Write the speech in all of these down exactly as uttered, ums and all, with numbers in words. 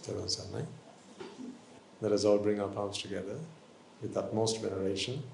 Let us all bring our palms together with utmost veneration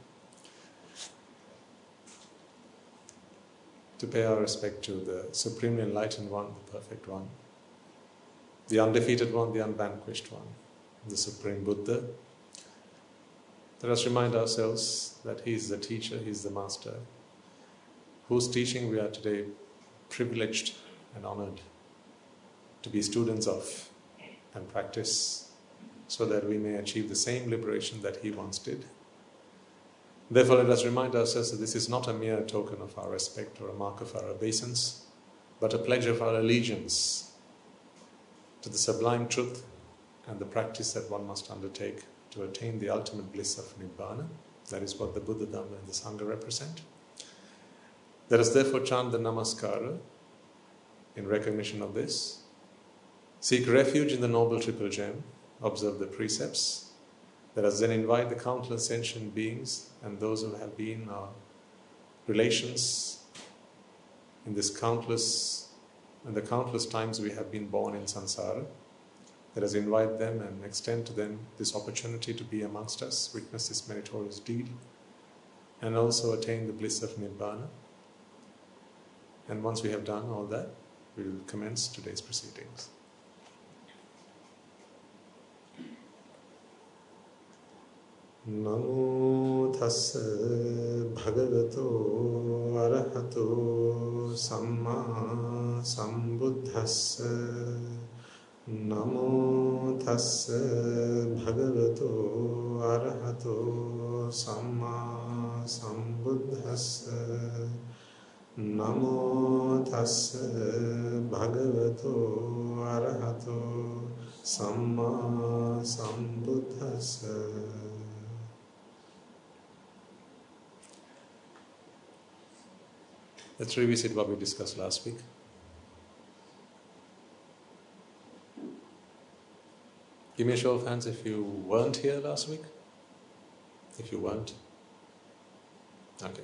to pay our respect to the Supremely Enlightened One, the Perfect One, the Undefeated One, the Unvanquished One, the Supreme Buddha. Let us remind ourselves that He is the teacher, He is the master, whose teaching we are today privileged and honored to be students of and practice, so that we may achieve the same liberation that He once did. Therefore, let us remind ourselves that this is not a mere token of our respect or a mark of our obeisance, but a pledge of our allegiance to the sublime truth and the practice that one must undertake to attain the ultimate bliss of Nibbana. That is what the Buddha, Dhamma and the Sangha represent. Let us therefore chant the Namaskara in recognition of this. Seek refuge in the Noble Triple Gem. Observe the precepts. Let us then invite the countless sentient beings and those who have been our relations in this countless and the countless times we have been born in samsara. Let us invite them and extend to them this opportunity to be amongst us, witness this meritorious deed, and also attain the bliss of Nibbana. And once we have done all that, we will commence today's proceedings. Namo tassa bhagavato arahato samma sambuddhassa. Namo tassa bhagavato arahato samma sambuddhassa. Namo tassa bhagavato arahato samma sambuddhassa. Let's revisit what we discussed last week. Give me a show of hands if you weren't here last week. If you weren't. Okay.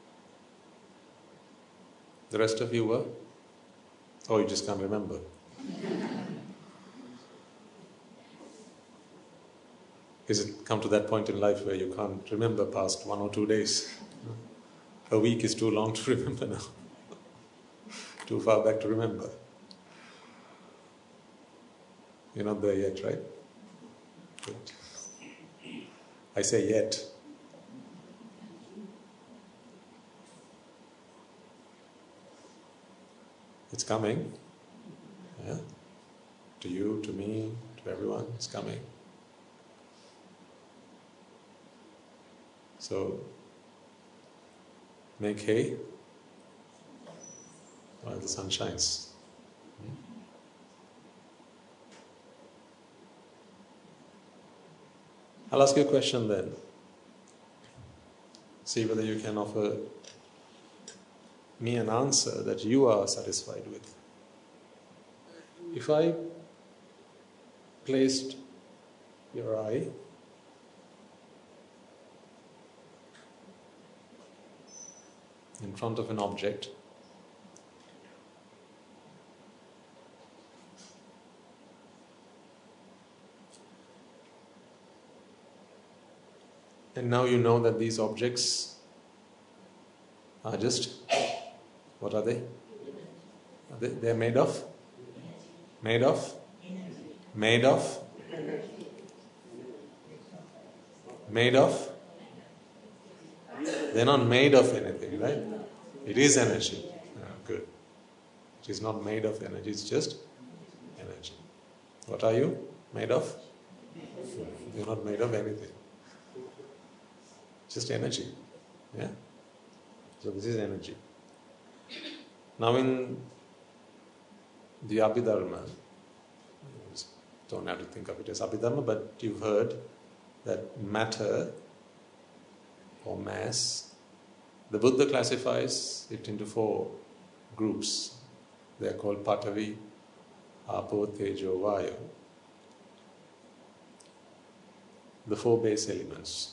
The rest of you were? Oh, you just can't remember. Is it come to that point in life where you can't remember past one or two days? A week is too long to remember now. Too far back to remember. You're not there yet, right? Good. I say yet. It's coming. Yeah? To you, to me, to everyone, it's coming. So, make hay while the sun shines. Hmm? I'll ask you a question then. See whether you can offer me an answer that you are satisfied with. If I placed your eye in front of an object, and now you know that these objects are just, what are they? Are they they're made of? Made of? Made of? Made of? They're not made of anything, right? It is energy. Ah, good. It is not made of energy, it's just energy. What are you made of? You're not made of anything. Just energy. Yeah? So this is energy. Now in the Abhidharma, you don't have to think of it as Abhidharma, but you've heard that matter or mass, the Buddha classifies it into four groups. They are called Patavi, Apo, Tejo, Vayu. The four base elements.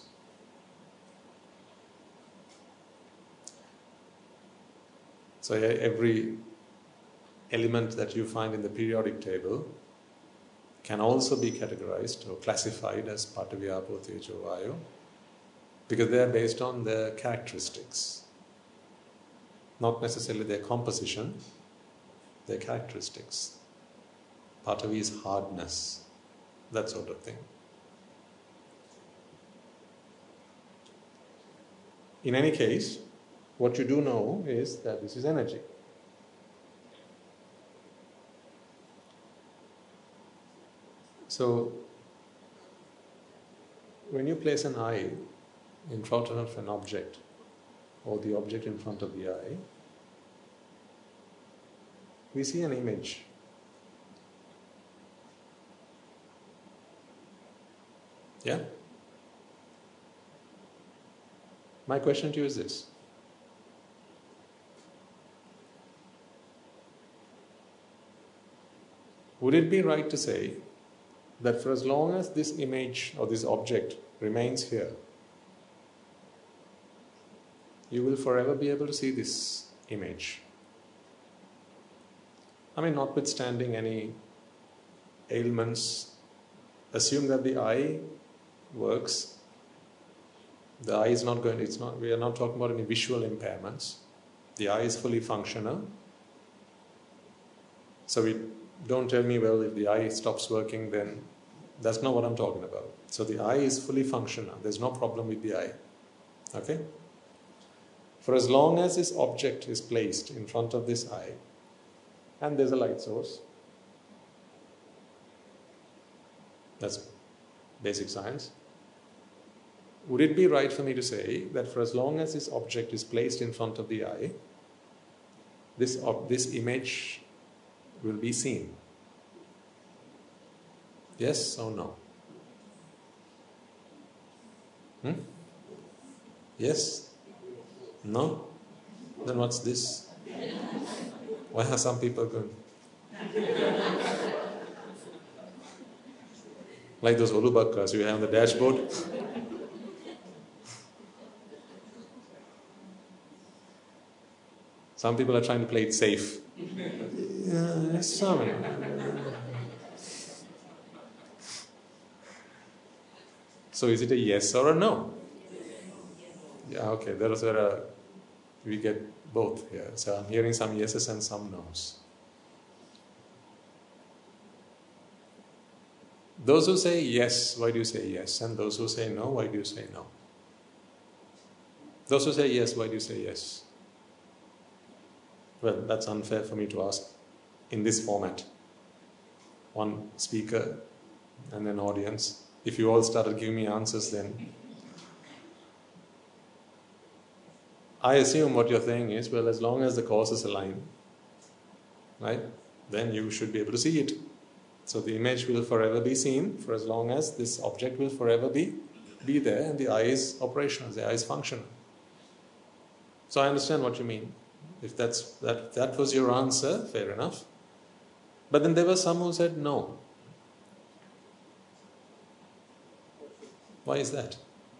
So every element that you find in the periodic table can also be categorized or classified as Patavi, Apo, Tejo, Vayu, because they are based on their characteristics, not necessarily their composition, their characteristics. Patavi is hardness, that sort of thing. In any case, what you do know is that this is energy. So, when you place an eye in front of an object, or the object in front of the eye, we see an image. Yeah? My question to you is this. Would it be right to say that for as long as this image or this object remains here, you will forever be able to see this image? I mean, notwithstanding any ailments, assume that the eye works. The eye is not going to, it's not, we are not talking about any visual impairments. The eye is fully functional. So we don't tell me, well, if the eye stops working, then that's not what I'm talking about. So the eye is fully functional. There's no problem with the eye. Okay? For as long as this object is placed in front of this eye, and there's a light source, that's basic science. Would it be right for me to say that for as long as this object is placed in front of the eye, this, ob- this image will be seen? Yes or no? Hmm? Yes? No? Then what's this? Why are some people going? Like those Olubakkas you have on the dashboard. Some people are trying to play it safe. Yeah, some. So is it a yes or a no? Yeah, okay. There is a, we get both here. So I'm hearing some yeses and some no's. Those who say yes, why do you say yes? And those who say no, why do you say no? Those who say yes, why do you say yes? Well, that's unfair for me to ask in this format. One speaker and an audience. If you all started giving me answers, then I assume what you're saying is, well, as long as the causes align, right, then you should be able to see it. So the image will forever be seen for as long as this object will forever be, be there and the eye is operational, the eye is functional. So I understand what you mean. If that's that that was your answer, fair enough. But then there were some who said no. Why is that?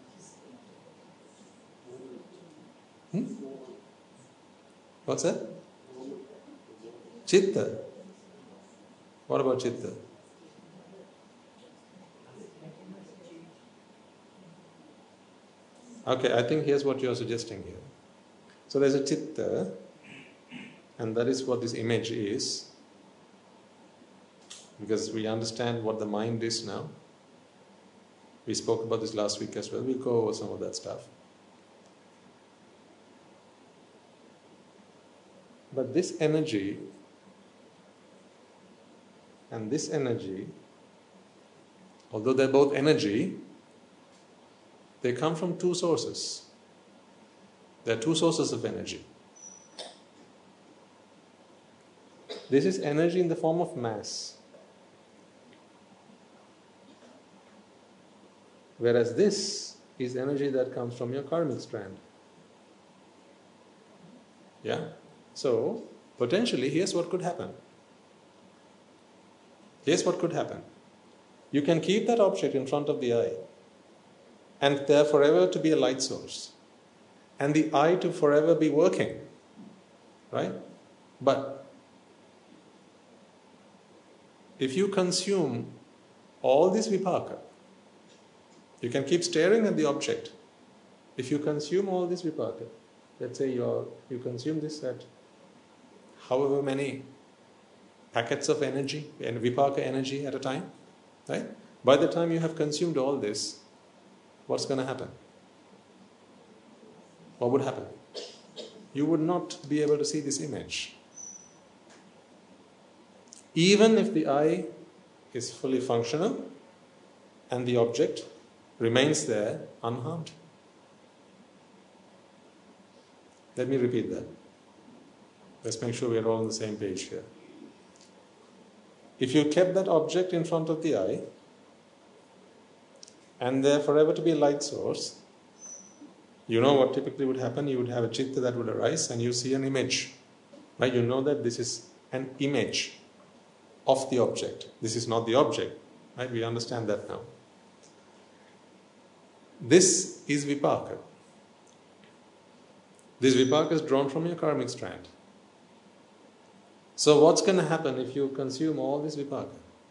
Hmm? What's that? Chitta. What about Chitta? Okay, I think here's what you're suggesting here. So there's a Chitta, and that is what this image is, because we understand what the mind is now. We spoke about this last week as well. We'll go over some of that stuff. But this energy and this energy, although they're both energy, they come from two sources. There are two sources of energy. This is energy in the form of mass. Whereas this is energy that comes from your karmic strand. Yeah? So, potentially, here's what could happen. Here's what could happen. You can keep that object in front of the eye, and there forever to be a light source, and the eye to forever be working. Right? But if you consume all this vipaka. You can keep staring at the object. If you consume all this vipaka, let's say you're, you consume this at however many packets of energy, and vipaka energy at a time, right? By the time you have consumed all this, what's going to happen? What would happen? You would not be able to see this image. Even if the eye is fully functional and the object remains there unharmed. Let me repeat that. Let's make sure we are all on the same page here. If you kept that object in front of the eye and there forever to be a light source, you know what typically would happen? You would have a chitta that would arise and you see an image. Right? You know that this is an image of the object. This is not the object. Right? We understand that now. This is vipaka. This vipaka is drawn from your karmic strand. So what's going to happen if you consume all this vipaka?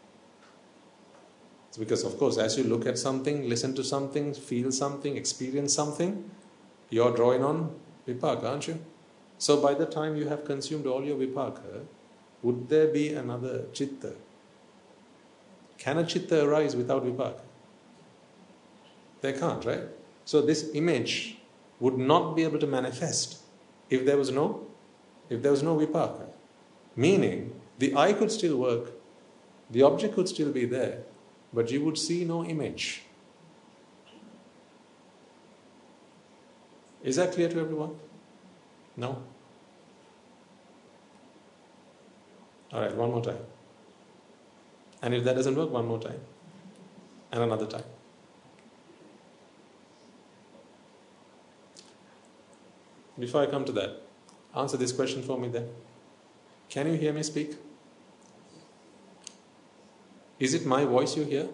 It's because, of course, as you look at something, listen to something, feel something, experience something, you're drawing on vipaka, aren't you? So by the time you have consumed all your vipaka, would there be another chitta? Can a chitta arise without vipaka? They can't, right? So this image would not be able to manifest if there was no, if there was no vipaka. Meaning, the eye could still work, the object could still be there, but you would see no image. Is that clear to everyone? No? Alright, one more time. And if that doesn't work, one more time. And another time. Before I come to that, answer this question for me then. Can you hear me speak? Is it my voice you hear?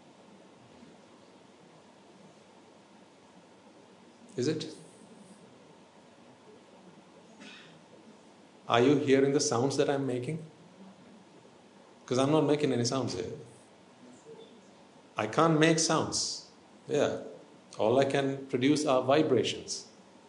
Is it? Are you hearing the sounds that I'm making? Because I'm not making any sounds here. I can't make sounds. Yeah. All I can produce are vibrations.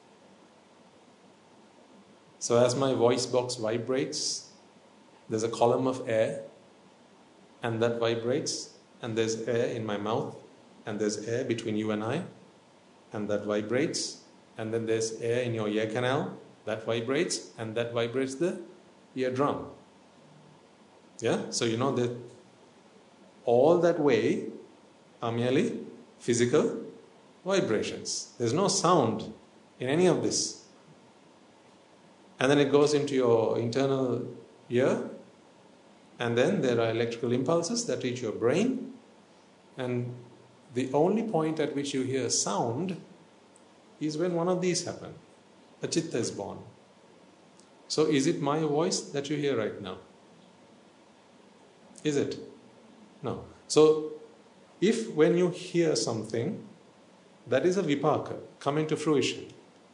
So as my voice box vibrates, there's a column of air, and that vibrates, and there's air in my mouth, and there's air between you and I, and that vibrates, and then there's air in your ear canal, that vibrates, and that vibrates the eardrum. Yeah? So you know that all that way are merely physical vibrations. There's no sound in any of this. And then it goes into your internal ear, and then there are electrical impulses that reach your brain, and the only point at which you hear sound is when one of these happen. A chitta is born. So is it my voice that you hear right now? Is it? No. So if when you hear something, that is a vipaka coming to fruition.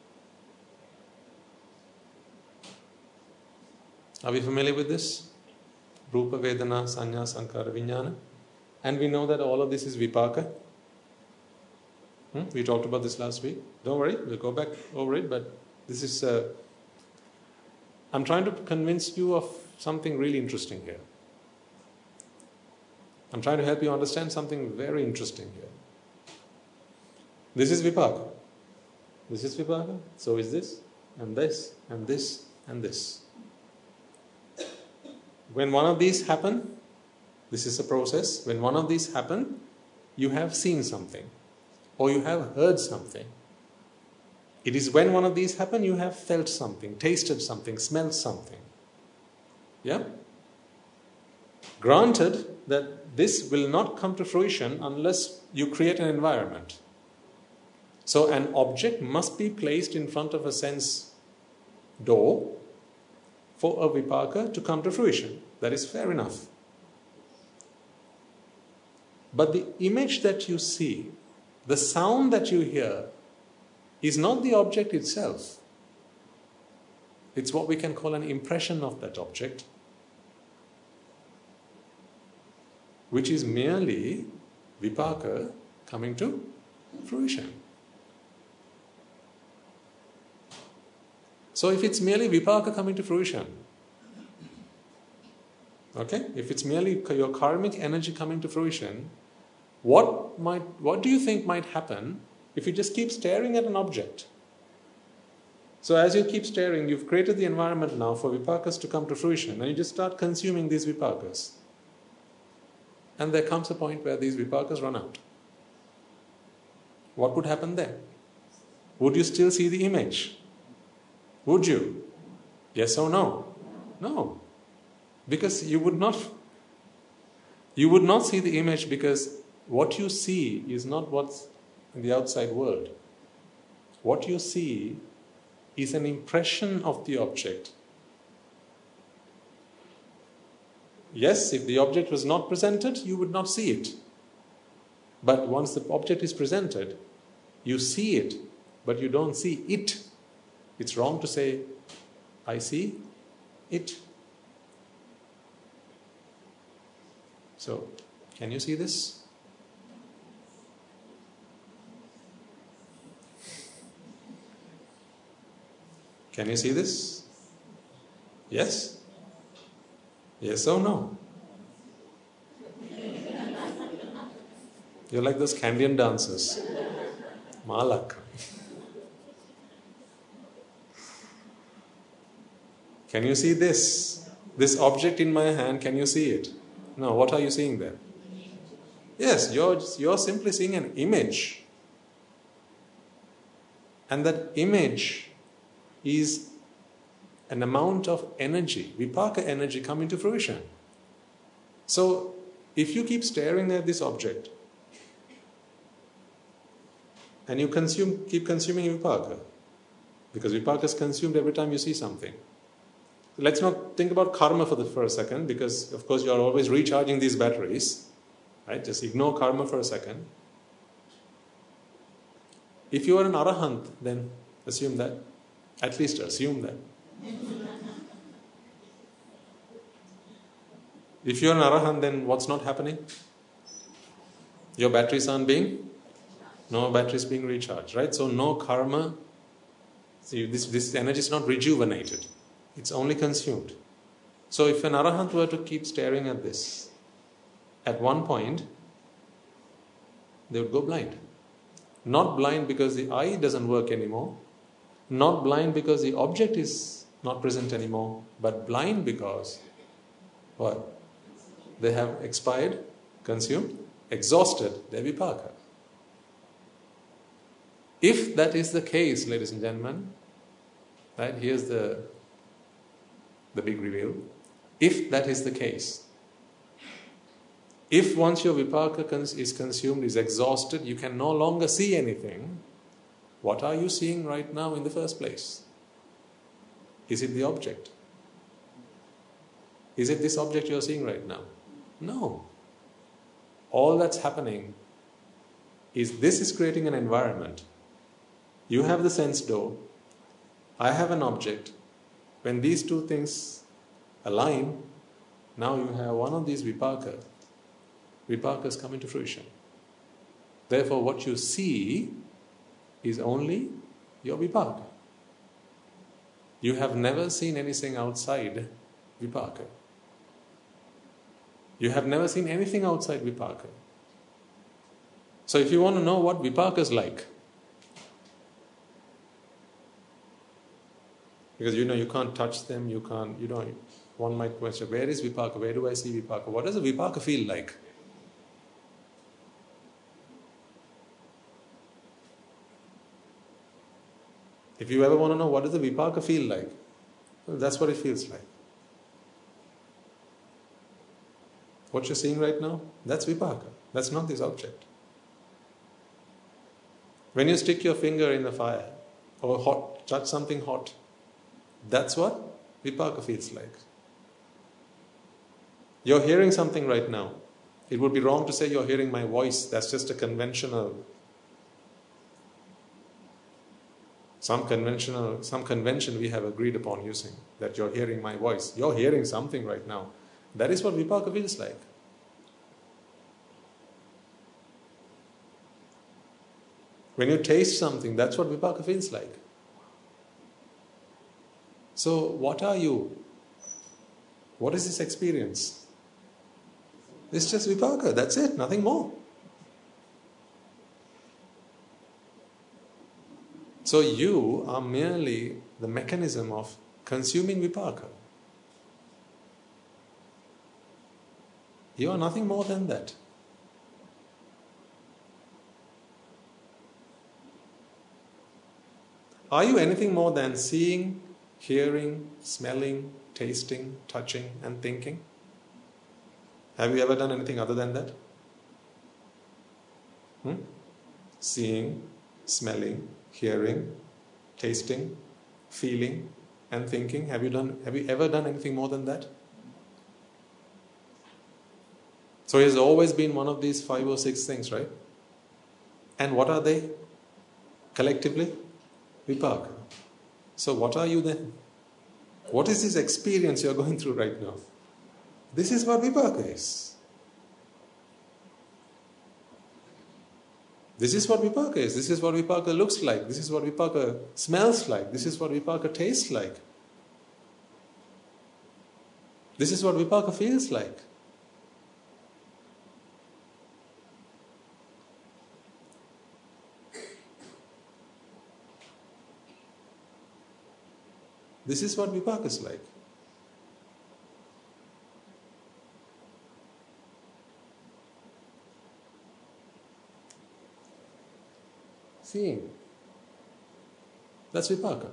Are we familiar with this? Rupa, Vedana, Sanya, Sankara, Vijnana. And we know that all of this is vipaka. Hmm? We talked about this last week. Don't worry, we'll go back over it, but this is... Uh, I'm trying to convince you of something really interesting here. I'm trying to help you understand something very interesting here. This is vipaka. This is vipaka. So is this, and this, and this, and this. When one of these happen, this is a process, when one of these happen, you have seen something, or you have heard something. It is when one of these happen, you have felt something, tasted something, smelled something. Yeah? Granted that this will not come to fruition unless you create an environment. So an object must be placed in front of a sense door for a vipaka to come to fruition. That is fair enough. But the image that you see, the sound that you hear, is not the object itself. It's what we can call an impression of that object. which is merely vipaka coming to fruition. So if it's merely vipaka coming to fruition, okay, if it's merely your karmic energy coming to fruition, what might, what do you think might happen if you just keep staring at an object? So as you keep staring, you've created the environment now for vipakas to come to fruition, and you just start consuming these vipakas. And there comes a point where these vipakas run out. What would happen then? Would you still see the image? Would you? Yes or no? No. Because you would not, you would not see the image, because what you see is not what's in the outside world. What you see is an impression of the object. Yes, if the object was not presented, you would not see it. But once the object is presented, you see it, but you don't see it. It's wrong to say, I see it. So, can you see this? Can you see this? Yes? Yes or no? You're like those Candian dancers. Malak. Can you see this? This object in my hand, can you see it? No, what are you seeing there? Yes, you're, you're simply seeing an image. And that image is an amount of energy, vipaka energy coming to fruition. So, if you keep staring at this object, and you consume, keep consuming vipaka, because vipaka is consumed every time you see something. Let's not think about karma for, the, for a second, because of course you are always recharging these batteries. Right? Just ignore karma for a second. If you are an arahant, then assume that. At least assume that. If you are an arahant, then what's not happening? Your batteries aren't being? No batteries being recharged, right? So no karma. See, this, this energy is not rejuvenated. It's only consumed. So if an arahant were to keep staring at this, at one point, they would go blind. Not blind because the eye doesn't work anymore. Not blind because the object is not present anymore. But blind because, what? They have expired, consumed, exhausted their vipaka. If that is the case, ladies and gentlemen, right, here's the the big reveal. If that is the case, if once your vipaka cons- is consumed, is exhausted, you can no longer see anything, what are you seeing right now in the first place? Is it the object? Is it this object you are seeing right now? No. All that's happening is this is creating an environment. You have the sense door. I have an object. When these two things align, now you have one of these vipaka. Vipakas come into fruition. Therefore, what you see is only your vipaka. You have never seen anything outside vipaka. You have never seen anything outside vipaka. So if you want to know what vipaka is like, because you know you can't touch them, you can't, you know, one might question, where is vipaka? Where do I see vipaka? What does a vipaka feel like? If you ever want to know what does the vipaka feel like, well, that's what it feels like. What you're seeing right now, that's vipaka. That's not this object. When you stick your finger in the fire or hot, touch something hot, that's what vipaka feels like. You're hearing something right now. It would be wrong to say you're hearing my voice. That's just a conventional, some conventional, some convention we have agreed upon using, that you're hearing my voice. You're hearing something right now. That is what vipaka feels like. When you taste something, that's what vipaka feels like. So what are you? What is this experience? It's just vipaka, that's it, nothing more. So you are merely the mechanism of consuming vipaka. You are nothing more than that. Are you anything more than seeing, hearing, smelling, tasting, touching and thinking? Have you ever done anything other than that? Hmm? Seeing, smelling, hearing, tasting, feeling and thinking. Have you done have you ever done anything more than that? So it has always been one of these five or six things, right? And what are they? Collectively? Vipaka. So what are you then? What is this experience you are going through right now? This is what vipaka is. This is what vipaka is. This is what vipaka looks like. This is what vipaka smells like. This is what vipaka tastes like. This is what vipaka feels like. This is what vipaka is like. Seeing. That's vipaka.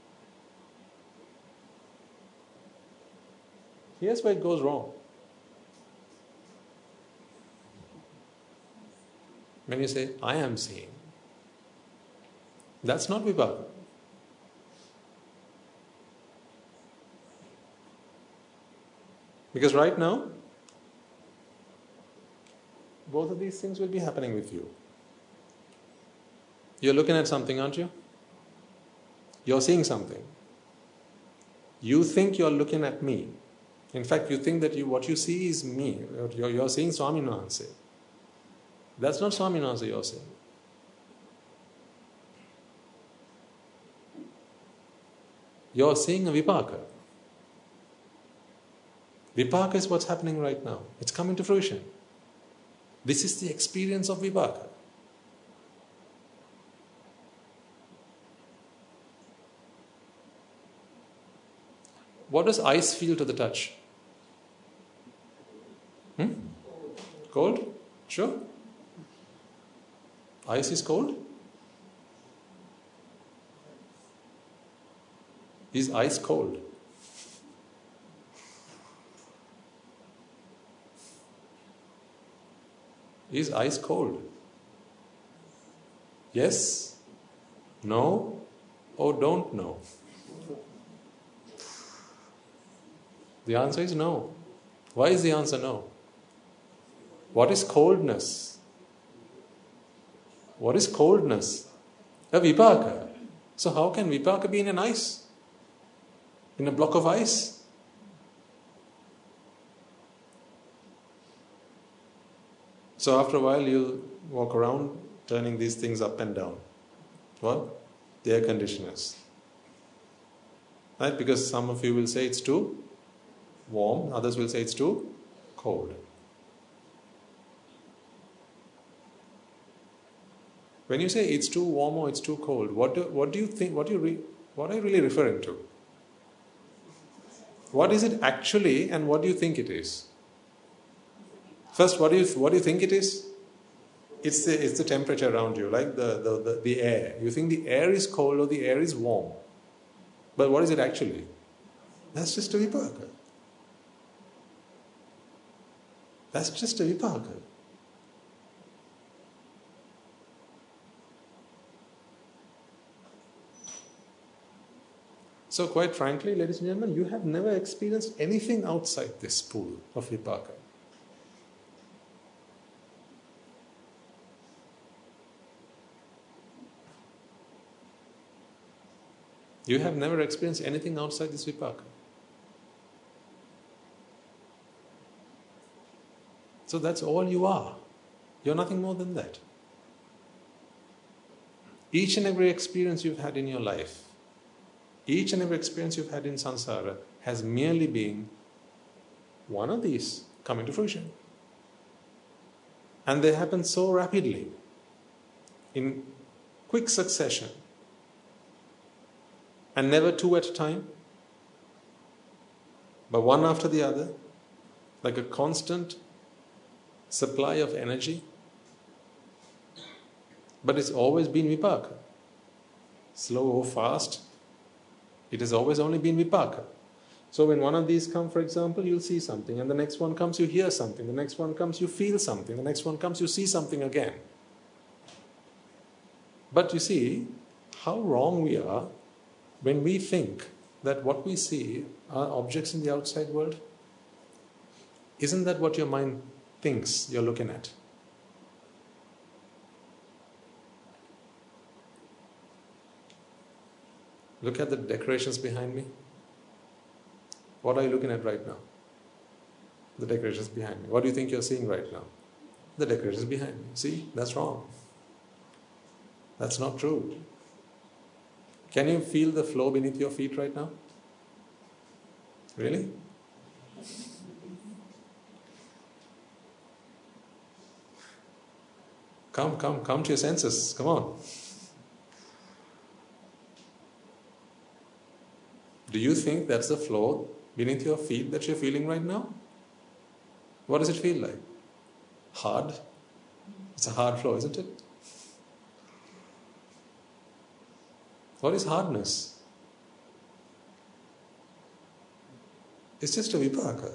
Here's where it goes wrong. When you say, I am seeing, that's not vipaka. Because right now, both of these things will be happening with you. You're looking at something, aren't you? You're seeing something. You think you're looking at me. In fact, you think that you, what you see is me. You're, you're seeing Swaminathan. That's not Swaminathan you're seeing. You're seeing a vipaka. Vipaka is what's happening right now. It's coming to fruition. This is the experience of vipaka. What does ice feel to the touch? Hmm? Cold? Sure. Ice is cold? Is ice cold? Is ice cold? Yes? No? Or don't know? The answer is no. Why is the answer no? What is coldness? What is coldness? A vipaka. So how can vipaka be in an ice? In a block of ice? So after a while you'll walk around turning these things up and down. What? The air conditioners. Right? Because some of you will say it's too warm, others will say it's too cold. When you say it's too warm or it's too cold, what do, what do you think, what, do you re, what are you really referring to? What is it actually and what do you think it is? First, what do you what do you think it is? It's the it's the temperature around you, like the, the, the, the air. You think the air is cold or the air is warm. But what is it actually? That's just a vipaka. That's just a vipaka. So quite frankly, ladies and gentlemen, you have never experienced anything outside this pool of vipaka. You have never experienced anything outside this vipaka. So that's all you are. You're nothing more than that. Each and every experience you've had in your life, each and every experience you've had in samsara has merely been one of these coming to fruition. And they happen so rapidly, in quick succession, and never two at a time, but one after the other, like a constant supply of energy. But it's always been vipaka. Slow or fast, it has always only been vipaka. So when one of these come, for example, you'll see something, and the next one comes, you hear something, the next one comes, you feel something, the next one comes, you see something again. But you see how wrong we are when we think that what we see are objects in the outside world. Isn't that what your mind thinks you're looking at? Look at the decorations behind me. What are you looking at right now? The decorations behind me. What do you think you're seeing right now? The decorations behind me. See, that's wrong. That's not true. Can you feel the floor beneath your feet right now? Really? Come, come, come to your senses. Come on. Do you think that's the floor beneath your feet that you're feeling right now? What does it feel like? Hard? It's a hard floor, isn't it? What is hardness? It's just a vipaka.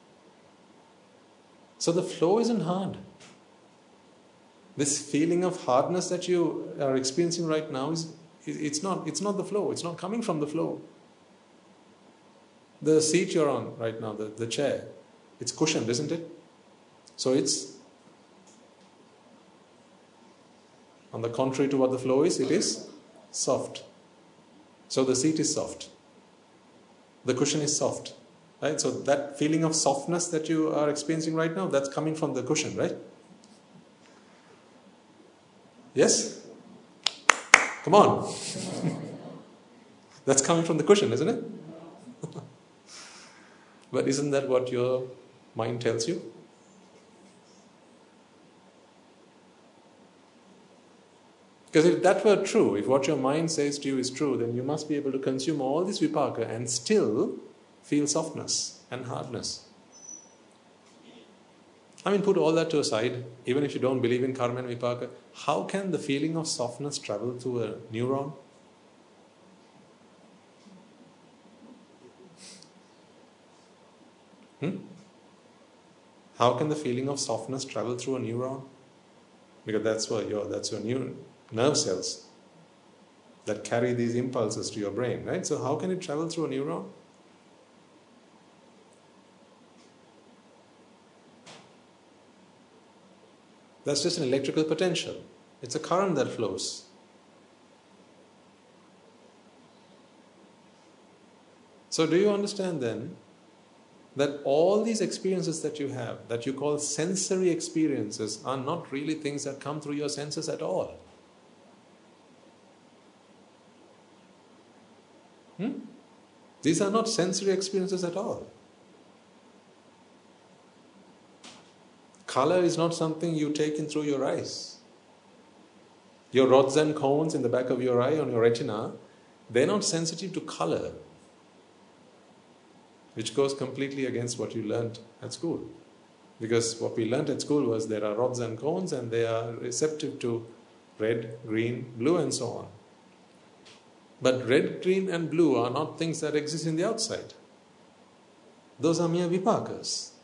So the flow isn't hard. This feeling of hardness that you are experiencing right now is it's not it's not the flow. It's not coming from the flow. The seat you're on right now, the, the chair, it's cushioned, isn't it? So it's, on the contrary to what the flow is, it is soft. So the seat is soft. The cushion is soft. Right? So that feeling of softness that you are experiencing right now, that's coming from the cushion, right? Yes? Come on. That's coming from the cushion, isn't it? But isn't that what your mind tells you? Because if that were true, if what your mind says to you is true, then you must be able to consume all this vipaka and still feel softness and hardness. I mean, put all that to a side, even if you don't believe in karma and vipaka, how can the feeling of softness travel through a neuron? Hmm? How can the feeling of softness travel through a neuron? Because that's what your that's your new nerve cells that carry these impulses to your brain, right? So how can it travel through a neuron? That's just an electrical potential. It's a current that flows. So do you understand then that all these experiences that you have, that you call sensory experiences, are not really things that come through your senses at all? Hmm? These are not sensory experiences at all. Color is not something you take in through your eyes. Your rods and cones in the back of your eye, on your retina, they're not sensitive to color, which goes completely against what you learned at school. Because what we learned at school was there are rods and cones and they are receptive to red, green, blue and so on. But red, green and blue are not things that exist in the outside. Those are mere vipakas.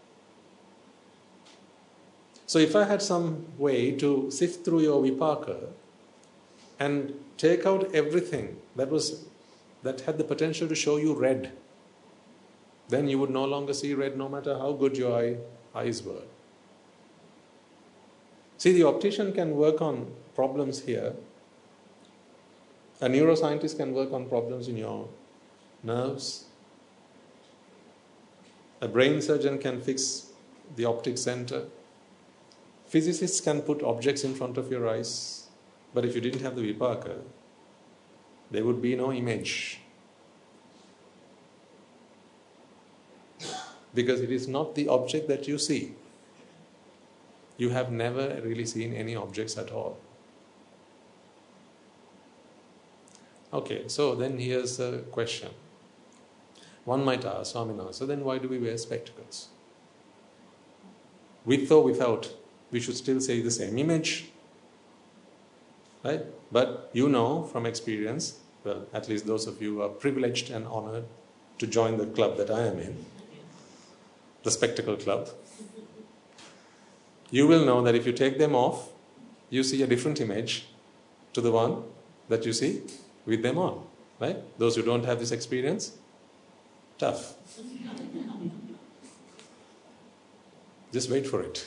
So if I had some way to sift through your vipaka and take out everything that was that had the potential to show you red, then you would no longer see red no matter how good your eye, eyes were. See, the optician can work on problems here. A neuroscientist can work on problems in your nerves. A brain surgeon can fix the optic center. Physicists can put objects in front of your eyes. But if you didn't have the vipaka, there would be no image. Because it is not the object that you see. You have never really seen any objects at all. Okay, so then here's a question. One might ask, Swaminatha, so then why do we wear spectacles? With or without, we should still say the same image. Right? But you know from experience, well, at least those of you who are privileged and honored to join the club that I am in, the spectacle club, you will know that if you take them off, you see a different image to the one that you see with them on. Right? Those who don't have this experience, tough. Just wait for it.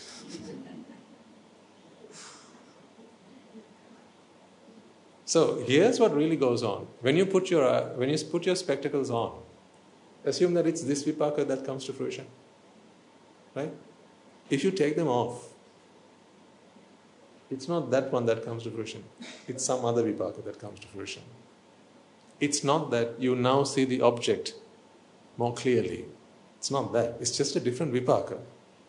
So here's what really goes on. When you put your uh, when you put your spectacles on, assume that it's this vipaka that comes to fruition. Right? If you take them off, it's not that one that comes to fruition. It's some other vipaka that comes to fruition. It's not that you now see the object more clearly. It's not that. It's just a different vipaka.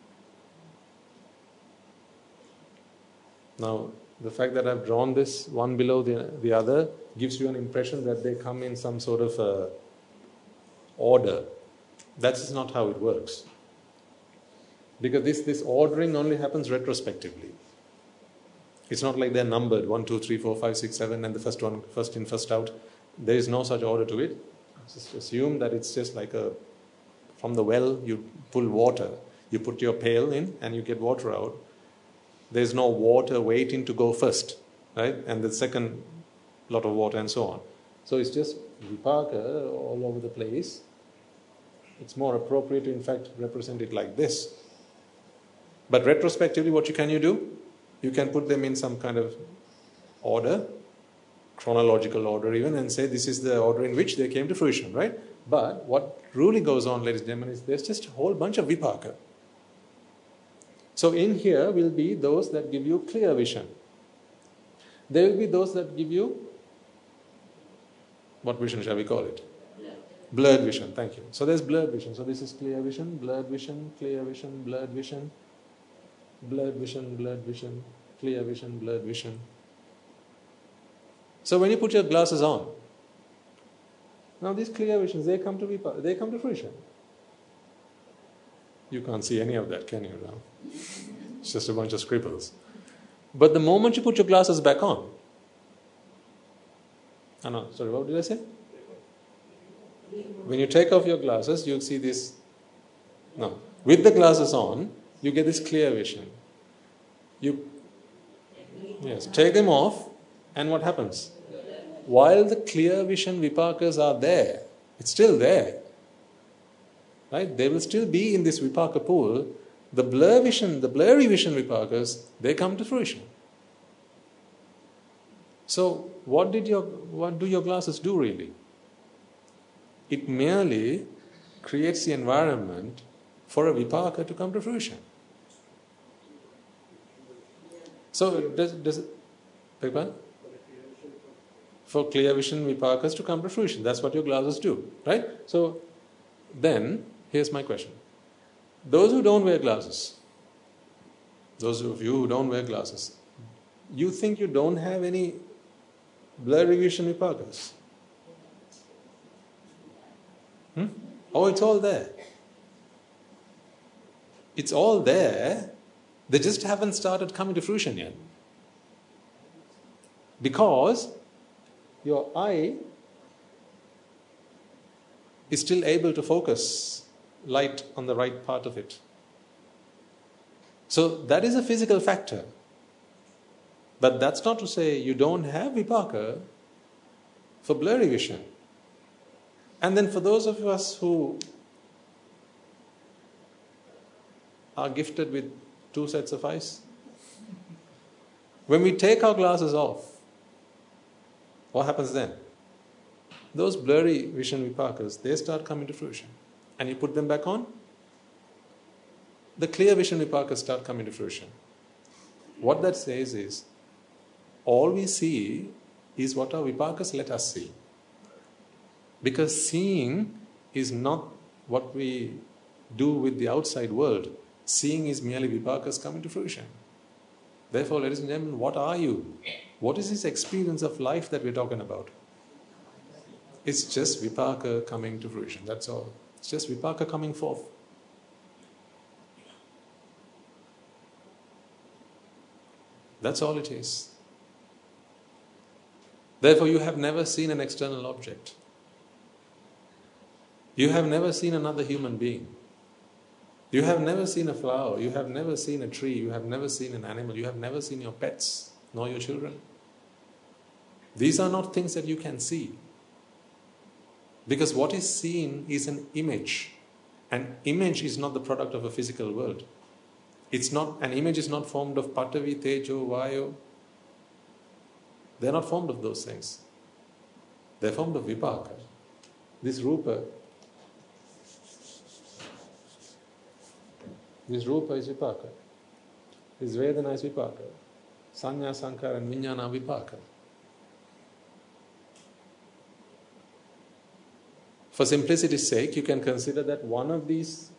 Now, the fact that I've drawn this one below the, the other gives you an impression that they come in some sort of uh, order. That's not how it works. Because this, this ordering only happens retrospectively. It's not like they're numbered, one, two, three, four, five, six, seven, and the first one, first in, first out. There is no such order to it. Just assume that it's just like a, from the well, you pull water. You put your pail in and you get water out. There's no water waiting to go first, right? And the second lot of water and so on. So it's just vipaka all over the place. It's more appropriate to, in fact, represent it like this. But retrospectively, what you can you do? You can put them in some kind of order, chronological order even, and say this is the order in which they came to fruition, right? But what really goes on, ladies and gentlemen, is there's just a whole bunch of vipaka. So in here will be those that give you clear vision. There will be those that give you, what vision shall we call it? Blurred vision, thank you. So there's blurred vision. So this is clear vision, blurred vision, clear vision, blurred vision, blurred vision, blurred vision, clear vision, blurred vision. So when you put your glasses on, now these clear visions, they come to be, they come to fruition. You can't see any of that, can you now? It's just a bunch of scribbles. But the moment you put your glasses back on, oh no, sorry, what did I say? When you take off your glasses, you'll see this. No, with the glasses on, you get this clear vision. You, yes, take them off, and what happens? While the clear vision vipakas are there, it's still there. Right? They will still be in this vipaka pool. The blur vision, the blurry vision vipakas, they come to fruition. So what did your what do your glasses do really? It merely creates the environment for a vipaka to come to fruition. So does does it beg pardon? For clear vision vipakas to come to fruition. That's what your glasses do. Right? So then here's my question. Those who don't wear glasses, those of you who don't wear glasses, you think you don't have any blurry vision vipakas? Hmm? Oh, it's all there. It's all there. They just haven't started coming to fruition yet. Because your eye is still able to focus light on the right part of it. So that is a physical factor. But that's not to say you don't have vipaka for blurry vision. And then for those of us who are gifted with two sets of eyes, when we take our glasses off, what happens then? Those blurry vision vipakas, they start coming to fruition. And you put them back on, the clear vision vipakas start coming to fruition. What that says is, all we see is what our vipakas let us see. Because seeing is not what we do with the outside world. Seeing is merely vipakas coming to fruition. Therefore, ladies and gentlemen, what are you? What is this experience of life that we're talking about? It's just vipaka coming to fruition, that's all. It's just vipaka coming forth. That's all it is. Therefore, you have never seen an external object. You have never seen another human being. You have never seen a flower. You have never seen a tree. You have never seen an animal. You have never seen your pets, nor your children. These are not things that you can see. Because what is seen is an image. An image is not the product of a physical world. It's not, an image is not formed of patavi, tejo, vayu. They're not formed of those things. They're formed of vipaka. This rupa, this rupa is vipaka. This vedana is vipaka. Sanya, sankara and vijnana are vipaka. For simplicity's sake, you can consider that one of these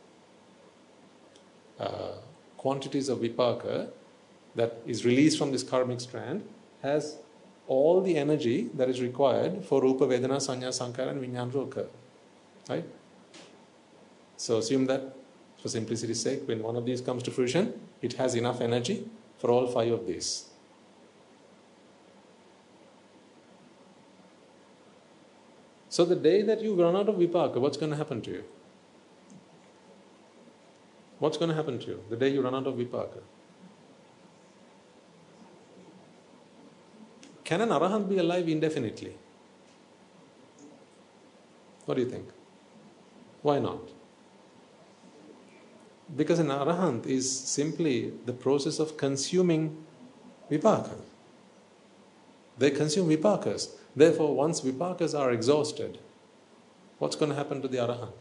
uh, quantities of vipaka that is released from this karmic strand has all the energy that is required for rupa, vedana, sanya, sankara and vijnana to occur. Right? So assume that, for simplicity's sake, when one of these comes to fruition, it has enough energy for all five of these. So the day that you run out of vipaka, what's going to happen to you? What's going to happen to you the day you run out of vipaka? Can an arahant be alive indefinitely? What do you think? Why not? Because an arahant is simply the process of consuming vipaka. They consume vipakas. Therefore, once vipakas are exhausted, what's going to happen to the arahant?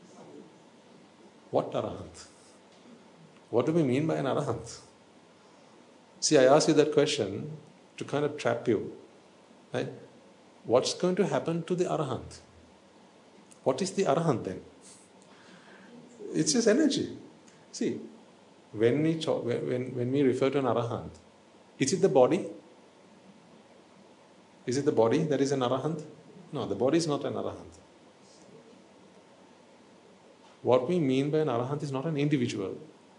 What arahant? What do we mean by an arahant? See, I asked you that question to kind of trap you. Right? What's going to happen to the arahant? What is the arahant then? It's just energy. See, when we talk, when, when we refer to an arahant, is it the body? Is it the body that is an arahant? No, the body is not an arahant. What we mean by an arahant is not an individual.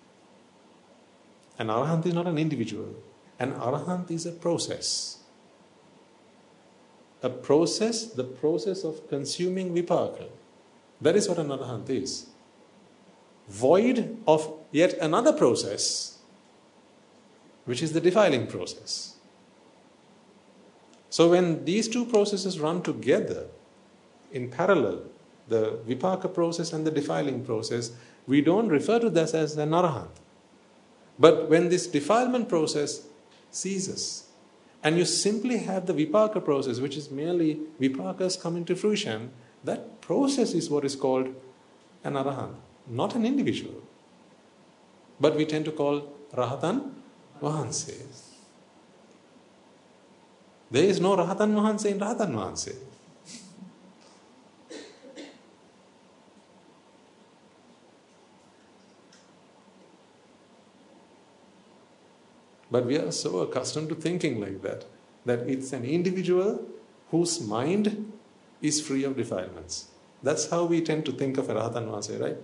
An arahant is not an individual. An arahant is a process. A process, the process of consuming vipaka. That is what an arahant is. Void of yet another process, which is the defiling process. So when these two processes run together in parallel, the vipaka process and the defiling process, we don't refer to this as an arahant. But when this defilement process ceases, and you simply have the vipaka process, which is merely vipakas coming to fruition, that process is what is called an arahant, not an individual. But we tend to call rahatan vahanse. There is no rahatan vahanse in rahatan vahanse. But we are so accustomed to thinking like that, that it's an individual whose mind is free of defilements. That's how we tend to think of a rahatan vahanse, right?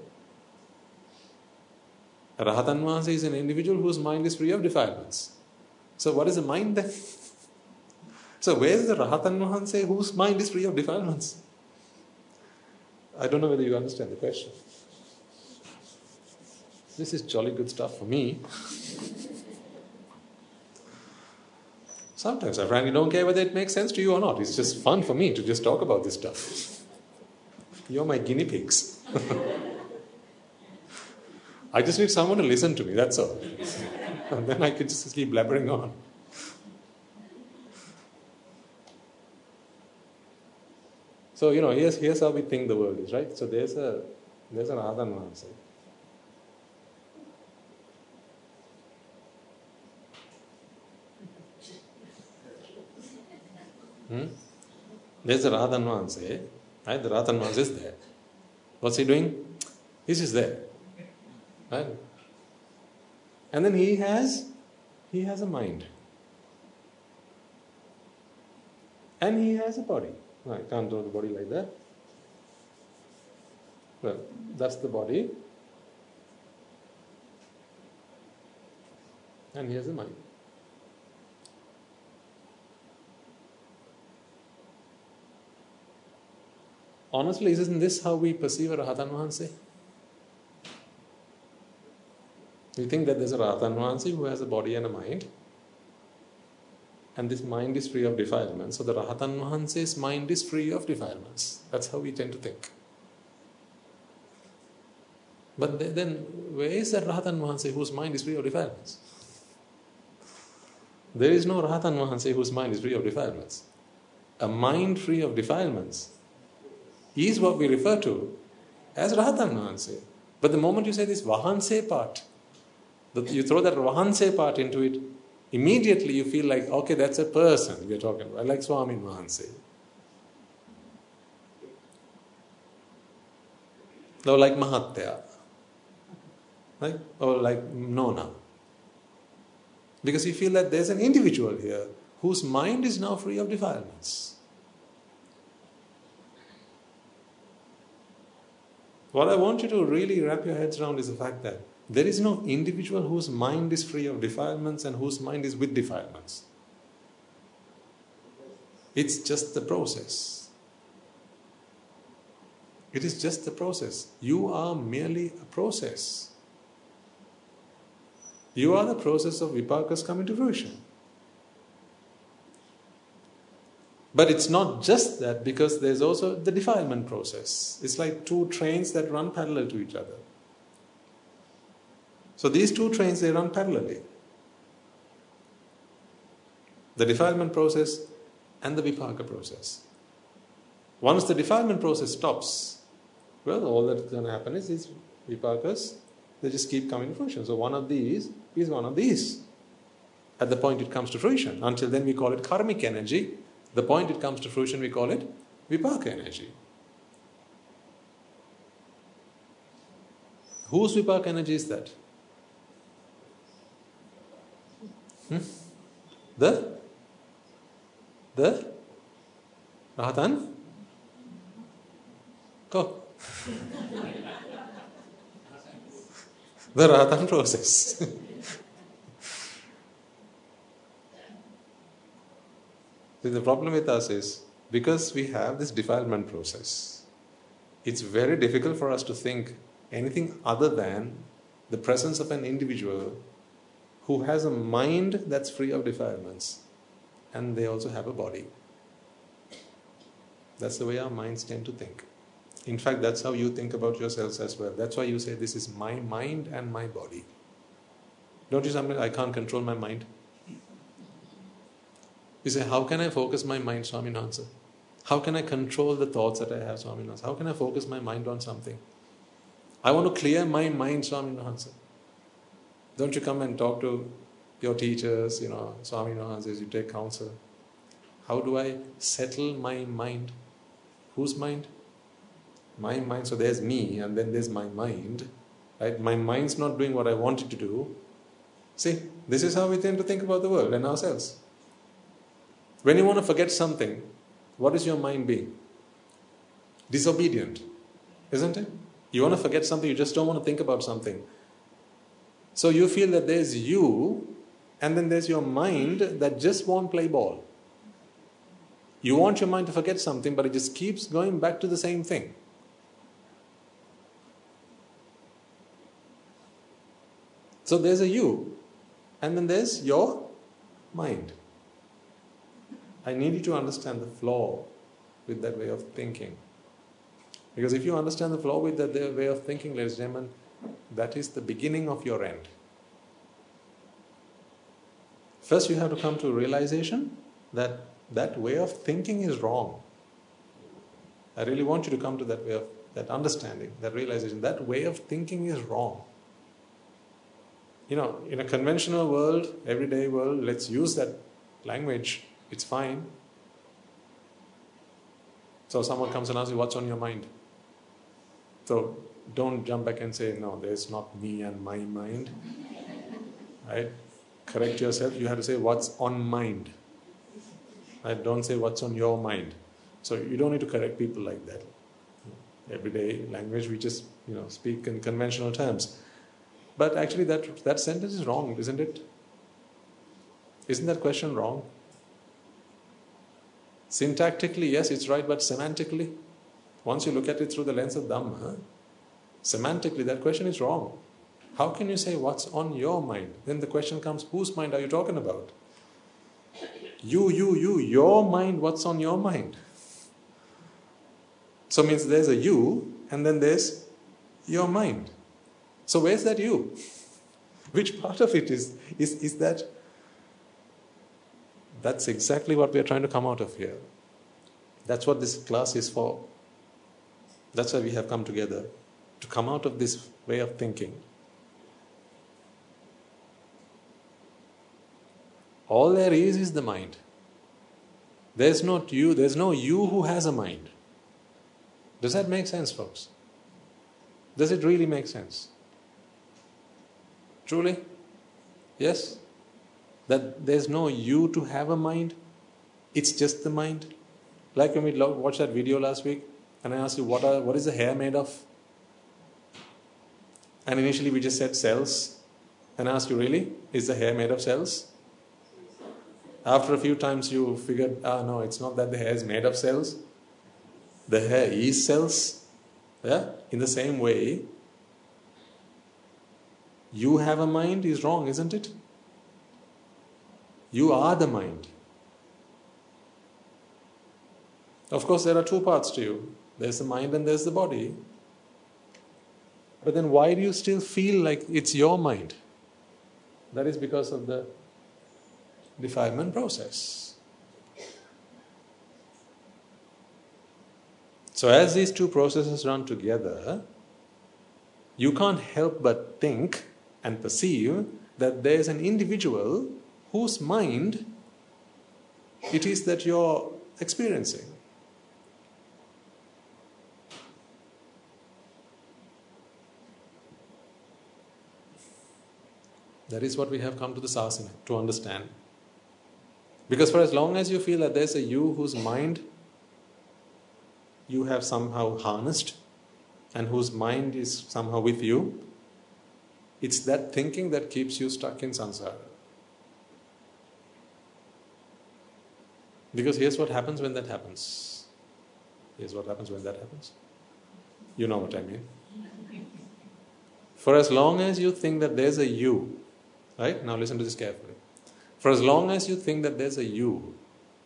A rahatan vahanse is an individual whose mind is free of defilements. So what is the mind then? So where is the rahatan vahanse whose mind is free of defilements? I don't know whether you understand the question. This is jolly good stuff for me. Sometimes I frankly don't care whether it makes sense to you or not. It's just fun for me to just talk about this stuff. You're my guinea pigs. I just need someone to listen to me, that's all. And then I can just keep blabbering on. So, you know, here's, here's how we think the world is, right? So there's a there's an rahatan vahanse. Hmm? There's the Rahathan Vahanse, right? The Rahathan Vahanse is there. What's he doing? He's just there. Right? And then he has, he has a mind. And he has a body. No, I can't draw the body like that. Well, that's the body. And he has a mind. Honestly, isn't this how we perceive a Rahathan Vahanse? We think that there's a Rahathan Vahanse who has a body and a mind. And this mind is free of defilements. So the Rahathan Vahanse's mind is free of defilements. That's how we tend to think. But then, where is that Rahathan Vahanse whose mind is free of defilements? There is no Rahathan Vahanse whose mind is free of defilements. A mind free of defilements is what we refer to as Rahathan Vahanse. But the moment you say this Vahanse part, you throw that Vahanse part into it, immediately you feel like, okay, that's a person we're talking about, like Swami Vahanse. Or like Mahatya. Right? Or like Nona. Because you feel that there's an individual here whose mind is now free of defilements. What I want you to really wrap your heads around is the fact that there is no individual whose mind is free of defilements and whose mind is with defilements. It's just the process. It is just the process. You are merely a process. You are the process of vipakas coming to fruition. But it's not just that, because there's also the defilement process. It's like two trains that run parallel to each other. So these two trains, they run parallelly. The defilement process and the vipaka process. Once the defilement process stops, well, all that's going to happen is these vipakas, they just keep coming to fruition. So one of these is one of these. At the point it comes to fruition. Until then we call it karmic energy. The point it comes to fruition, we call it vipaka energy. Whose vipaka energy is that? Hmm? The? The? Rahathan? Go. The Rahathan process. The problem with us is, because we have this defilement process, it's very difficult for us to think anything other than the presence of an individual who has a mind that's free of defilements, and they also have a body. That's the way our minds tend to think. In fact, that's how you think about yourselves as well. That's why you say, this is my mind and my body. Don't you say, I can't control my mind? You say, how can I focus my mind, Swaminathan? How can I control the thoughts that I have, Swaminathan? How can I focus my mind on something? I want to clear my mind, Swaminathan. Don't you come and talk to your teachers, you know, Swaminathan says you take counsel. How do I settle my mind? Whose mind? My mind. So there's me and then there's my mind. Right? My mind's not doing what I want it to do. See, this is how we tend to think about the world and ourselves. When you want to forget something, what is your mind being? Disobedient, isn't it? You want to forget something, you just don't want to think about something. So you feel that there's you, and then there's your mind that just won't play ball. You want your mind to forget something, but it just keeps going back to the same thing. So there's a you, and then there's your mind. I need you to understand the flaw with that way of thinking. Because if you understand the flaw with that way of thinking, ladies and gentlemen, that is the beginning of your end. First you have to come to a realization that that way of thinking is wrong. I really want you to come to that way of, that understanding, that realization. That way of thinking is wrong. You know, in a conventional world, everyday world, let's use that language. It's fine. So someone comes and asks you, what's on your mind? So don't jump back and say, no, there's not me and my mind. Right? Correct yourself. You have to say, what's on mind? Right? Don't say, what's on your mind. So you don't need to correct people like that. Everyday language, we just you know speak in conventional terms. But actually that, that sentence is wrong, isn't it? Isn't that question wrong? Syntactically, yes, it's right, but semantically, once you look at it through the lens of Dhamma, semantically that question is wrong. How can you say what's on your mind? Then the question comes, whose mind are you talking about? You, you, you, your mind, what's on your mind? So it means there's a you and then there's your mind. So where's that you? Which part of it is, is, is that? That's exactly what we are trying to come out of here. That's what this class is for. That's why we have come together, to come out of this way of thinking. All there is is the mind. There's not you, there's no you who has a mind. Does that make sense, folks? Does it really make sense? Truly? Yes? That there's no you to have a mind, it's just the mind. Like when we watched that video last week, and I asked you, what are what is the hair made of? And initially we just said cells. And I asked you, really? Is the hair made of cells? After a few times you figured, ah no, it's not that the hair is made of cells. The hair is cells. Yeah? In the same way, you have a mind is wrong, isn't it? You are the mind. Of course, there are two parts to you. There's the mind and there's the body. But then why do you still feel like it's your mind? That is because of the defilement process. So as these two processes run together, you can't help but think and perceive that there's an individual whose mind it is that you're experiencing. That is what we have come to the sasana to understand. Because for as long as you feel that there's a you whose mind you have somehow harnessed and whose mind is somehow with you, it's that thinking that keeps you stuck in samsara. Because here's what happens when that happens. Here's what happens when that happens. You know what I mean. For as long as you think that there's a you, right? Now listen to this carefully. For as long as you think that there's a you,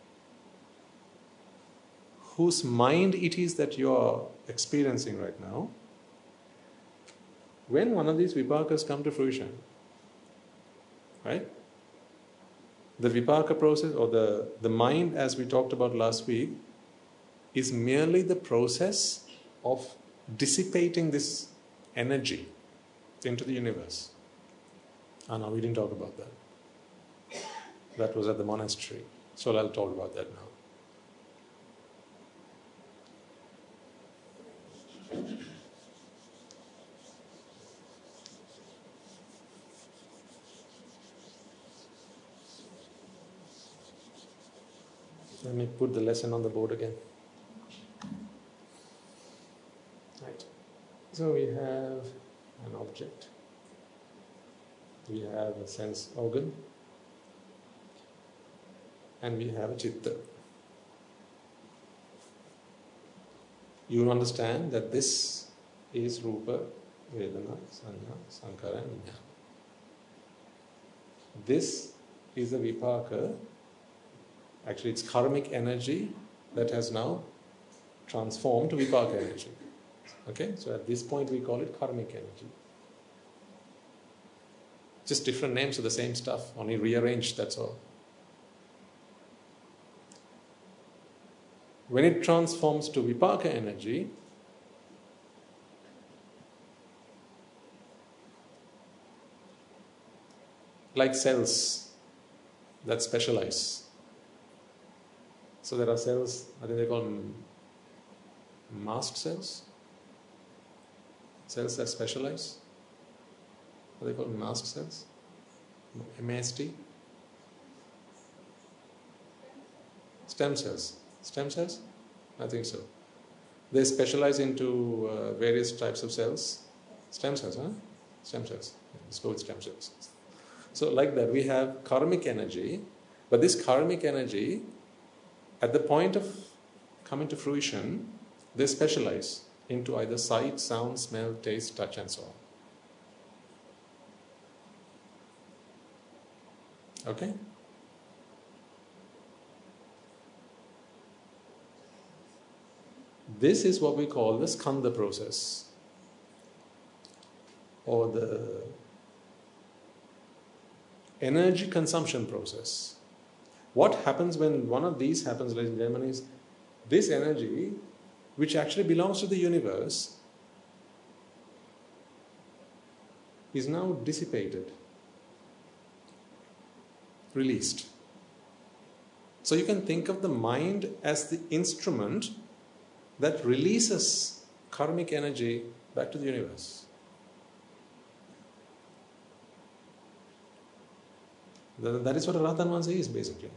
whose mind it is that you're experiencing right now, when one of these vipakas come to fruition, right? The vipaka process, or the, the mind, as we talked about last week, is merely the process of dissipating this energy into the universe. Ah, no, we didn't talk about that. That was at the monastery. So I'll talk about that now. Let me put the lesson on the board again. Right. So we have an object. We have a sense organ. And we have a chitta. You understand that this is Rupa, Vedana, Sanya, Sankara and Vijnana. This is a vipaka. Actually, it's karmic energy that has now transformed to vipaka energy. Okay? So at this point we call it karmic energy. Just different names of the same stuff, only rearranged, that's all. When it transforms to vipaka energy, like cells that specialize. So there are cells, I think they call them Masked cells? Cells that specialize? What are they called? Masked cells? M A S T? Stem cells. Stem cells? I think so. They specialize into uh, various types of cells. Stem cells, huh? Stem cells. Let's go with stem cells. So like that, we have karmic energy, but this karmic energy, at the point of coming to fruition, they specialize into either sight, sound, smell, taste, touch, and so on. Okay? This is what we call the skandha process, or the energy consumption process. What happens when one of these happens, ladies and gentlemen, is this energy, which actually belongs to the universe, is now dissipated, released. So you can think of the mind as the instrument that releases karmic energy back to the universe. That is what a Rahathan Vahanse is, basically.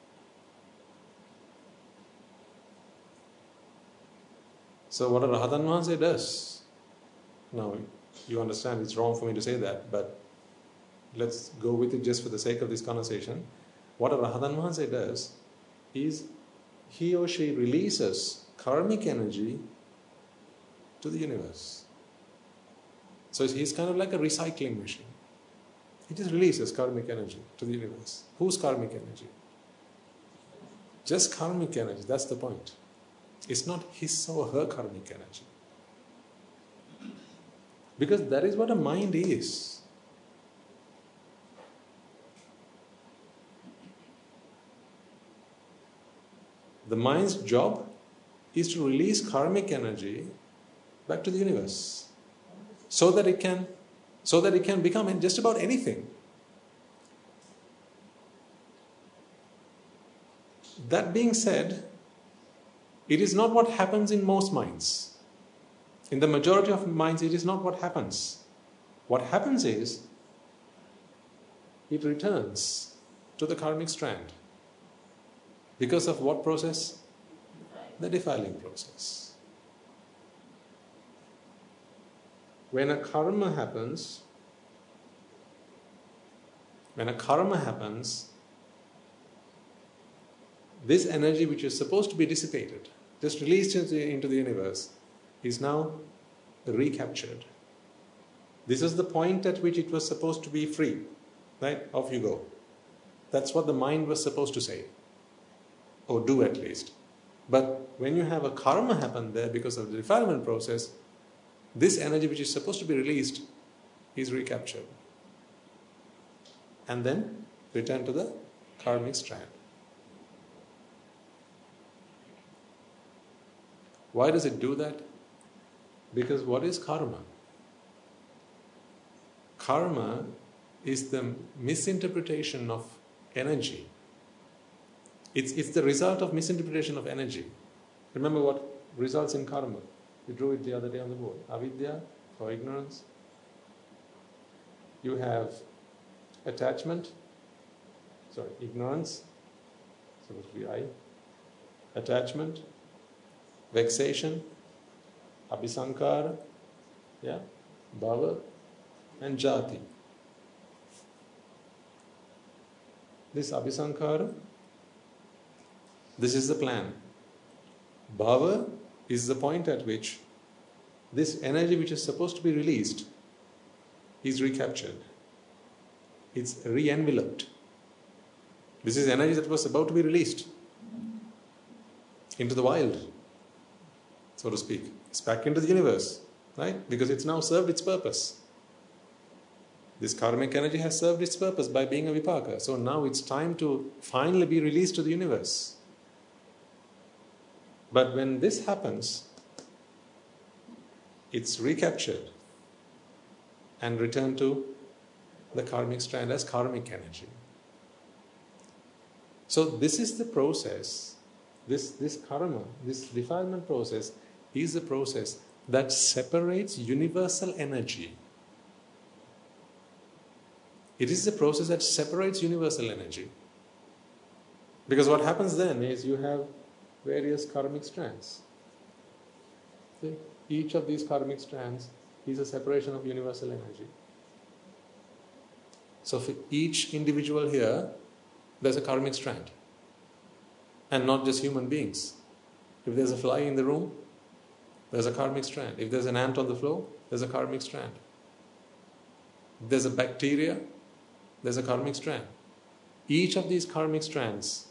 So what a Rahathan Vahanse does, now you understand it's wrong for me to say that, but let's go with it just for the sake of this conversation. What a Rahathan Vahanse does is he or she releases karmic energy to the universe. So he's kind of like a recycling machine. He just releases karmic energy to the universe. Whose karmic energy? Just karmic energy, that's the point. It's not his or her karmic energy. Because that is what a mind is. The mind's job is to release karmic energy back to the universe, so that it can, so that it can become just about anything. That being said, it is not what happens in most minds. In the majority of minds, it is not what happens. What happens is, it returns to the karmic strand. Because of what process? The defiling process. When a karma happens, when a karma happens, this energy which is supposed to be dissipated, just released into the, into the universe, is now recaptured. This is the point at which it was supposed to be free. Right? Off you go. That's what the mind was supposed to say. Or do at least. But when you have a karma happen there because of the defilement process, this energy which is supposed to be released is recaptured. And then return to the karmic strand. Why does it do that? Because what is karma? Karma is the misinterpretation of energy. It's, it's the result of misinterpretation of energy. Remember what results in karma? We drew it the other day on the board. Avidya, or ignorance. You have attachment, sorry, ignorance, supposed to be I. Attachment, vexation, abhisankara, yeah, bhava, and jati. This abhisankara, this is the plan. Bhava is the point at which this energy which is supposed to be released is recaptured. It's re-enveloped. This is energy that was about to be released into the wild, so to speak. It's back into the universe, right? Because it's now served its purpose. This karmic energy has served its purpose by being a vipaka. So now it's time to finally be released to the universe. But when this happens, it's recaptured and returned to the karmic strand as karmic energy. So this is the process, this, this karma, this defilement process is the process that separates universal energy. It is the process that separates universal energy. Because what happens then is you have various karmic strands. See? Each of these karmic strands is a separation of universal energy. So for each individual here, there's a karmic strand. And not just human beings. If there's a fly in the room, there's a karmic strand. If there's an ant on the floor, there's a karmic strand. If there's a bacteria, there's a karmic strand. Each of these karmic strands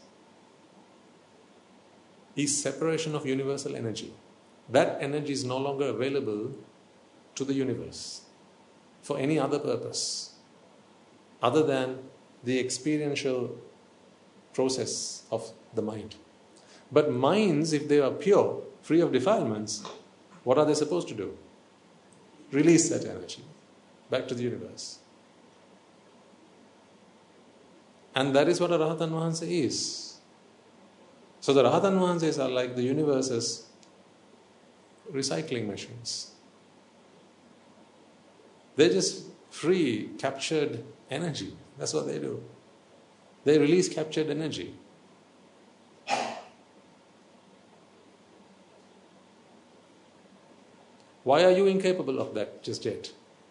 is separation of universal energy. That energy is no longer available to the universe for any other purpose other than the experiential process of the mind. But minds, if they are pure, free of defilements, what are they supposed to do? Release that energy back to the universe. And that is what a Rahatan Vahanse is. So the Rahatan Vahanses are like the universe's recycling machines. They're just free, captured energy. That's what they do. They release captured energy. Why are you incapable of that just yet?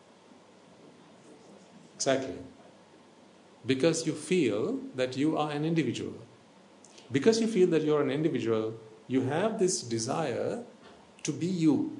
Exactly. Because you feel that you are an individual. Because you feel that you're an individual, you have this desire to be you.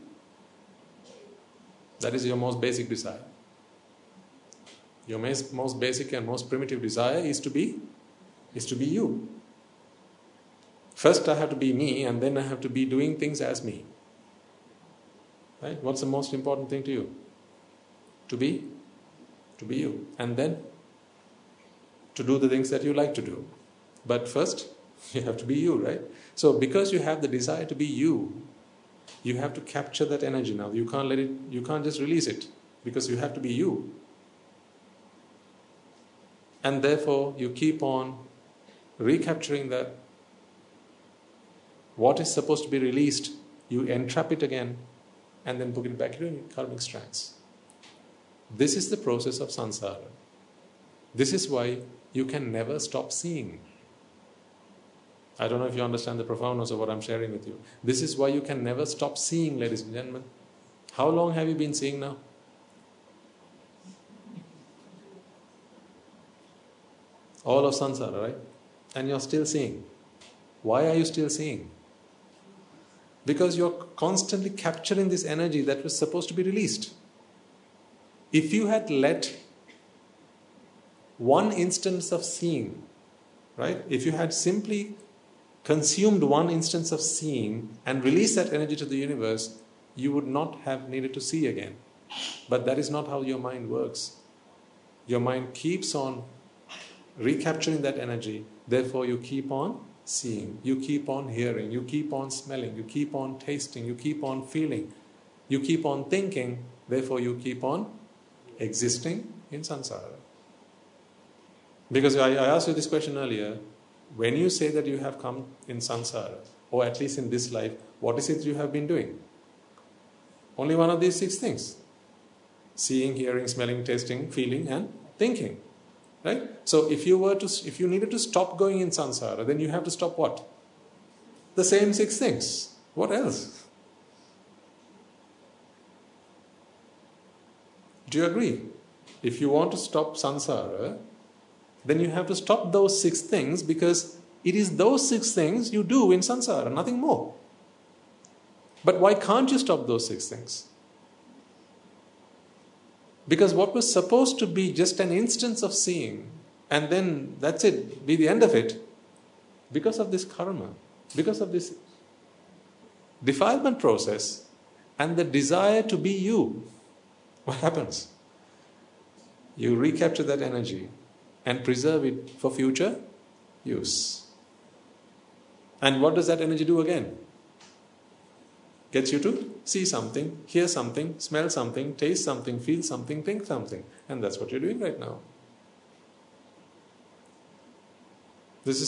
That is your most basic desire. Your most basic and most primitive desire is to be, is to be you. First I have to be me, and then I have to be doing things as me. Right? What's the most important thing to you? To be, to be you. And then to do the things that you like to do. But first, you have to be you, right? So because you have the desire to be you, you have to capture that energy now. You can't let it, you can't just release it, because you have to be you. And therefore, you keep on recapturing that. What is supposed to be released, you entrap it again, and then put it back into karmic strands. This is the process of samsara. This is why you can never stop seeing. I don't know if you understand the profoundness of what I'm sharing with you. This is why you can never stop seeing, ladies and gentlemen. How long have you been seeing now? All of samsara, right? And you're still seeing. Why are you still seeing? Because you're constantly capturing this energy that was supposed to be released. If you had let one instance of seeing, right? If you had simply consumed one instance of seeing and released that energy to the universe, you would not have needed to see again. But that is not how your mind works. Your mind keeps on recapturing that energy, therefore you keep on seeing, you keep on hearing, you keep on smelling, you keep on tasting, you keep on feeling, you keep on thinking, therefore you keep on existing in samsara. Because I, I asked you this question earlier, when you say that you have come in samsara, or at least in this life, what is it you have been doing? Only one of these six things. Seeing, hearing, smelling, tasting, feeling and thinking. Right? So if you were to, if you needed to stop going in samsara, then you have to stop what? The same six things. What else? Do you agree? If you want to stop samsara, then you have to stop those six things, because it is those six things you do in samsara, nothing more. But why can't you stop those six things? Because what was supposed to be just an instance of seeing, and then that's it, be the end of it, because of this karma, because of this defilement process, and the desire to be you, what happens? You recapture that energy and preserve it for future use. And what does that energy do again? Gets you to see something, hear something, smell something, taste something, feel something, think something. And that's what you're doing right now. This is how, this is an incessant loop.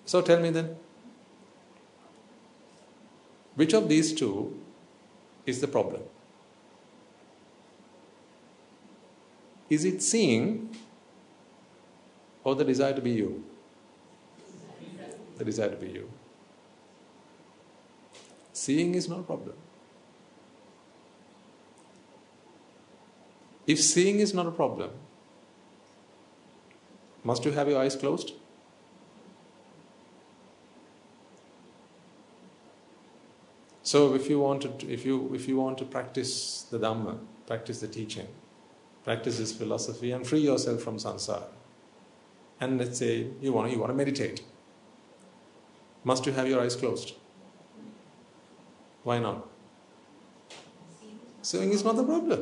So tell me then, which of these two is the problem? Is it seeing or the desire to be you? The desire to be you. Seeing is not a problem. If seeing is not a problem, must you have your eyes closed? So if you want to, if you if you want to practice the Dhamma, practice the teaching, practice this philosophy, and free yourself from samsara, and let's say you want you want to meditate, must you have your eyes closed? Why not? Seeing is not the problem.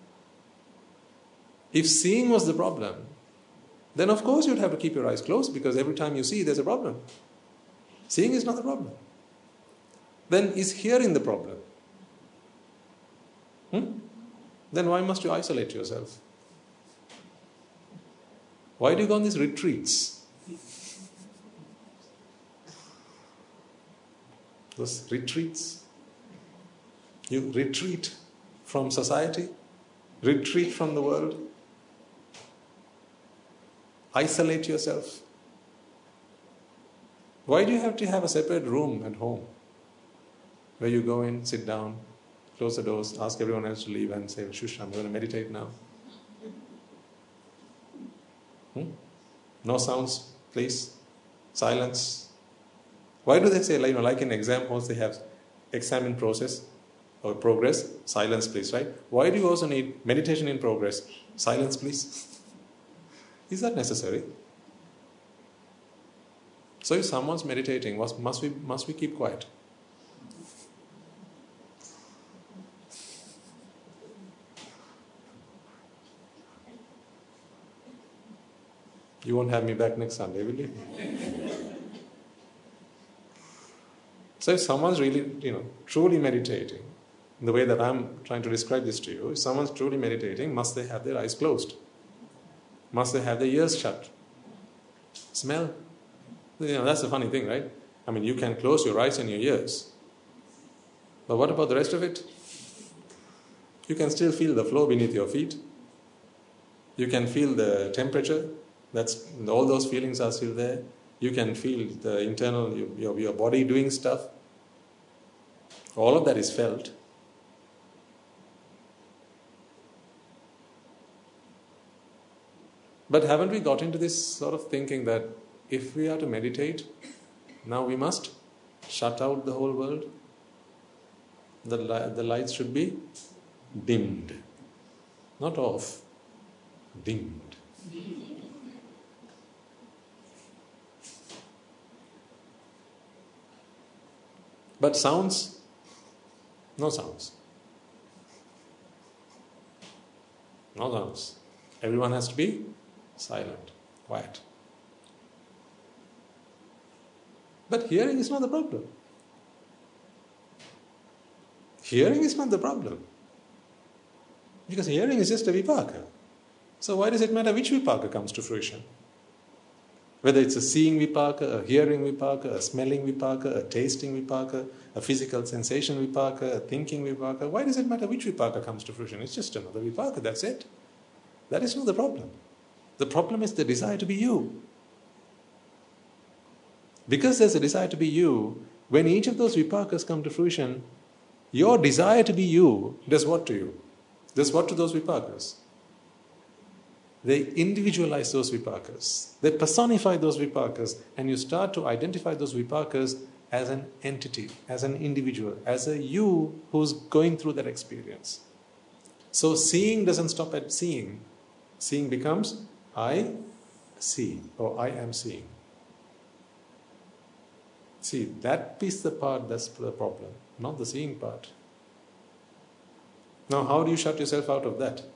If seeing was the problem, then of course you'd have to keep your eyes closed, because every time you see, there's a problem. Seeing is not the problem. Then is hearing the problem? Hmm? Then why must you isolate yourself? Why do you go on these retreats? Those retreats. You retreat from society, retreat from the world, isolate yourself. Why do you have to have a separate room at home where you go in, sit down, close the doors, ask everyone else to leave and say, shush, I'm going to meditate now? Hmm? No sounds, please. Silence. Why do they say, like, you know, like in exam halls, they have exam in process or progress, silence please, right? Why do you also need meditation in progress? Silence please. Is that necessary? So if someone's meditating, must we, must we keep quiet? You won't have me back next Sunday, will you? So if someone's really, you know, truly meditating, in the way that I'm trying to describe this to you, if someone's truly meditating, must they have their eyes closed? Must they have their ears shut? Smell? You know, that's the funny thing, right? I mean, you can close your eyes and your ears. But what about the rest of it? You can still feel the floor beneath your feet. You can feel the temperature. That's, all those feelings are still there. You can feel the internal, your, your body doing stuff. All of that is felt. But haven't we got into this sort of thinking that if we are to meditate, now we must shut out the whole world? The, li- the lights should be dimmed. Not off, dimmed. But sounds, no sounds. No sounds. Everyone has to be silent, quiet. But hearing is not the problem. Hearing is not the problem. Because hearing is just a vipaka. So why does it matter which vipaka comes to fruition? Whether it's a seeing vipaka, a hearing vipaka, a smelling vipaka, a tasting vipaka, a physical sensation vipaka, a thinking vipaka, why does it matter which vipaka comes to fruition? It's just another vipaka, that's it. That is not the problem. The problem is the desire to be you. Because there's a desire to be you, when each of those vipakas come to fruition, your desire to be you does what to you? Does what to those vipakas? They individualize those vipakas. They personify those vipakas, and you start to identify those vipakas as an entity, as an individual, as a you who's going through that experience. So seeing doesn't stop at seeing. Seeing becomes I see, or I am seeing. See, that is the part that's the problem, not the seeing part. Now, how do you shut yourself out of that?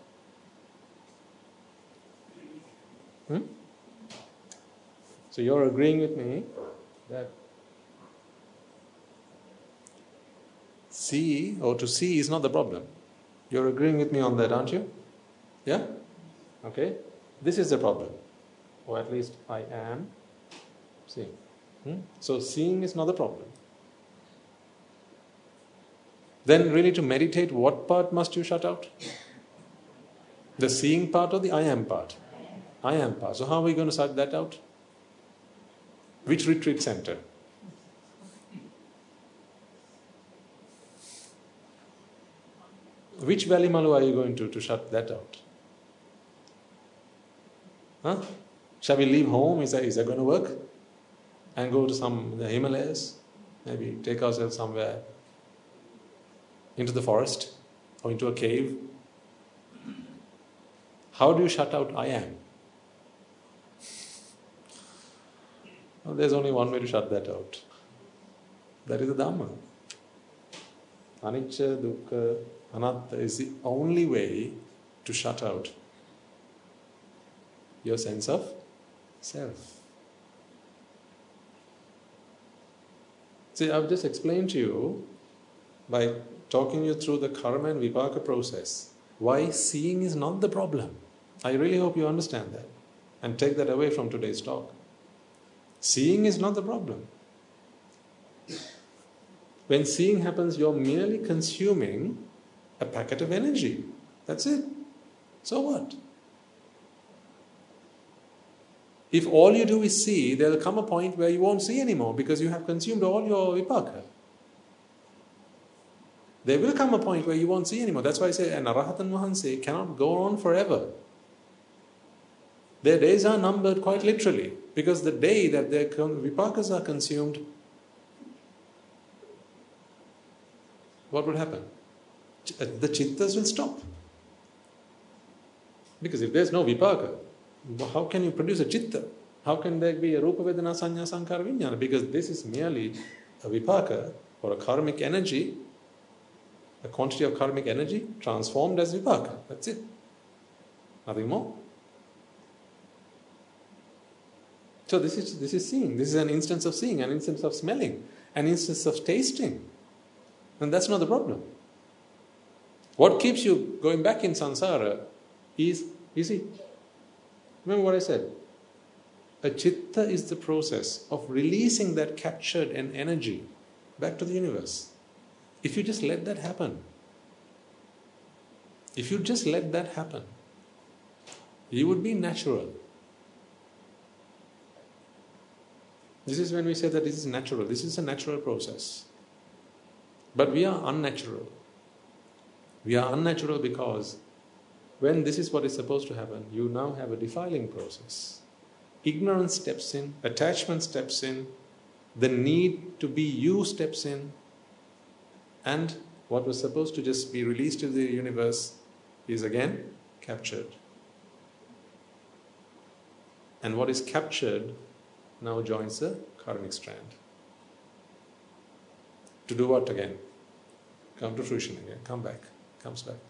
Hmm? So you're agreeing with me that see, or to see, is not the problem. You're agreeing with me on that, aren't you? Yeah? Okay. This is the problem. Or at least I am seeing. Hmm? So seeing is not the problem. Then really to meditate, what part must you shut out? The seeing part or the I am part? I am part. So how are we going to shut that out? Which retreat center? Which Valimalu are you going to to shut that out? Huh? Shall we leave home? Is that, is that going to work? And go to some the Himalayas? Maybe take ourselves somewhere into the forest or into a cave? How do you shut out I am? Well, there's only one way to shut that out. That is the Dhamma. Anicca, Dukkha, Anatta is the only way to shut out your sense of self. See, I've just explained to you by talking you through the karma and vipaka process why seeing is not the problem. I really hope you understand that and take that away from today's talk. Seeing is not the problem. When seeing happens, you're merely consuming a packet of energy. That's it. So what? If all you do is see, there'll come a point where you won't see anymore because you have consumed all your vipaka. There will come a point where you won't see anymore. That's why I say an Arahatan Wahanse cannot go on forever. Their days are numbered quite literally, because the day that their vipakas are consumed, what would happen? The chittas will stop. Because if there's no vipaka, how can you produce a chitta? How can there be a rupa vedana sanya sankara vijnana? Because this is merely a vipaka or a karmic energy, a quantity of karmic energy transformed as vipaka. That's it. Nothing more. So this is this is seeing. This is an instance of seeing, an instance of smelling, an instance of tasting. And that's not the problem. What keeps you going back in samsara is, you see, remember what I said? A chitta is the process of releasing that captured en- energy back to the universe. If you just let that happen, if you just let that happen, you would be natural. This is when we say that this is natural. This is a natural process. But we are unnatural. We are unnatural because when this is what is supposed to happen, you now have a defiling process. Ignorance steps in, attachment steps in, the need to be you steps in, and what was supposed to just be released to the universe is again captured. And what is captured now joins the karmic strand. To do what again? Come to fruition again, come back, comes back.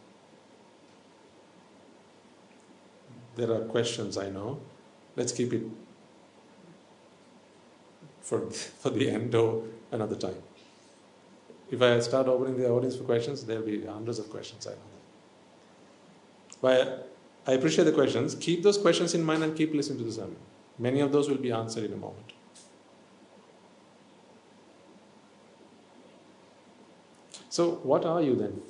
There are questions, I know. Let's keep it for, for the end or another time. If I start opening the audience for questions, there will be hundreds of questions, I know that. But I appreciate the questions. Keep those questions in mind and keep listening to the sermon. Many of those will be answered in a moment. So what are you then?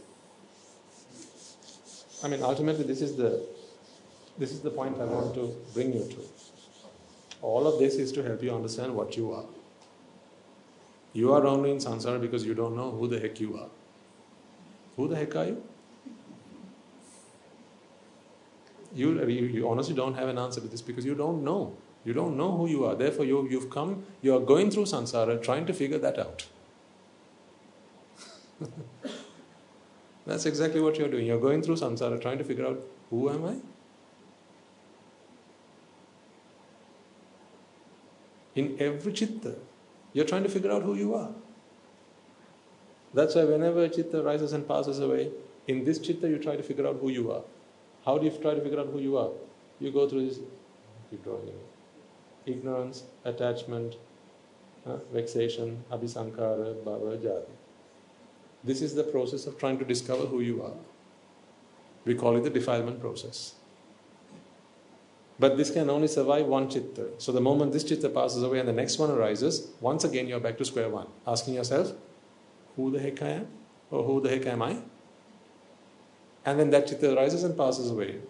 I mean, ultimately this is the this is the point I want to bring you to. All of this is to help you understand what you are. You are only in samsara because you don't know who the heck you are. Who the heck are you? You, you, you honestly don't have an answer to this because you don't know. You don't know who you are. Therefore, you, you've come, you are going through samsara trying to figure that out. That's exactly what you're doing. You're going through samsara trying to figure out, who am I? In every chitta, you're trying to figure out who you are. That's why whenever a chitta rises and passes away, in this chitta you try to figure out who you are. How do you try to figure out who you are? You go through this, keep drawing it. Ignorance, attachment, uh, vexation, abhisankara, bhava, jati. This is the process of trying to discover who you are. We call it the defilement process. But this can only survive one chitta. So the moment this chitta passes away and the next one arises, once again you're back to square one, asking yourself, who the heck I am? Or who the heck am I? And then that chitta arises and passes away.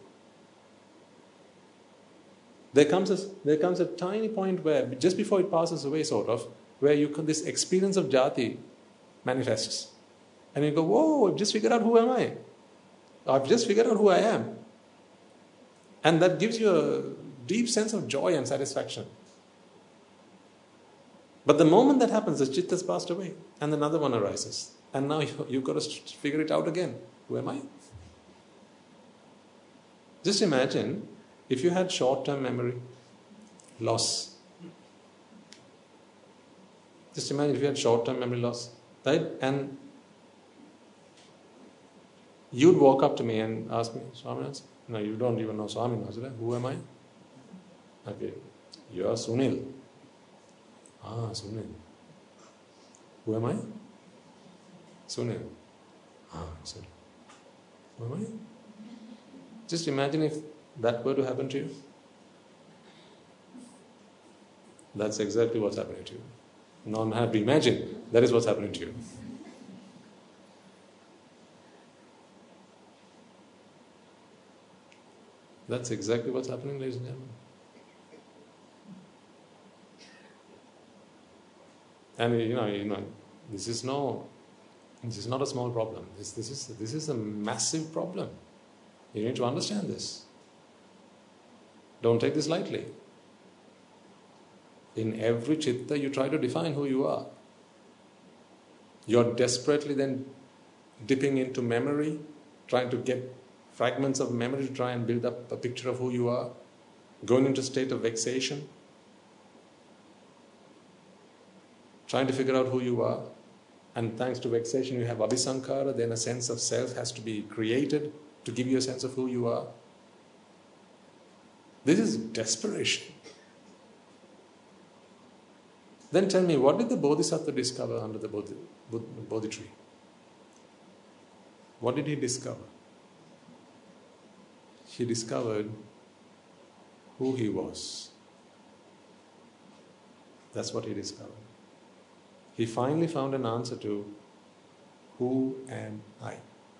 There comes a, there comes a tiny point where, just before it passes away sort of, where you can, this experience of jati manifests. And you go, whoa, I've just figured out who am I. I've just figured out who I am. And that gives you a deep sense of joy and satisfaction. But the moment that happens, the chitta has passed away and another one arises. And now you, you've got to figure it out again. Who am I? Just imagine if you had short-term memory loss. Just imagine if you had short-term memory loss, right? And you'd walk up to me and ask me, Swaminathan, no, you don't even know Swaminathan. Who am I? Okay, you are Sunil. Ah, Sunil. Who am I? Sunil. Ah, Sunil. Who am I? Just imagine if that were to happen to you. That's exactly what's happening to you. Non have to imagine. That is what's happening to you. That's exactly what's happening, ladies and gentlemen. And you know, you know, this is no, this is not a small problem. This, this is this is a massive problem. You need to understand this. Don't take this lightly. In every chitta, you try to define who you are. You're desperately then dipping into memory, trying to get fragments of memory to try and build up a picture of who you are, going into a state of vexation, trying to figure out who you are. And thanks to vexation, you have abhisankara, then a sense of self has to be created to give you a sense of who you are. This is desperation. Then tell me, what did the Bodhisattva discover under the Bodhi, Bodhi tree? What did he discover? He discovered who he was. That's what he discovered. He finally found an answer to, who am I?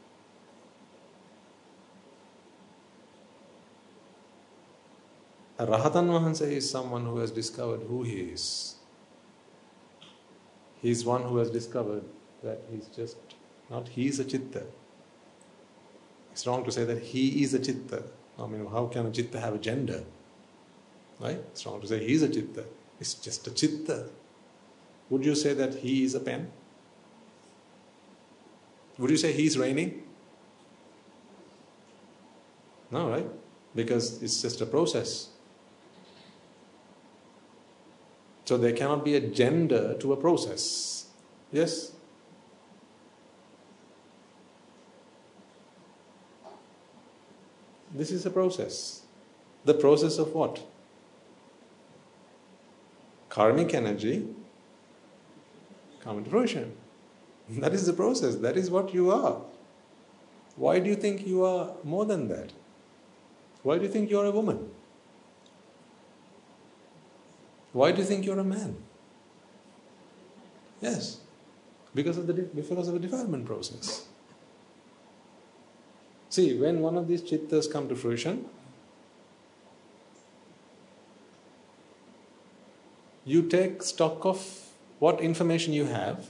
A Rahatan Vahansa is someone who has discovered who he is. He's one who has discovered that he's just not he is a chitta. It's wrong to say that he is a chitta. I mean, how can a chitta have a gender? Right? It's wrong to say he is a chitta. It's just a chitta. Would you say that he is a pen? Would you say he's raining? No, right? Because it's just a process. So there cannot be a gender to a process. Yes? This is a process. The process of what? Karmic energy coming to fruition. That is the process. That is what you are. Why do you think you are more than that? Why do you think you are a woman? Why do you think you're a man? Yes, because of the because of the defilement process. See, when one of these chittas come to fruition, you take stock of what information you have.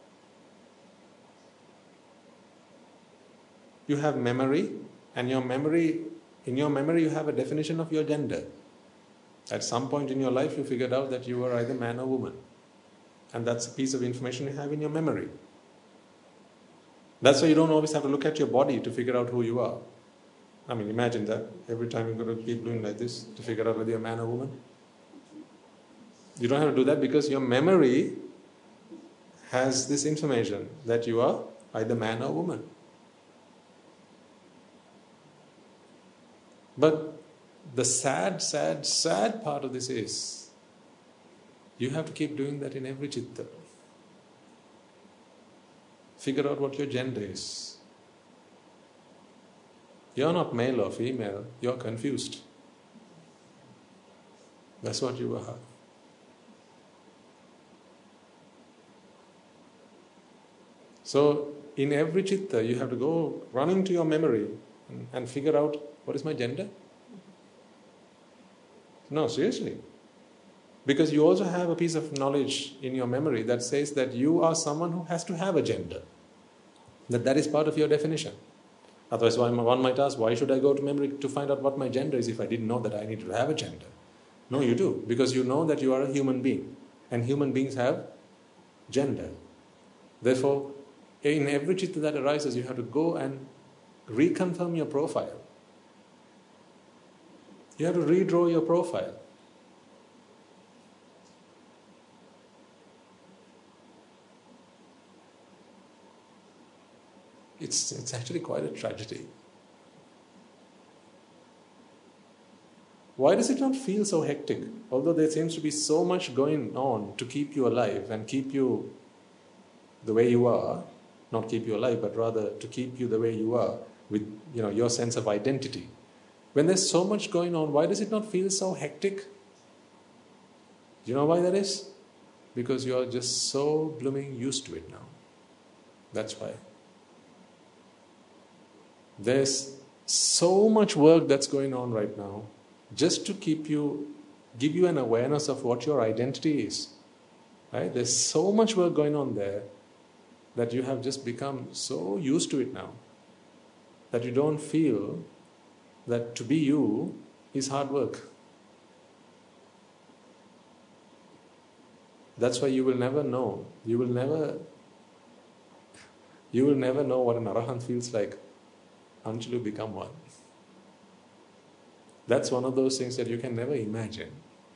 You have memory, and your memory, in your memory you have a definition of your gender. At some point in your life you figured out that you are either man or woman. And that's a piece of information you have in your memory. That's why you don't always have to look at your body to figure out who you are. I mean, imagine that every time you're going to keep doing like this to figure out whether you're a man or woman. You don't have to do that because your memory has this information that you are either man or woman. But the sad, sad, sad part of this is you have to keep doing that in every chitta. Figure out what your gender is. You're not male or female, you're confused. That's what you are. So, in every chitta, you have to go running to your memory and, and figure out, what is my gender? No, seriously. Because you also have a piece of knowledge in your memory that says that you are someone who has to have a gender. That that is part of your definition. Otherwise, one might ask, why should I go to memory to find out what my gender is if I didn't know that I needed to have a gender? No, you do. Because you know that you are a human being. And human beings have gender. Therefore, in every chitta that arises, you have to go and reconfirm your profile. You have to redraw your profile. It's, it's actually quite a tragedy. Why does it not feel so hectic? Although there seems to be so much going on to keep you alive and keep you the way you are, not keep you alive, but rather to keep you the way you are with, you know, your sense of identity. When there's so much going on, why does it not feel so hectic? Do you know why that is? Because you are just so blooming used to it now. That's why. There's so much work that's going on right now just to keep you, give you an awareness of what your identity is. Right? There's so much work going on there that you have just become so used to it now that you don't feel that to be you is hard work. That's why you will never know. You will never, you will never know what an arahant feels like until you become one. That's one of those things that you can never imagine.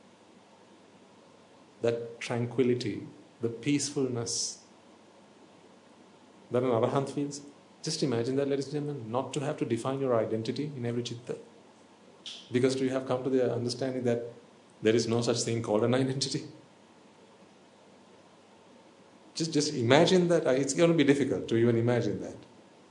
That tranquility, the peacefulness that an arahant feels. Just imagine that, ladies and gentlemen, not to have to define your identity in every chitta. Because you have come to the understanding that there is no such thing called an identity. Just, just imagine that. It's going to be difficult to even imagine that.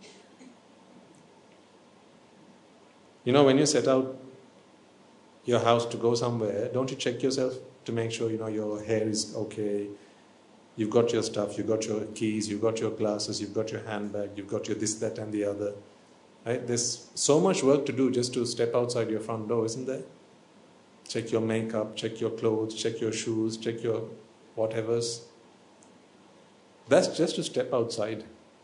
You know, when you set out your house to go somewhere, don't you check yourself to make sure, you know, your hair is okay, you've got your stuff, you've got your keys, you've got your glasses, you've got your handbag, you've got your this, that and the other. Right? There's so much work to do just to step outside your front door, isn't there? Check your makeup, check your clothes, check your shoes, check your whatevers. That's just to step outside.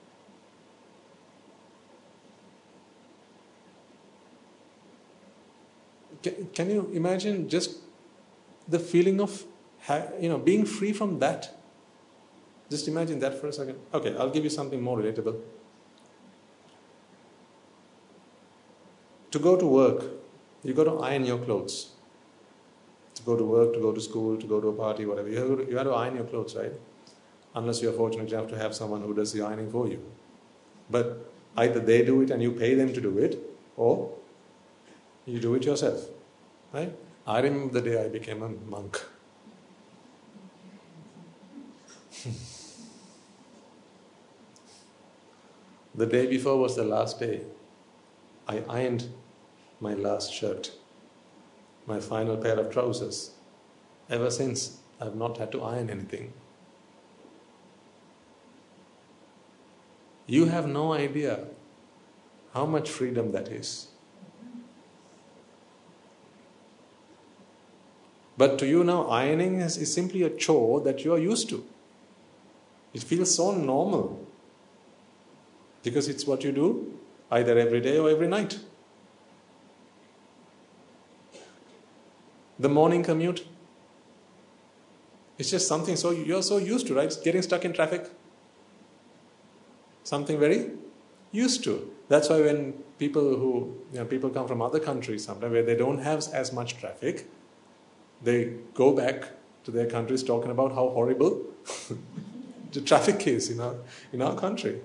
Can, can you imagine just the feeling of, you know, being free from that? Just imagine that for a second. Okay, I'll give you something more relatable. To go to work, you got to iron your clothes. To go to work, to go to school, to go to a party, whatever. You have to, you have to iron your clothes, right? Unless you're fortunate enough to have someone who does the ironing for you. But either they do it and you pay them to do it, or you do it yourself. Right? I remember the day I became a monk. The day before was the last day. I ironed my last shirt, my final pair of trousers. Ever since, I've not had to iron anything. You have no idea how much freedom that is. But to you now, ironing is, is simply a chore that you are used to. It feels so normal. Because it's what you do either every day or every night. The morning commute, it's just something so you're so used to, right? Getting stuck in traffic. Something very used to. That's why when people who, you know, people come from other countries sometimes where they don't have as much traffic, they go back to their countries talking about how horrible the traffic is in our, in our country.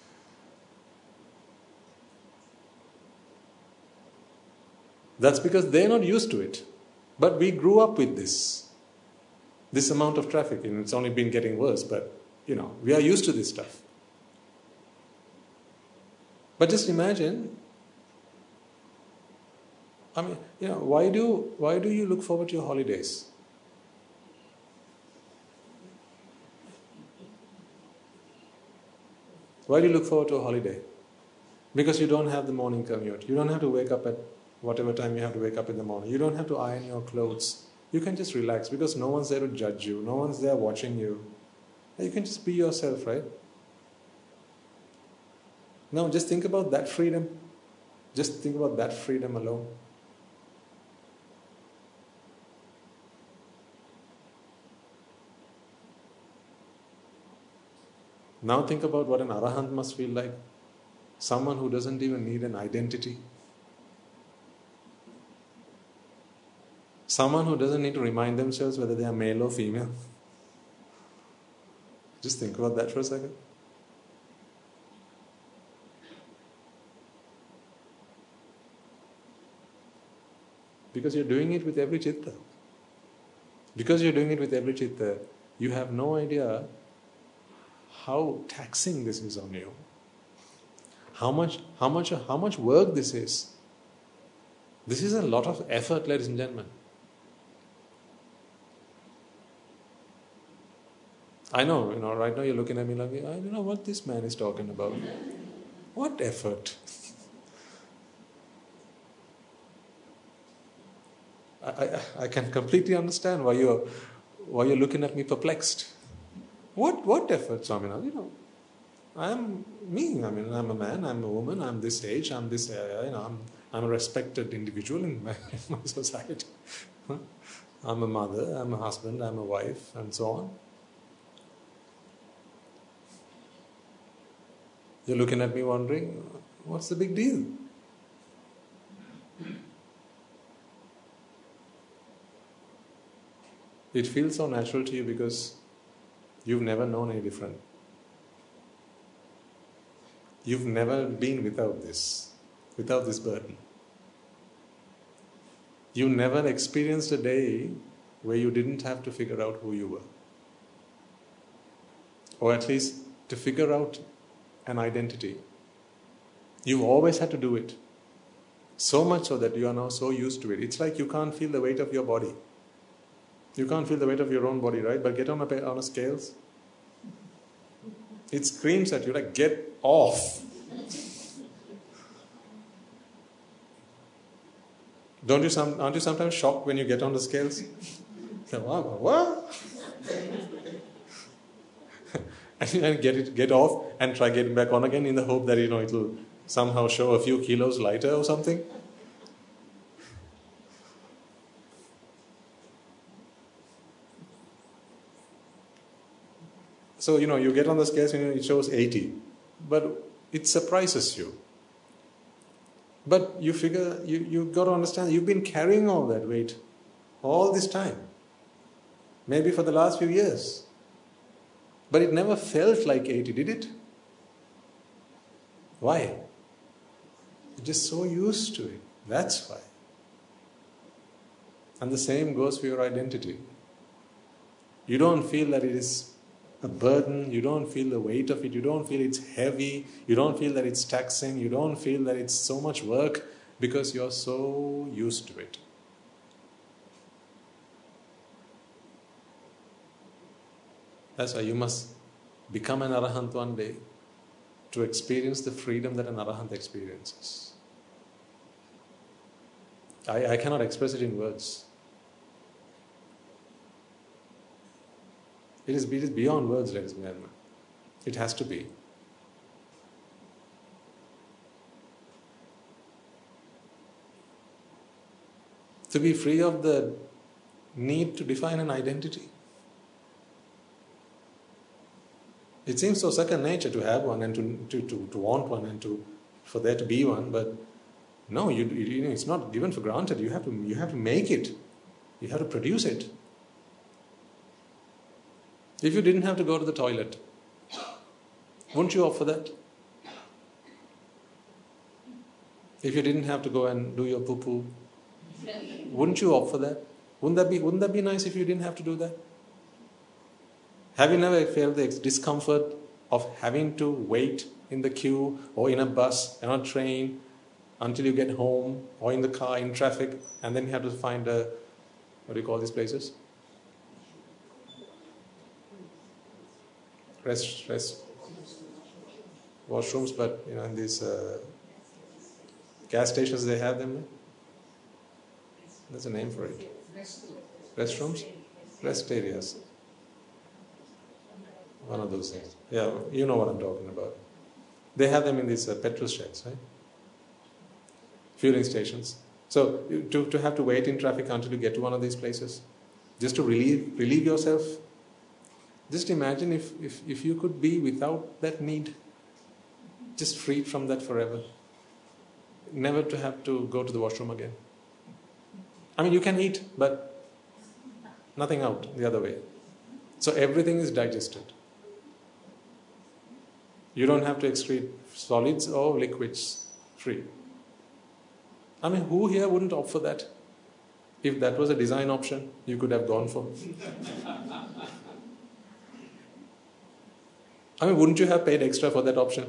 That's because they're not used to it. But we grew up with this. This amount of traffic, and it's only been getting worse, but, you know, we are used to this stuff. But just imagine I mean, you know, why do why do you look forward to your holidays? Why do you look forward to a holiday? Because you don't have the morning commute. You don't have to wake up at whatever time you have to wake up in the morning. You don't have to iron your clothes. You can just relax because no one's there to judge you. No one's there watching you. You can just be yourself, right? Now just think about that freedom. Just think about that freedom alone. Now think about what an arahant must feel like. Someone who doesn't even need an identity. Someone who doesn't need to remind themselves whether they are male or female. Just think about that for a second. Because you're doing it with every chitta. Because you're doing it with every chitta, you have no idea how taxing this is on you. How much, how much, how much work this is. This is a lot of effort, ladies and gentlemen. I know, you know, right now you're looking at me like, I don't know what this man is talking about. What effort? I, I, I can completely understand why you're, why you're looking at me perplexed. What, what effort, Swaminathan? You know, I'm me. I mean, I'm a man, I'm a woman, I'm this age, I'm this, uh, you know, I'm, I'm a respected individual in my, in my society. I'm a mother, I'm a husband, I'm a wife, and so on. You're looking at me wondering, what's the big deal? It feels so natural to you because you've never known any different. You've never been without this, without this burden. You never experienced a day where you didn't have to figure out who you were. Or at least to figure out an identity. You've always had to do it. So much so that you are now so used to it. It's like you can't feel the weight of your body. You can't feel the weight of your own body, right? But get on a, on a scales. It screams at you like, get off. Don't you some, aren't you sometimes shocked when you get on the scales? So, wow, what? And then get it, get off and try getting back on again in the hope that, you know, it'll somehow show a few kilos lighter or something. So, you know, you get on the scales and it shows eighty. But it surprises you. But you figure, you, you've got to understand, you've been carrying all that weight all this time. Maybe for the last few years. But it never felt like eighty, did it? Why? You're just so used to it. That's why. And the same goes for your identity. You don't feel that it is a burden, you don't feel the weight of it, you don't feel it's heavy, you don't feel that it's taxing, you don't feel that it's so much work because you're so used to it. That's why you must become an arahant one day to experience the freedom that an arahant experiences. I, I cannot express it in words. It is, it is beyond words, ladies and gentlemen. It has to be. To be free of the need to define an identity. It seems so second nature to have one and to, to, to, to want one and to for there to be one, but no, you, you know, it's not given for granted. You have to you have to make it. You have to produce it. If you didn't have to go to the toilet, wouldn't you opt for that? If you didn't have to go and do your poo-poo, wouldn't you opt for that? Wouldn't that be wouldn't that be nice if you didn't have to do that? Have you never felt the discomfort of having to wait in the queue or in a bus, on a train, until you get home or in the car, in traffic, and then you have to find a, what do you call these places? Rest, rest, washrooms, but you know, in these uh, gas stations they have them. There's a name for it. Restrooms? Rest areas. One of those things. Yeah, you know what I'm talking about. They have them in these uh, petrol sheds, right? Fueling stations. So you, to, to have to wait in traffic until you get to one of these places, just to relieve relieve yourself. Just imagine if, if, if you could be without that need, just freed from that forever. Never to have to go to the washroom again. I mean, you can eat, but nothing out the other way. So everything is digested. You don't have to excrete solids or liquids free. I mean, who here wouldn't opt for that? If that was a design option, you could have gone for. I mean, wouldn't you have paid extra for that option?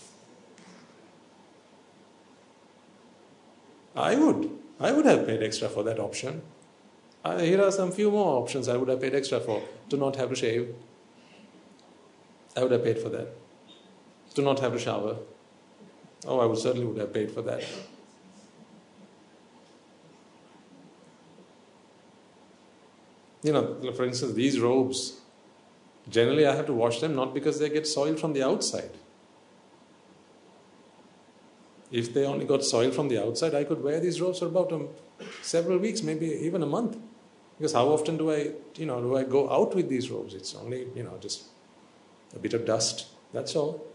I would. I would have paid extra for that option. Uh, here are some few more options I would have paid extra for. To not have to shave. I would have paid for that. To not have to shower. Oh, I would certainly would have paid for that. You know, for instance, these robes, generally I have to wash them not because they get soiled from the outside. If they only got soil from the outside, I could wear these robes for about um, several weeks, maybe even a month. Because how often do I, you know, do I go out with these robes? It's only, you know, just a bit of dust. That's all.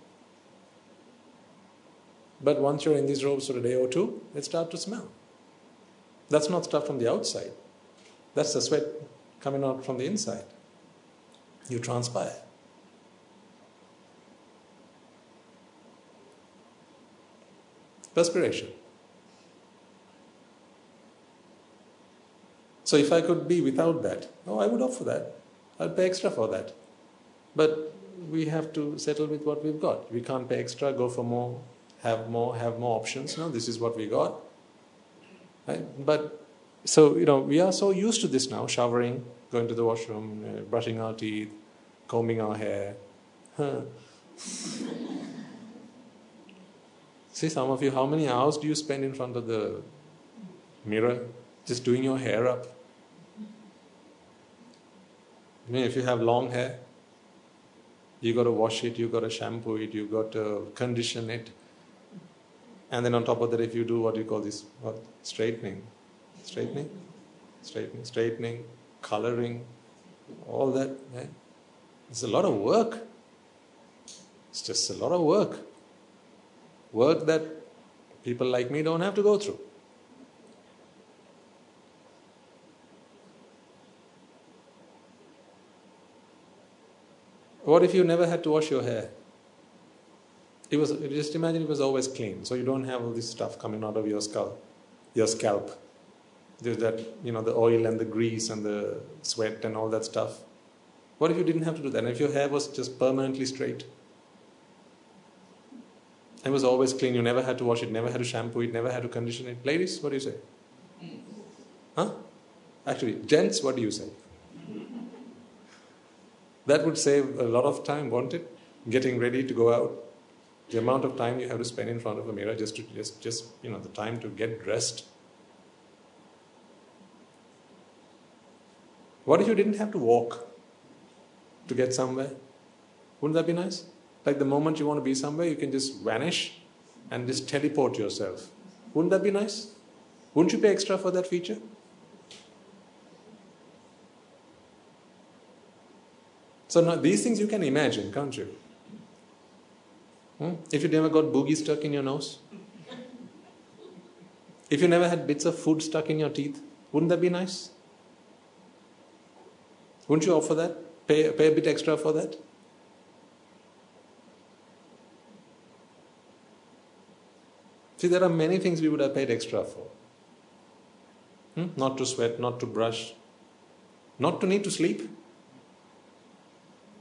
But once you're in these robes for a day or two, they start to smell. That's not stuff from the outside. That's the sweat coming out from the inside. You transpire. Perspiration. So if I could be without that, oh, I would opt for that. I'd pay extra for that. But we have to settle with what we've got. We can't pay extra, go for more, have more, have more options. No, this is what we got. Right? But, so, you know, we are so used to this now, showering, going to the washroom, uh, brushing our teeth, combing our hair. Huh. See, some of you, how many hours do you spend in front of the mirror, just doing your hair up? I mean, if you have long hair, you got to wash it, you got to shampoo it, you got to condition it. And then on top of that, if you do what you call this, what, straightening, straightening, straightening, straightening, coloring, all that, right? It's a lot of work. It's just a lot of work. Work that people like me don't have to go through. What if you never had to wash your hair? It was, just imagine it was always clean, so you don't have all this stuff coming out of your skull, your scalp. There's that, you know, the oil and the grease and the sweat and all that stuff. What if you didn't have to do that? And if your hair was just permanently straight? It was always clean, you never had to wash it, never had to shampoo it, never had to condition it. Ladies, what do you say? Huh? Actually, gents, what do you say? That would save a lot of time, won't it? Getting ready to go out. The amount of time you have to spend in front of a mirror just to, just, just you know, the time to get dressed. What if you didn't have to walk to get somewhere? Wouldn't that be nice? Like the moment you want to be somewhere, you can just vanish and just teleport yourself. Wouldn't that be nice? Wouldn't you pay extra for that feature? So now these things you can imagine, can't you? Hmm? If you never got boogie stuck in your nose? If you never had bits of food stuck in your teeth? Wouldn't that be nice? Wouldn't you offer that? Pay, pay a bit extra for that? See, there are many things we would have paid extra for. Hmm? Not to sweat, not to brush, not to need to sleep.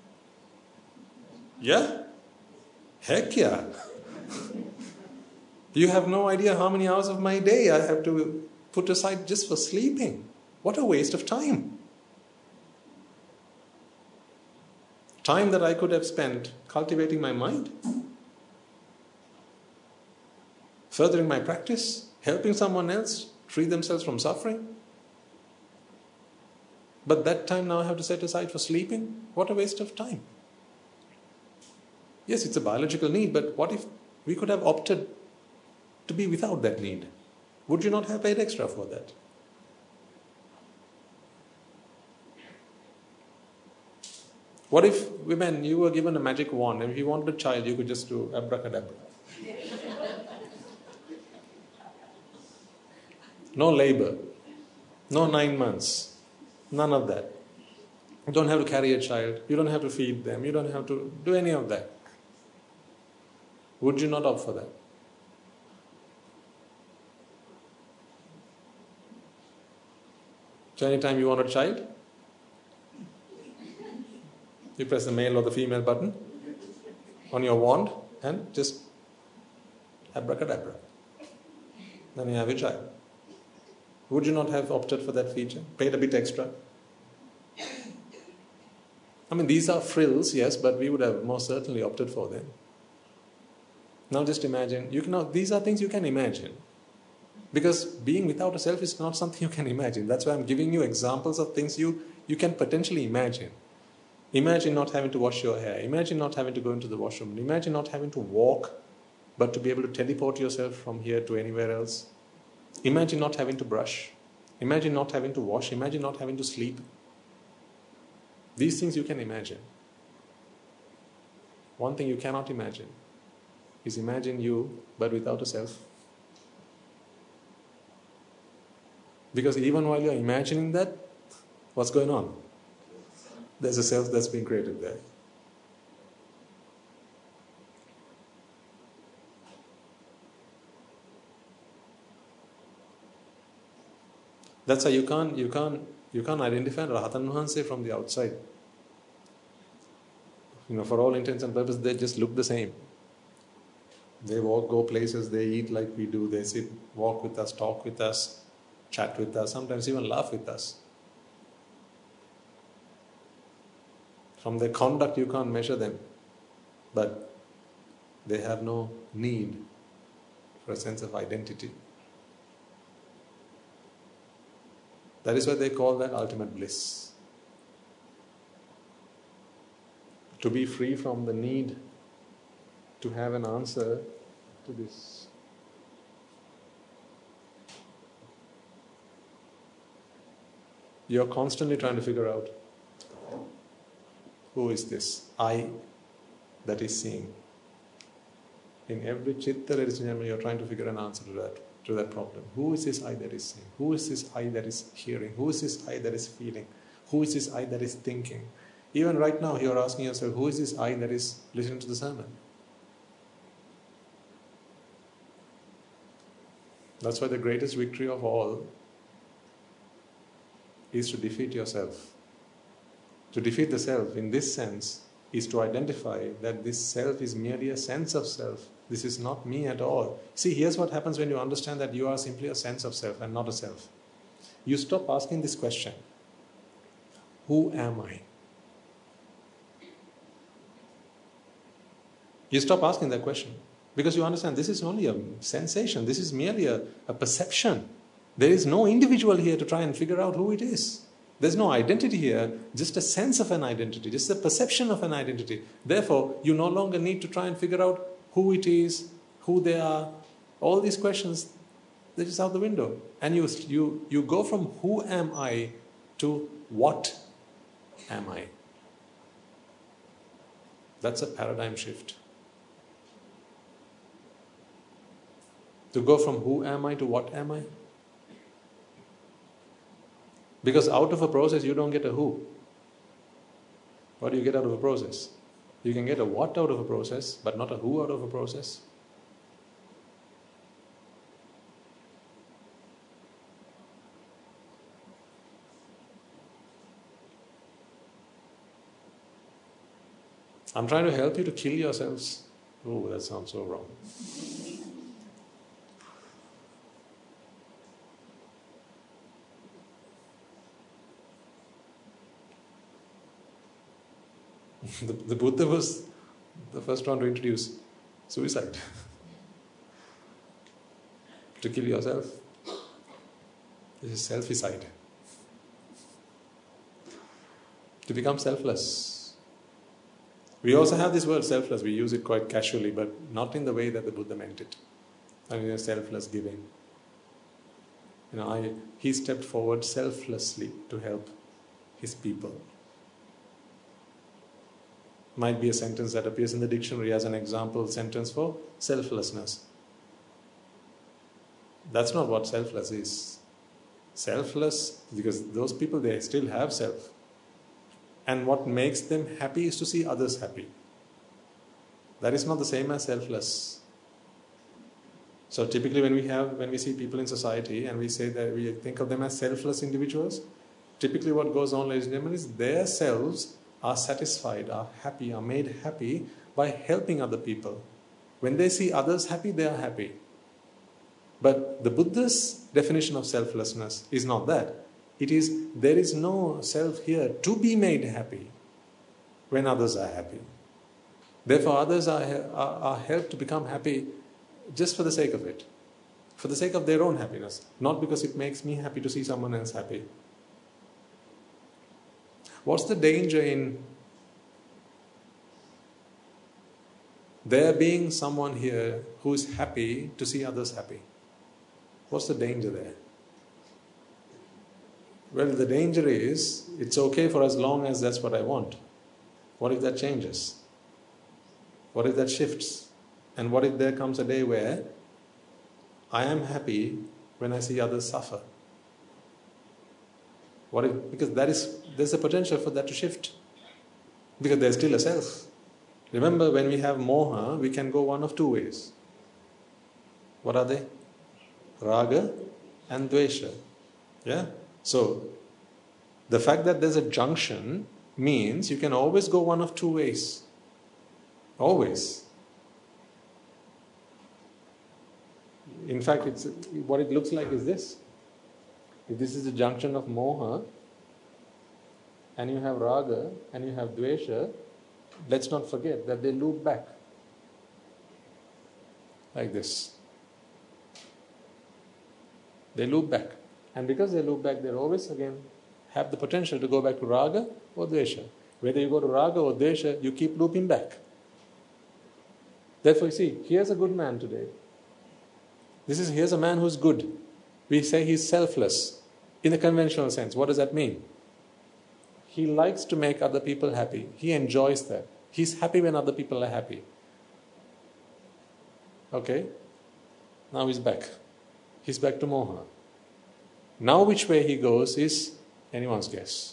Yeah? Heck yeah. You have no idea how many hours of my day I have to put aside just for sleeping. What a waste of time. Time that I could have spent cultivating my mind, furthering my practice, helping someone else free themselves from suffering. But that time now I have to set aside for sleeping? What a waste of time. Yes, it's a biological need, but what if we could have opted to be without that need? Would you not have paid extra for that? What if, women, you were given a magic wand and if you wanted a child, you could just do abracadabra? No labor, no nine months, none of that. You don't have to carry a child, you don't have to feed them, you don't have to do any of that. Would you not opt for that? So anytime you want a child, you press the male or the female button on your wand and just abracadabra. Then you have your child. Would you not have opted for that feature? Paid a bit extra? I mean, these are frills, yes, but we would have most certainly opted for them. Now just imagine, you can now, these are things you can imagine. Because being without a self is not something you can imagine. That's why I'm giving you examples of things you, you can potentially imagine. Imagine not having to wash your hair. Imagine not having to go into the washroom. Imagine not having to walk, but to be able to teleport yourself from here to anywhere else. Imagine not having to brush. Imagine not having to wash. Imagine not having to sleep. These things you can imagine. One thing you cannot imagine is imagine you, but without a self. Because even while you're imagining that, what's going on? There's a self that's being created there. That's why you can't, you can't, you can't identify Rahatan Wahanse from the outside. You know, for all intents and purposes, they just look the same. They walk, go places, they eat like we do, they sit, walk with us, talk with us, chat with us, sometimes even laugh with us. From their conduct you can't measure them, but they have no need for a sense of identity. That is why they call that ultimate bliss. To be free from the need to have an answer to this. You're constantly trying to figure out, who is this I that is seeing? In every chitta, ladies and gentlemen, you're trying to figure an answer to that, to that problem. Who is this I that is seeing? Who is this I that is hearing? Who is this I that is feeling? Who is this I that is thinking? Even right now, you're asking yourself, who is this I that is listening to the sermon? That's why the greatest victory of all is to defeat yourself. To defeat the self, in this sense, is to identify that this self is merely a sense of self. This is not me at all. See, here's what happens when you understand that you are simply a sense of self and not a self. You stop asking this question, who am I? You stop asking that question because you understand this is only a sensation. This is merely a, a perception. There is no individual here to try and figure out who it is. There's no identity here, just a sense of an identity, just a perception of an identity. Therefore, you no longer need to try and figure out who it is, who they are. All these questions, they're just out the window. And you, you, you go from who am I to what am I? That's a paradigm shift. To go from who am I to what am I? Because out of a process, you don't get a who. What do you get out of a process? You can get a what out of a process, but not a who out of a process. I'm trying to help you to kill yourselves. Oh, that sounds so wrong. the, the Buddha was the first one to introduce suicide. To kill yourself. This is selficide. To become selfless. We also have this word selfless. We use it quite casually, but not in the way that the Buddha meant it. I mean, selfless giving. You know, I, he stepped forward selflessly to help his people. Might be a sentence that appears in the dictionary as an example sentence for selflessness. That's not what selfless is. Selfless, because those people, they still have self. And what makes them happy is to see others happy. That is not the same as selfless. So typically when we have, when we see people in society and we say that we think of them as selfless individuals, typically what goes on, ladies and gentlemen, is their selves are satisfied, are happy, are made happy by helping other people. When they see others happy, they are happy. But the Buddha's definition of selflessness is not that. It is, there is no self here to be made happy when others are happy. Therefore, others are, are, are helped to become happy just for the sake of it. For the sake of their own happiness. Not because it makes me happy to see someone else happy. What's the danger in there being someone here who is happy to see others happy? What's the danger there? Well, the danger is, it's okay for as long as that's what I want. What if that changes? What if that shifts? And what if there comes a day where I am happy when I see others suffer? What if, because that is, there's a potential for that to shift. Because there's still a self. Remember, when we have moha, we can go one of two ways. What are they? Raga and dvesha. Yeah? So, the fact that there's a junction means you can always go one of two ways. Always. In fact, it's, what it looks like is this. If this is a junction of moha, and you have raga, and you have dvesha, let's not forget that they loop back. Like this. They loop back. And because they loop back, they always again have the potential to go back to raga or dvesha. Whether you go to raga or dvesha, you keep looping back. Therefore, you see, here's a good man today. This is, here's a man who's good. We say he's selfless in the conventional sense. What does that mean? He likes to make other people happy. He enjoys that. He's happy when other people are happy. Okay? Now he's back. He's back to moha. Now which way he goes is anyone's guess.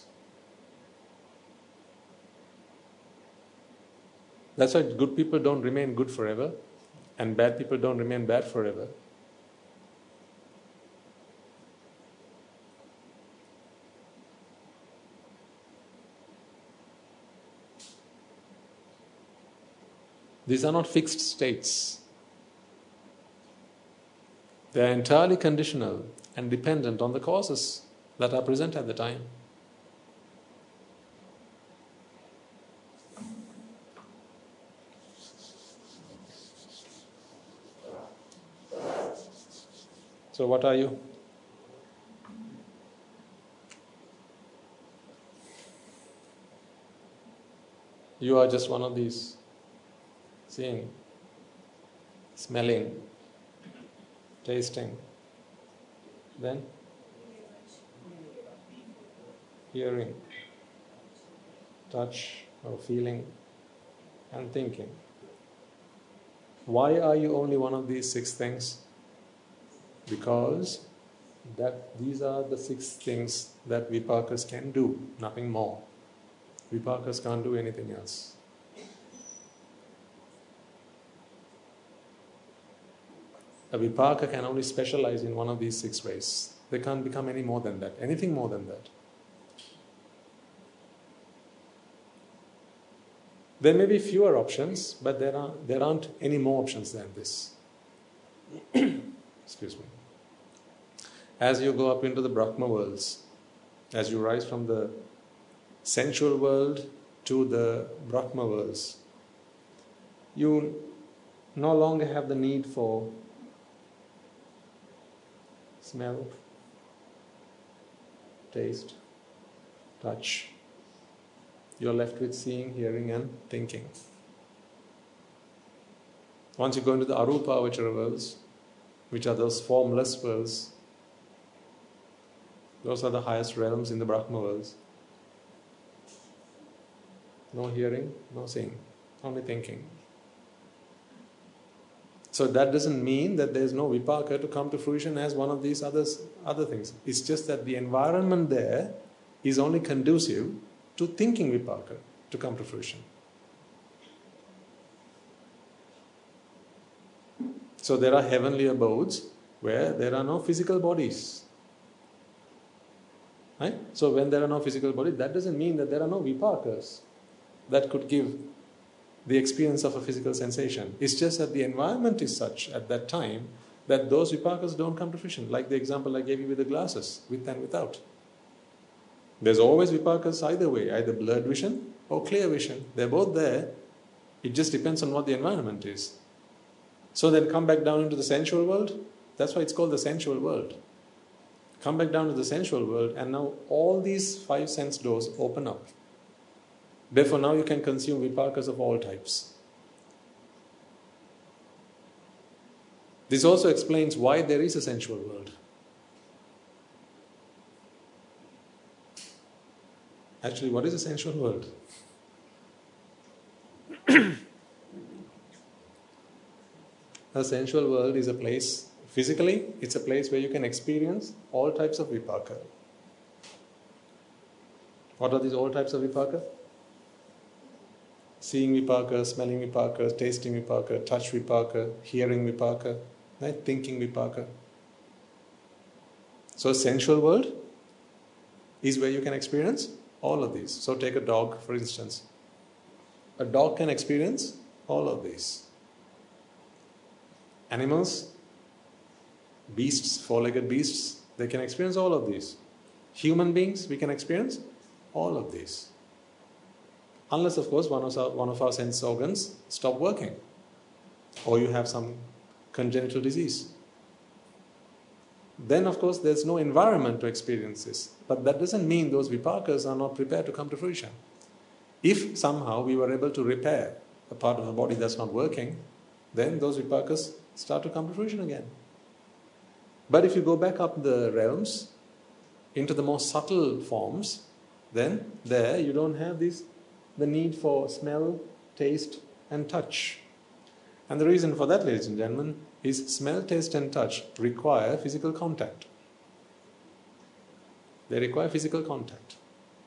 That's why good people don't remain good forever and bad people don't remain bad forever. These are not fixed states. They are entirely conditional and dependent on the causes that are present at the time. So what are you? You are just one of these. Seeing, smelling, tasting, then hearing, touch or feeling, and thinking. Why are you only one of these six things? Because that these are the six things that Vipakas can do, nothing more. Vipakas can't do anything else. A Vipaka can only specialize in one of these six ways. They can't become any more than that, anything more than that. There may be fewer options, but there are there aren't any more options than this. Excuse me. As you go up into the Brahma worlds, as you rise from the sensual world to the Brahma worlds, you no longer have the need for smell, taste, touch. You're left with seeing, hearing and thinking. Once you go into the Arupa Avachara worlds, which are those formless worlds, those are the highest realms in the Brahma worlds. No hearing, no seeing, only thinking. So that doesn't mean that there is no vipaka to come to fruition as one of these others, other things. It's just that the environment there is only conducive to thinking vipaka to come to fruition. So there are heavenly abodes where there are no physical bodies. Right? So when there are no physical bodies, that doesn't mean that there are no vipakas that could give the experience of a physical sensation. It's just that the environment is such at that time that those vipakas don't come to fruition, like the example I gave you with the glasses, with and without. There's always vipakas either way, either blurred vision or clear vision. They're both there. It just depends on what the environment is. So then come back down into the sensual world. That's why it's called the sensual world. Come back down to the sensual world, and now all these five sense doors open up. Therefore now you can consume vipakas of all types. This also explains why there is a sensual world. Actually, what is a sensual world? A sensual world is a place, physically, it's a place where you can experience all types of vipaka. What are these all types of vipaka? Seeing vipaka, smelling vipaka, tasting vipaka, touch vipaka, hearing vipaka, right? Thinking vipaka. So a sensual world is where you can experience all of these. So take a dog, for instance. A dog can experience all of these. Animals, beasts, four-legged beasts, they can experience all of these. Human beings, we can experience all of these. Unless, of course, one of our, one of our sense organs stop working, or you have some congenital disease. Then, of course, there's no environment to experience this. But that doesn't mean those vipakas are not prepared to come to fruition. If somehow we were able to repair a part of the body that's not working, then those vipakas start to come to fruition again. But if you go back up the realms into the more subtle forms, then there you don't have this, the need for smell, taste and touch. And the reason for that, ladies and gentlemen, is smell, taste and touch require physical contact. They require physical contact.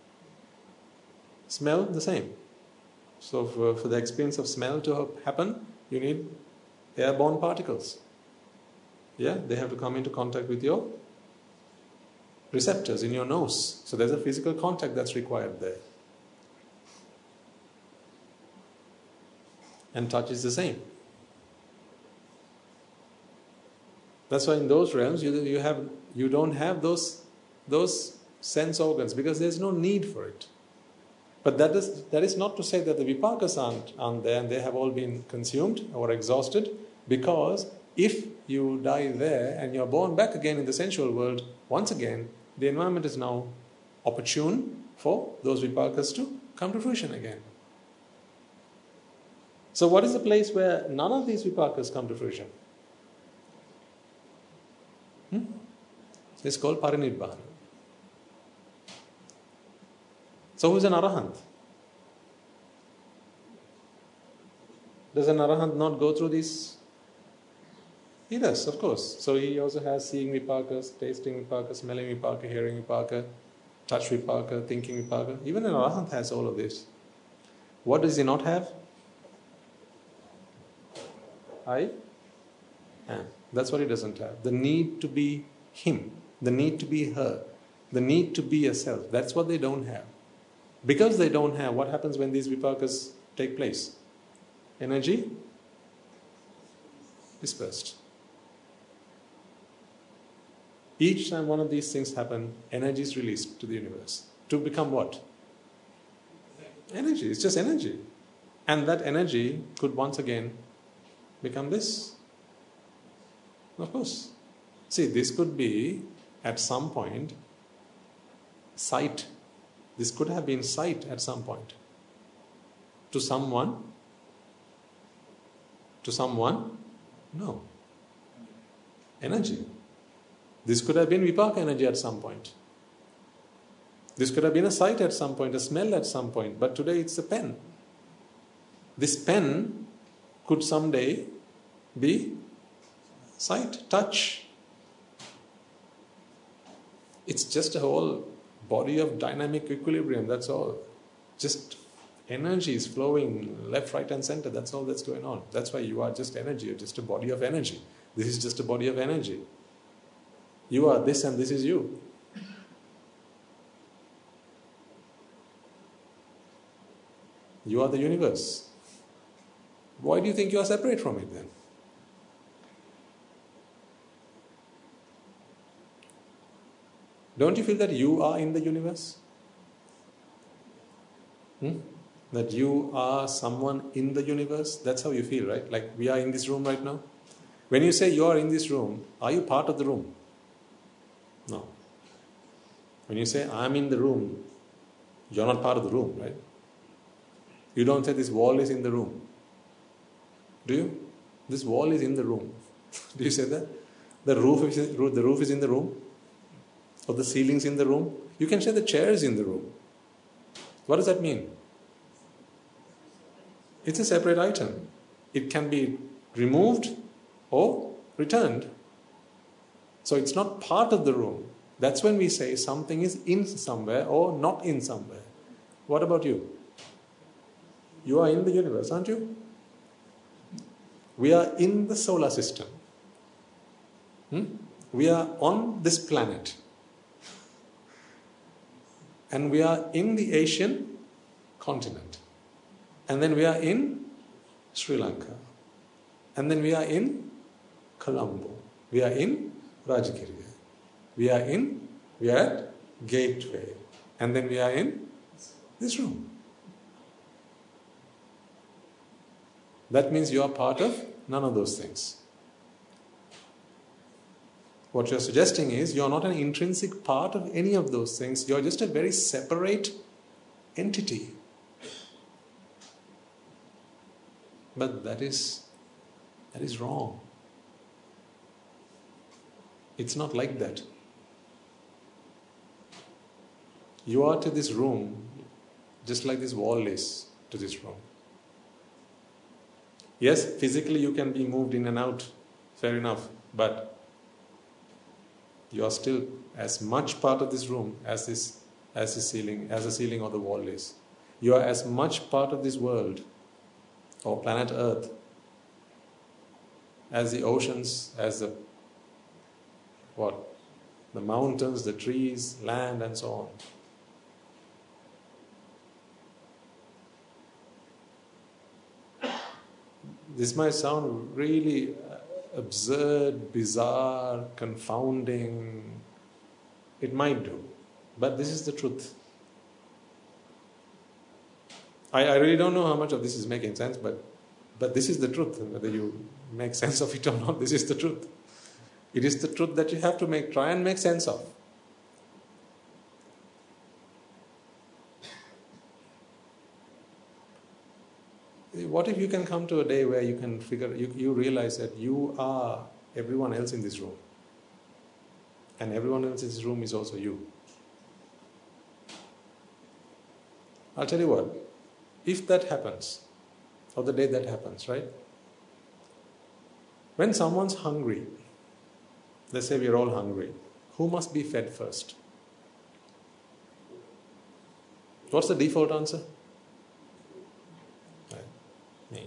Smell, the same. So for, for the experience of smell to happen, you need airborne particles. Yeah, they have to come into contact with your receptors in your nose. So there's a physical contact that's required there. And touch is the same. That's why in those realms you, you, have, you don't have those, those sense organs because there's no need for it. But that is, that is not to say that the vipakas aren't, aren't there and they have all been consumed or exhausted, because if you die there and you're born back again in the sensual world, once again, the environment is now opportune for those vipakas to come to fruition again. So what is the place where none of these vipakas come to fruition? Hmm? It's called Parinibbana. So who's an Arahant? Does an Arahant not go through these? He does, of course. So he also has seeing vipakas, tasting vipakas, smelling vipaka, hearing vipaka, touch vipaka, thinking vipaka. Even an Arahant has all of this. What does he not have? I am. That's what he doesn't have. The need to be him, the need to be her, the need to be a self. That's what they don't have. Because they don't have, what happens when these vipakas take place? Energy dispersed. Each time one of these things happen, energy is released to the universe. To become what? Energy, it's just energy. And that energy could once again become this. Of course. See, this could be at some point sight. This could have been sight at some point. To someone? To someone? No. Energy. This could have been vipaka energy at some point. This could have been a sight at some point, a smell at some point, but today it's a pen. This pen could someday be sight, touch. It's just a whole body of dynamic equilibrium, that's all. Just energy is flowing left, right and center, that's all that's going on. That's why you are just energy, you're just a body of energy. This is just a body of energy. You are this and this is you. You are the universe. Why do you think you are separate from it then? Don't you feel that you are in the universe? Hmm? That you are someone in the universe? That's how you feel, right? Like we are in this room right now. When you say you are in this room, are you part of the room? No. When you say I am in the room, you're not part of the room, right? You don't say this wall is in the room. Do you? This wall is in the room. Do you say that? The roof is the roof is in the room? Or the ceilings in the room? You can say the chair is in the room. What does that mean? It's a separate item. It can be removed or returned. So it's not part of the room. That's when we say something is in somewhere or not in somewhere. What about you? You are in the universe, aren't you? We are in the solar system. Hmm? We are on this planet. And we are in the Asian continent. And then we are in Sri Lanka. And then we are in Colombo. We are in Rajagiriya. We are in, we are at Gateway. And then we are in this room. That means you are part of none of those things. What you're suggesting is you're not an intrinsic part of any of those things. You're just a very separate entity. But that is, that is wrong. It's not like that. You are to this room just like this wall is to this room. Yes, physically you can be moved in and out, fair enough, but you are still as much part of this room as this, as the ceiling, as the ceiling or the wall is. You are as much part of this world or planet Earth as the oceans, as the what? The mountains, the trees, land and so on. This might sound really absurd, bizarre, confounding. It might do. But this is the truth. I, I really don't know how much of this is making sense, but, but this is the truth. Whether you make sense of it or not, this is the truth. It is the truth that you have to make, try and make sense of. What if you can come to a day where you can figure, you, you realize that you are everyone else in this room. And everyone else in this room is also you. I'll tell you what, if that happens, or the day that happens, right? When someone's hungry, let's say we're all hungry, who must be fed first? What's the default answer? Me.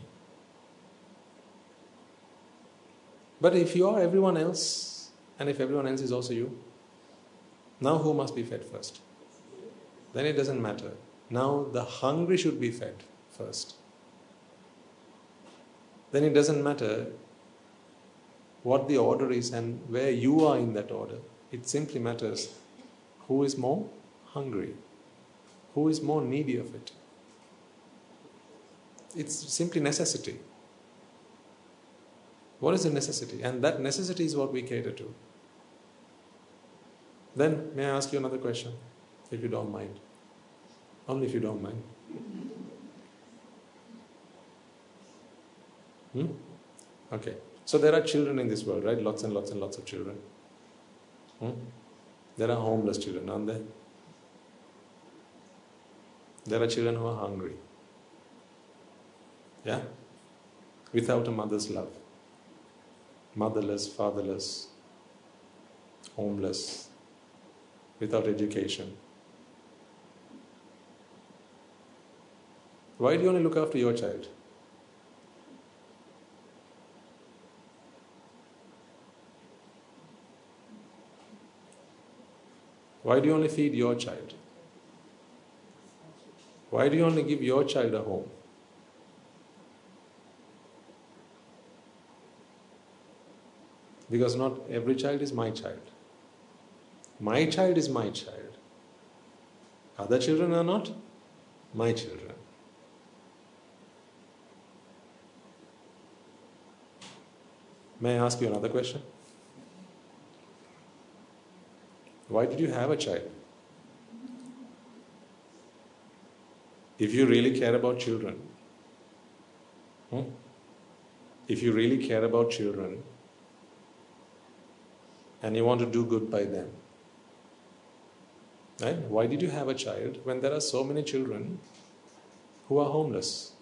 But if you are everyone else, and if everyone else is also you, now who must be fed first? Then it doesn't matter. Now the hungry should be fed first. Then it doesn't matter what the order is and where you are in that order. It simply matters who is more hungry, who is more needy of it. It's simply necessity. What is the necessity? And that necessity is what we cater to. Then, may I ask you another question, if you don't mind? Only if you don't mind. Hmm? Okay. So there are children in this world, right? Lots and lots and lots of children. Hmm? There are homeless children, aren't there? There are children who are hungry. Yeah? Without a mother's love. Motherless, fatherless, homeless, without education. Why do you only look after your child? Why do you only feed your child? Why do you only give your child a home? Because not every child is my child. My child is my child. Other children are not my children. May I ask you another question? Why did you have a child? If you really care about children, hmm? if you really care about children and you want to do good by them, right? Why did you have a child when there are so many children who are homeless?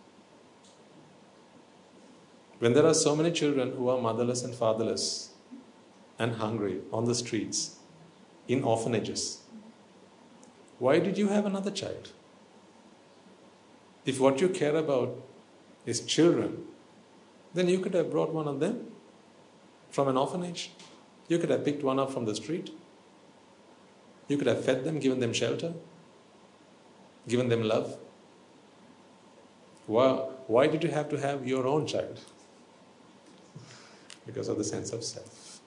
When there are so many children who are motherless and fatherless and hungry on the streets, in orphanages, why did you have another child? If what you care about is children, then you could have brought one of them from an orphanage. You could have picked one up from the street. You could have fed them, given them shelter, given them love. Why, why did you have to have your own child? Because of the sense of self.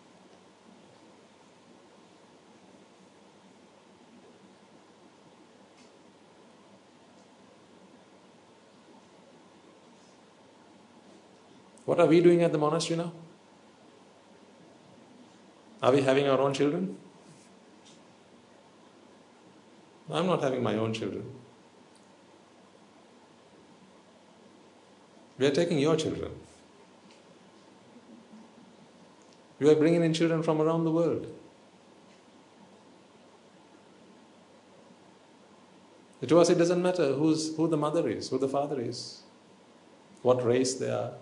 What are we doing at the monastery now? Are we having our own children? I'm not having my own children. We are taking your children. We are bringing in children from around the world. To us it doesn't matter who's, who the mother is, who the father is, what race they are.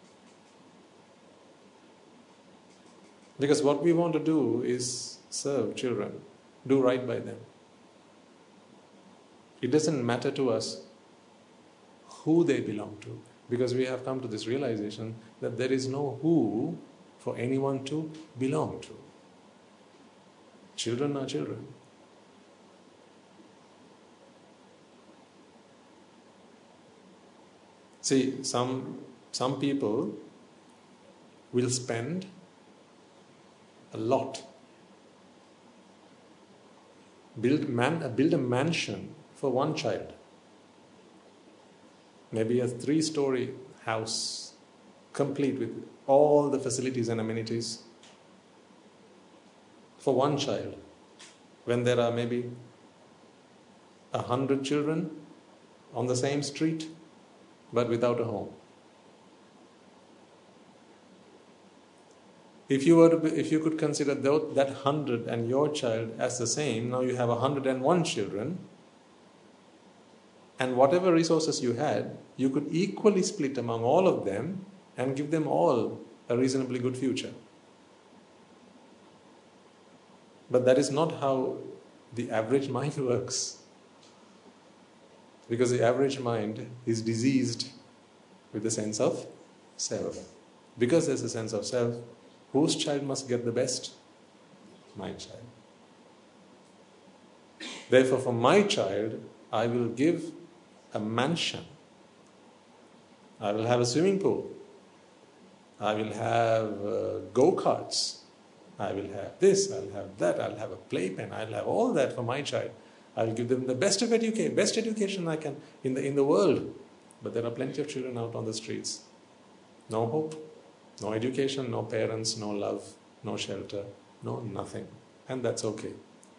Because what we want to do is serve children, do right by them. It doesn't matter to us who they belong to, because we have come to this realization that there is no who for anyone to belong to. Children are children. See, some, some people will spend a lot, build, man, build a mansion for one child. Maybe a three-story house, complete with all the facilities and amenities for one child, when there are maybe a hundred children on the same street, but without a home. If you were to be, if you could consider that hundred and your child as the same, now you have a hundred and one children, and whatever resources you had, you could equally split among all of them and give them all a reasonably good future. But that is not how the average mind works. Because the average mind is diseased with the sense of self. Because there's a sense of self, whose child must get the best? My child. Therefore, for my child, I will give a mansion. I will have a swimming pool. I will have uh, go-karts. I will have this, I'll have that, I'll have a playpen, I'll have all that for my child. I'll give them the best of education, best education I can in the in the world. But there are plenty of children out on the streets. No hope, no education, no parents, no love, no shelter, no nothing. And that's okay.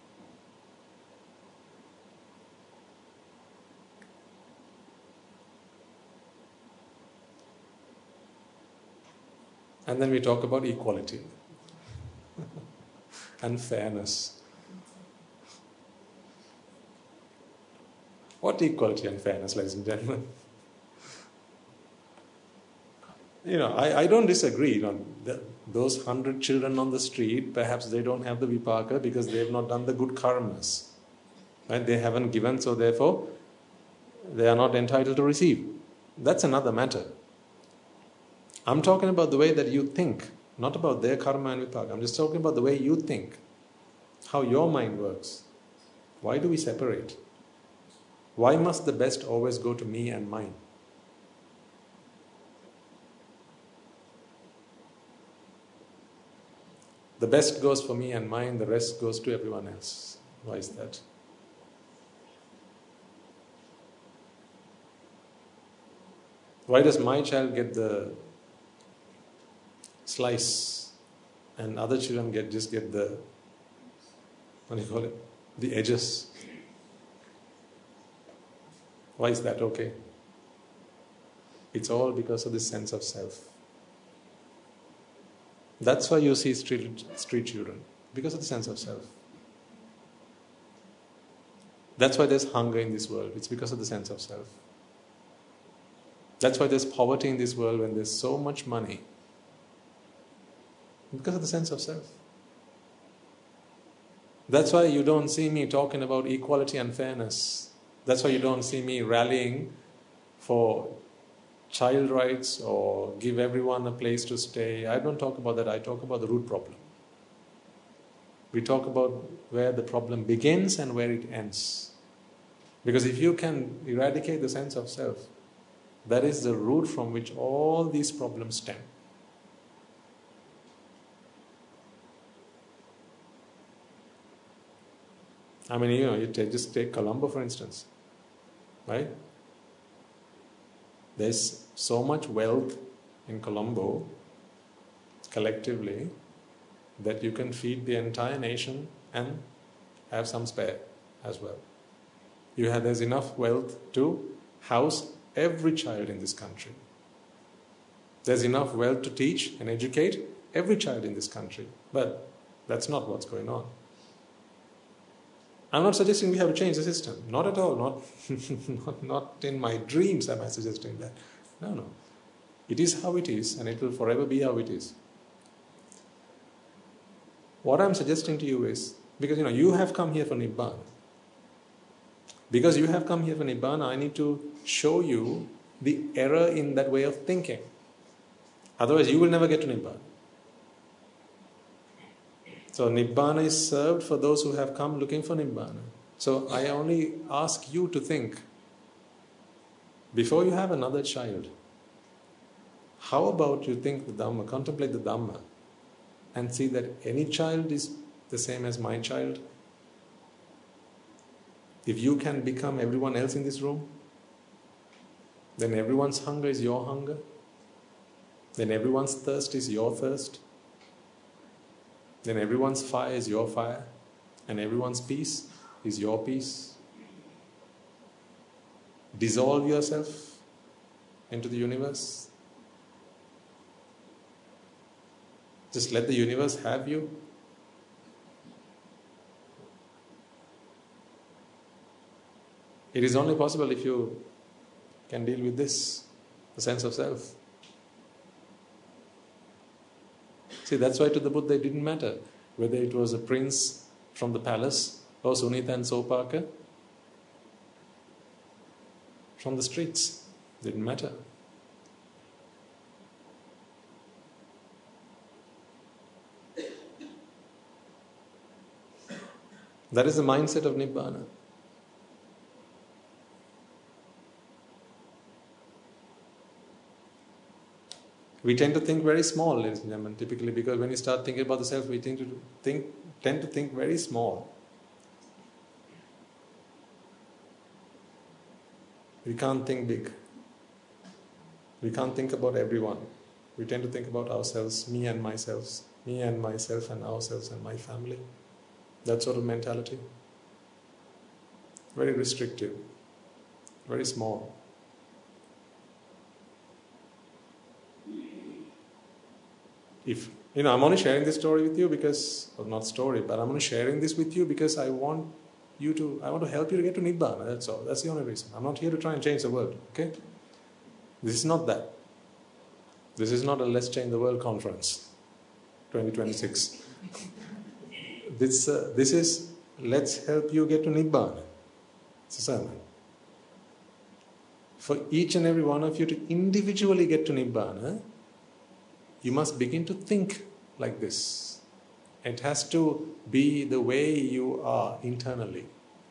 And then we talk about equality and fairness. What equality and fairness, ladies and gentlemen? You know, I, I don't disagree. You know, the, those hundred children on the street, perhaps they don't have the vipaka because they have not done the good karmas. Right? They haven't given, so therefore they are not entitled to receive. That's another matter. I'm talking about the way that you think, not about their karma and vipaka. I'm just talking about the way you think, how your mind works. Why do we separate? Why must the best always go to me and mine? The best goes for me and mine, the rest goes to everyone else. Why is that? Why does my child get the slice and other children get just get the, what do you call it, the edges? Why is that okay? It's all because of this sense of self. That's why you see street, street children, because of the sense of self. That's why there's hunger in this world. It's because of the sense of self. That's why there's poverty in this world when there's so much money. Because of the sense of self. That's why you don't see me talking about equality and fairness. That's why you don't see me rallying for child rights or give everyone a place to stay. I don't talk about that. I talk about the root problem. We talk about where the problem begins and where it ends. Because if you can eradicate the sense of self, that is the root from which all these problems stem. I mean, you know, you take, just take Colombo for instance, right? There's so much wealth in Colombo, collectively, that you can feed the entire nation and have some spare as well. You have, there's enough wealth to house every child in this country. There's enough wealth to teach and educate every child in this country. But that's not what's going on. I'm not suggesting we have to change the system. Not at all. Not, not, not in my dreams am I suggesting that. No, no. It is how it is, and it will forever be how it is. What I'm suggesting to you is, because you know, you have come here for Nibbana. Because you have come here for Nibbana, I need to show you the error in that way of thinking. Otherwise, you will never get to Nibbana. So Nibbana is served for those who have come looking for Nibbana. So I only ask you to think, before you have another child, how about you think the Dhamma, contemplate the Dhamma, and see that any child is the same as my child? If you can become everyone else in this room, then everyone's hunger is your hunger. Then everyone's thirst is your thirst. Then everyone's fire is your fire. And everyone's peace is your peace. Dissolve yourself into the universe. Just let the universe have you. It is only possible if you can deal with this, the sense of self. See, that's why to the Buddha it didn't matter whether it was a prince from the palace or Sunita and Sopaka from the streets. It didn't matter. That is the mindset of Nibbana. We tend to think very small, ladies and gentlemen, typically, because when you start thinking about the self, we tend to think, tend to think very small. We can't think big. We can't think about everyone. We tend to think about ourselves, me and myself, me and myself and ourselves and my family. That sort of mentality. Very restrictive, very small. If, you know, I'm only sharing this story with you because, or not story, but I'm only sharing this with you because I want you to, I want to help you to get to Nibbana, that's all. That's the only reason. I'm not here to try and change the world, okay? This is not that. This is not a Let's Change the World conference, twenty twenty-six. this, uh, this is, let's help you get to Nibbana. It's a sermon. For each and every one of you to individually get to Nibbana, you must begin to think like this. It has to be the way you are internally.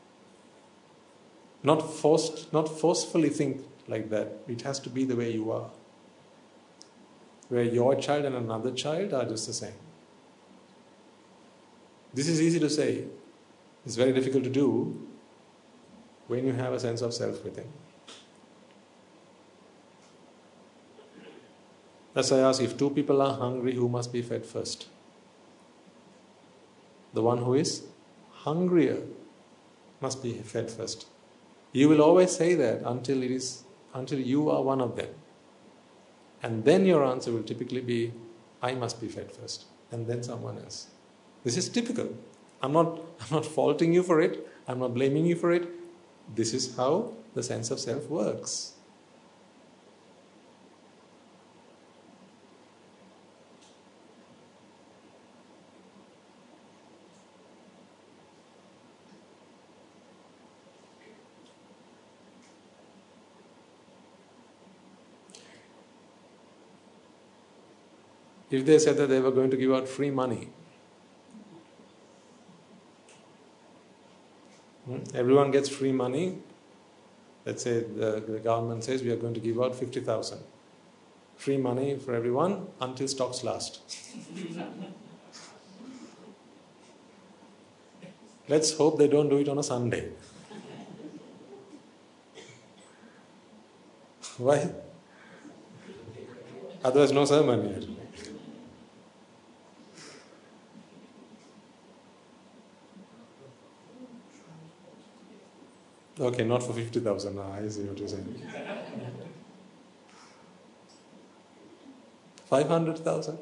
Not forced, not forcefully think like that. It has to be the way you are. Where your child and another child are just the same. This is easy to say. It's very difficult to do when you have a sense of self within. That's why I ask, if two people are hungry, who must be fed first? The one who is hungrier must be fed first. You will always say that until it is, until you are one of them. And then your answer will typically be, I must be fed first, and then someone else. This is typical. I'm not, I'm not faulting you for it. I'm not blaming you for it. This is how the sense of self works. If they said that they were going to give out free money, hmm? everyone gets free money. Let's say the, the government says we are going to give out fifty thousand. Free money for everyone until stocks last. Let's hope they don't do it on a Sunday. Why? Otherwise no sermon here. Okay, not for fifty thousand. No, I see what you're saying. five hundred thousand?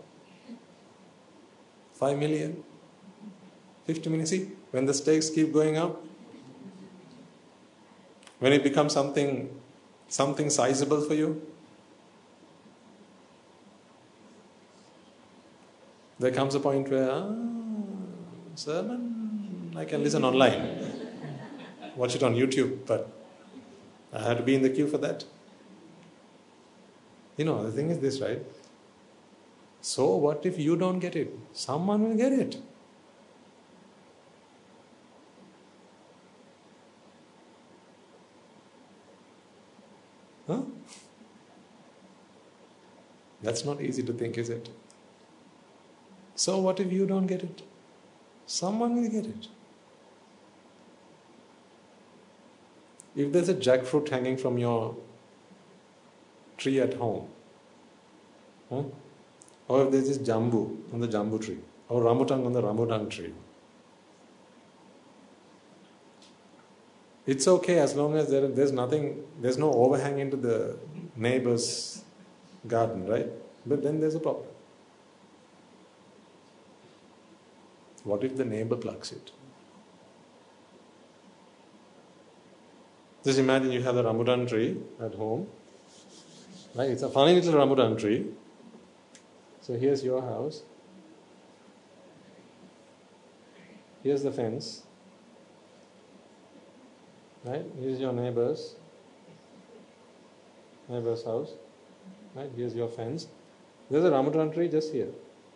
five million? fifty million? See, when the stakes keep going up, when it becomes something, something sizable for you, there comes a point where, ah, sermon, I can listen online. Watch it on YouTube, but I had to be in the queue for that. You know, the thing is this, right? So what if you don't get it? Someone will get it. Huh? That's not easy to think, is it? So what if you don't get it? Someone will get it. If there's a jackfruit hanging from your tree at home, huh? Or if there's this jambu on the jambu tree, or rambutan on the rambutan tree, it's okay as long as there, there's nothing, there's no overhang into the neighbor's garden, right? But then there's a problem. What if the neighbor plucks it? Just imagine you have a rambutan tree at home. Right? It's a funny little rambutan tree. So here's your house. Here's the fence. Right? Here's your neighbor's neighbor's house. Right? Here's your fence. There's a rambutan tree just here.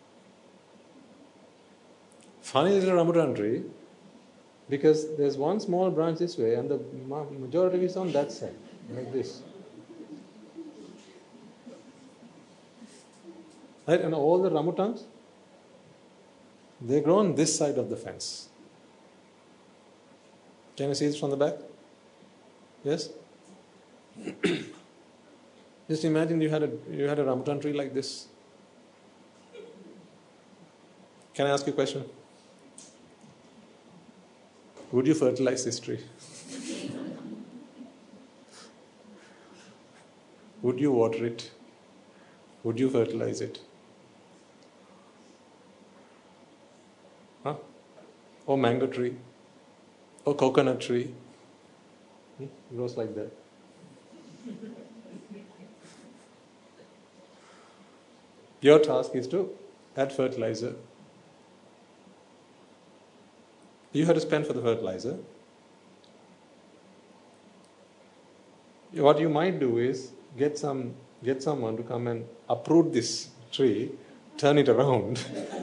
Funny little rambutan tree, because there's one small branch this way and the majority is on that side, like this. Right? And all the rambutans, they grow on this side of the fence. Can you see this from the back? Yes? Just imagine you had a you had a rambutan tree like this. Can I ask you a question? Would you fertilize this tree? Would you water it? Would you fertilize it? Huh? Or mango tree? Or coconut tree? Hmm? It grows like that. Your task is to add fertilizer. You have to spend for the fertilizer. What you might do is get some get someone to come and uproot this tree, turn it around,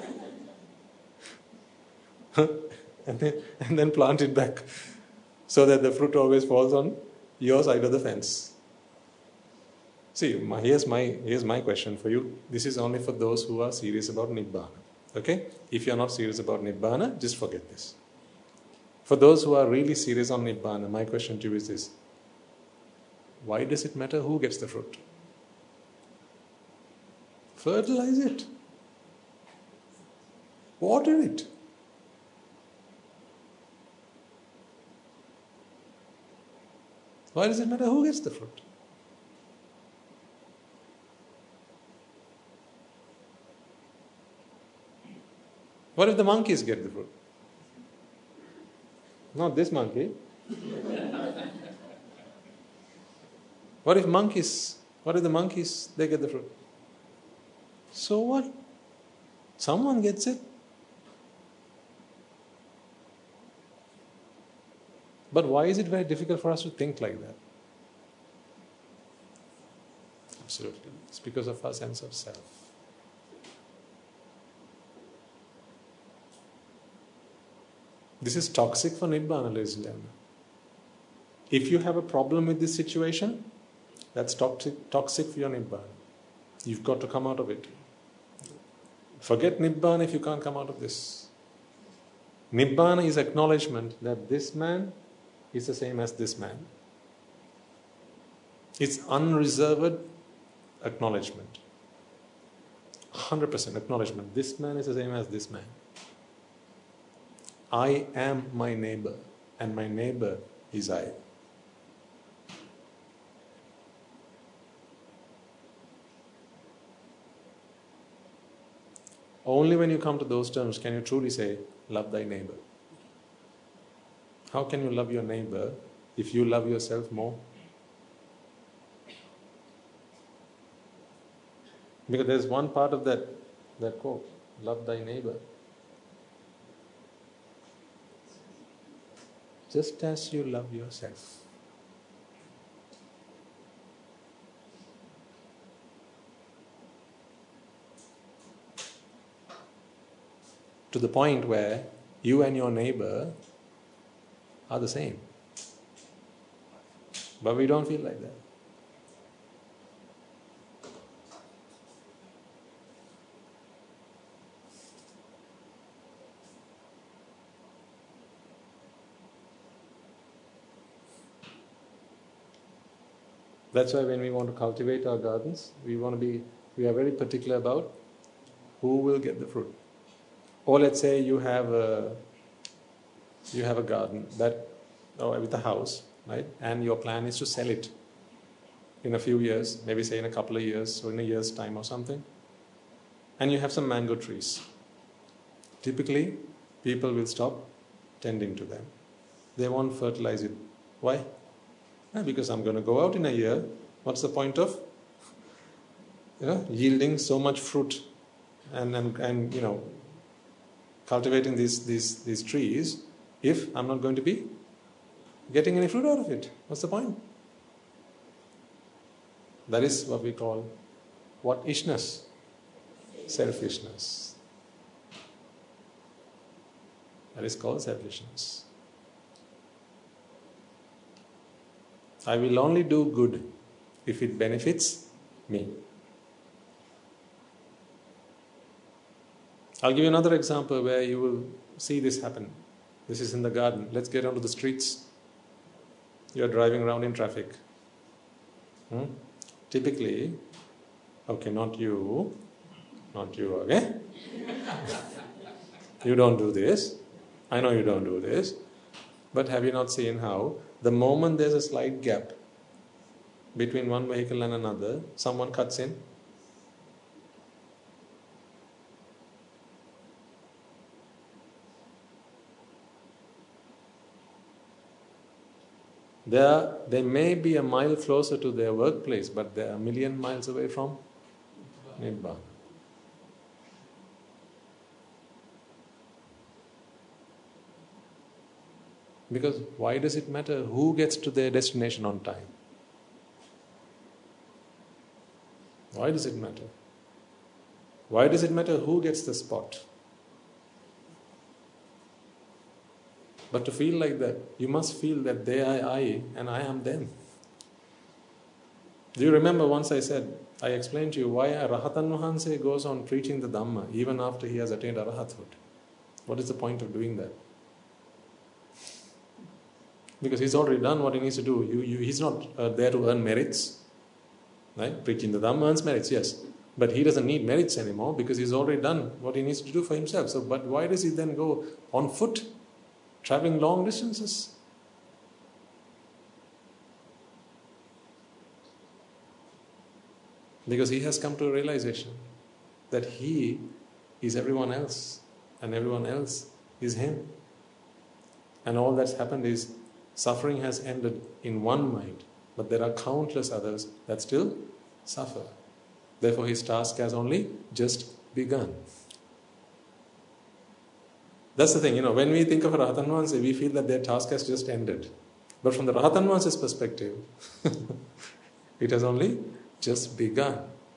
and then and then plant it back, so that the fruit always falls on your side of the fence. See, my, here's my here's my question for you. This is only for those who are serious about Nibbana. Okay? If you're not serious about Nibbana, just forget this. For those who are really serious on Nibbana, my question to you is this. Why does it matter who gets the fruit? Fertilize it. Water it. Why does it matter who gets the fruit? What if the monkeys get the fruit? Not this monkey. What if monkeys, what if the monkeys, they get the fruit? So what? Someone gets it. But why is it very difficult for us to think like that? Absolutely. It's because of our sense of self. This is toxic for Nibbana, ladies and gentlemen. If you have a problem with this situation, that's toxic, toxic for your Nibbana. You've got to come out of it. Forget Nibbana if you can't come out of this. Nibbana is acknowledgement that this man is the same as this man. It's unreserved acknowledgement. one hundred percent acknowledgement. This man is the same as this man. I am my neighbor, and my neighbor is I. Only when you come to those terms can you truly say, love thy neighbor. How can you love your neighbor if you love yourself more? Because there's one part of that, that quote, love thy neighbor. Just as you love yourself. To the point where you and your neighbor are the same. But we don't feel like that. That's why when we want to cultivate our gardens, we want to be, we are very particular about who will get the fruit. Or let's say you have a, you have a garden that, or with a house, right? And your plan is to sell it in a few years, maybe say in a couple of years or in a year's time or something. And you have some mango trees. Typically, people will stop tending to them. They won't fertilize it. Why? Yeah, because I'm going to go out in a year. What's the point of, you know, yielding so much fruit and, and, and you know, cultivating these, these, these trees if I'm not going to be getting any fruit out of it? What's the point? That is what we call what ishness? Selfishness. That is called selfishness. I will only do good if it benefits me. I'll give you another example where you will see this happen. This is in the garden. Let's get onto the streets. You're driving around in traffic. Hmm? typically, okay, not you, not you, okay? You don't do this. I know you don't do this. But have you not seen how the moment there's a slight gap between one vehicle and another, someone cuts in? They, are, they may be a mile closer to their workplace, but they are a million miles away from Nibbana. Because why does it matter who gets to their destination on time? Why does it matter? Why does it matter who gets the spot? But to feel like that, you must feel that they are I and I am them. Do you remember once I said, I explained to you why a Rahatan Vahanse goes on preaching the Dhamma even after he has attained Arahathood? What is the point of doing that? Because he's already done what he needs to do. You, you, he's not uh, there to earn merits. Right? Preaching the Dhamma earns merits, yes. But he doesn't need merits anymore because he's already done what he needs to do for himself. So, but why does he then go on foot, traveling long distances? Because he has come to a realization that he is everyone else and everyone else is him. And all that's happened is suffering has ended in one mind, but there are countless others that still suffer. Therefore his task has only just begun. That's the thing, you know, when we think of a Rahatan Vahanse, we feel that their task has just ended. But from the Rahatan Vahanse's perspective, it has only just begun.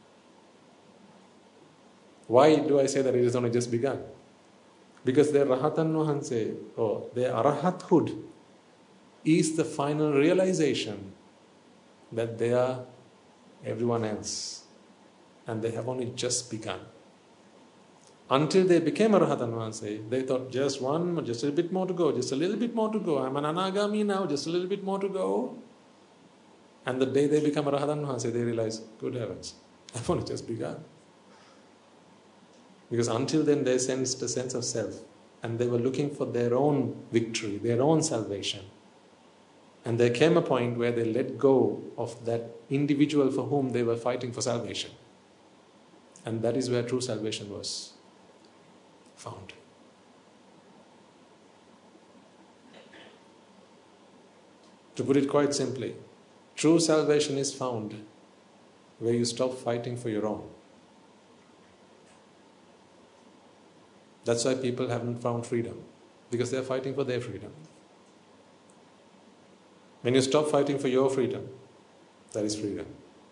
Why do I say that it has only just begun? Because their Rahatan Vahanse, or their Arahathood, is the final realization that they are everyone else. And they have only just begun. Until they became a Rahatan Vahanse, they thought just one, just a little bit more to go, just a little bit more to go. I'm an Anagami now, just a little bit more to go. And the day they become a Rahatan Vahanse, they realize, good heavens, I've only just begun. Because until then they sensed a sense of self and they were looking for their own victory, their own salvation. And there came a point where they let go of that individual for whom they were fighting for salvation. And that is where true salvation was found. To put it quite simply, true salvation is found where you stop fighting for your own. That's why people haven't found freedom, because they're fighting for their freedom. When you stop fighting for your freedom, that is freedom.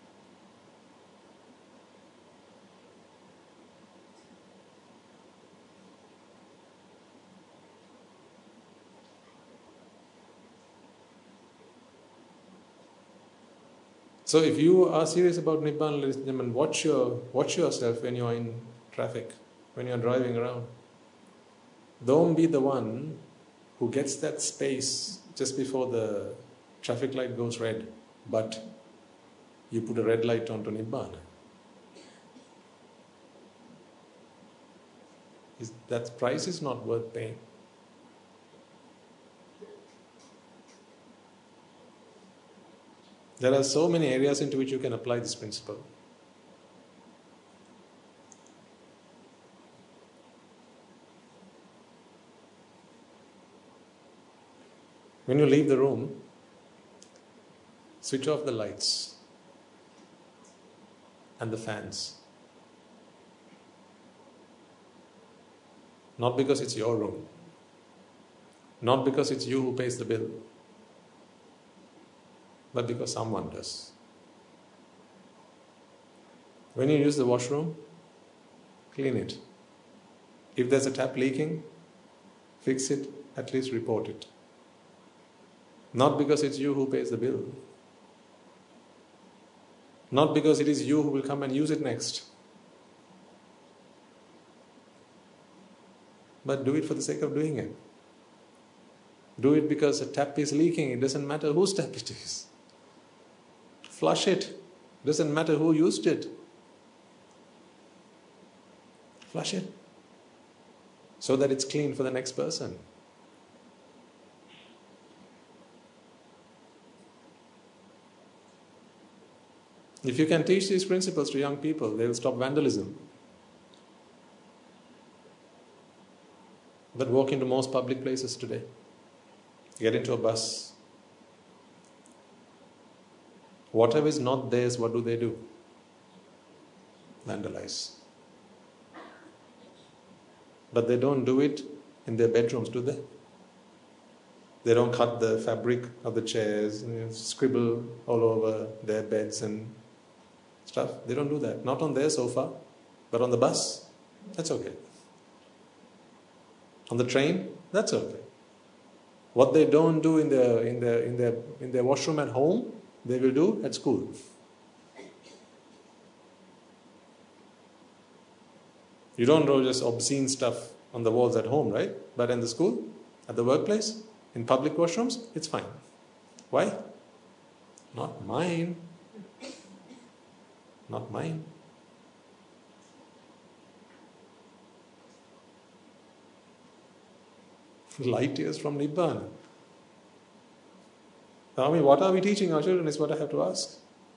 So if you are serious about Nibbana, ladies and gentlemen, watch, your, watch yourself when you are in traffic, when you are driving around. Don't be the one who gets that space just before the traffic light goes red, but you put a red light onto Nibbana. Is, that price is not worth paying. There are so many areas into which you can apply this principle. When you leave the room, switch off the lights and the fans. Not because it's your room, not because it's you who pays the bill, but because someone does. When you use the washroom, clean it. If there's a tap leaking, fix it, at least report it. Not because it's you who pays the bill. Not because it is you who will come and use it next. But do it for the sake of doing it. Do it because a tap is leaking. It doesn't matter whose tap it is. Flush it. Doesn't matter who used it. Flush it. So that it's clean for the next person. If you can teach these principles to young people, they will stop vandalism. But walk into most public places today. Get into a bus. Whatever is not theirs, what do they do? Vandalize. But they don't do it in their bedrooms, do they? They don't cut the fabric of the chairs, and, you know, scribble all over their beds and stuff. They don't do that. Not on their sofa, but on the bus. That's okay. On the train, that's okay. What they don't do in their in their in their in their washroom at home, they will do at school. You don't do just obscene stuff on the walls at home, right? But in the school, at the workplace, in public washrooms, it's fine. Why? Not mine. Not mine. Light years from Nibbana. I mean, what are we teaching our children is what I have to ask.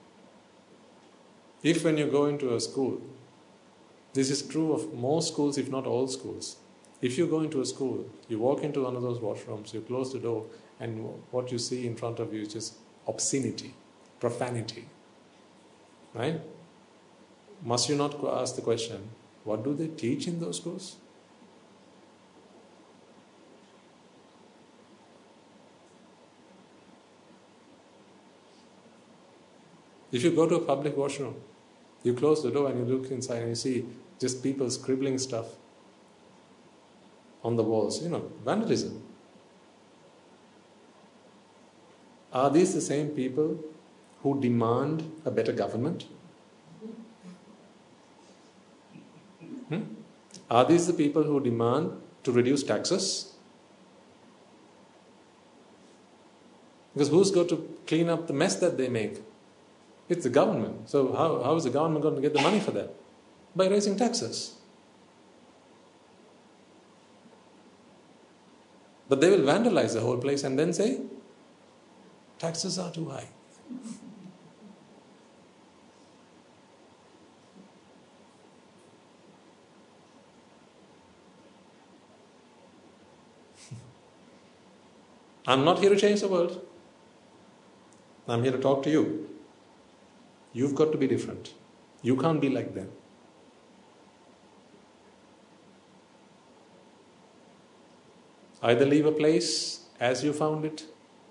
If when you go into a school, this is true of most schools, if not all schools. If you go into a school, you walk into one of those washrooms, you close the door, and what you see in front of you is just obscenity, profanity. Right? Must you not ask the question, what do they teach in those schools? If you go to a public washroom, you close the door and you look inside and you see just people scribbling stuff on the walls, you know, vandalism. Are these the same people who demand a better government? Hmm? Are these the people who demand to reduce taxes? Because who's got to clean up the mess that they make? It's the government. So how, how is the government going to get the money for that? By raising taxes. But they will vandalize the whole place and then say, taxes are too high. I'm not here to change the world. I'm here to talk to you. You've got to be different. You can't be like them. Either leave a place as you found it.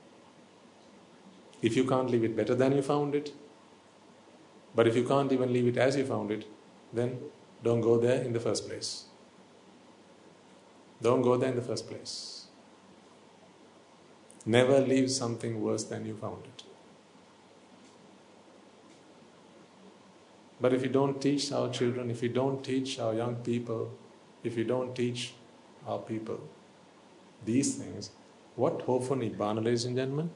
If you can't leave it better than you found it. But if you can't even leave it as you found it, then don't go there in the first place. Don't go there in the first place. Never leave something worse than you found it. But if you don't teach our children, if you don't teach our young people, if you don't teach our people these things, what hope for Nibbana, ladies and gentlemen?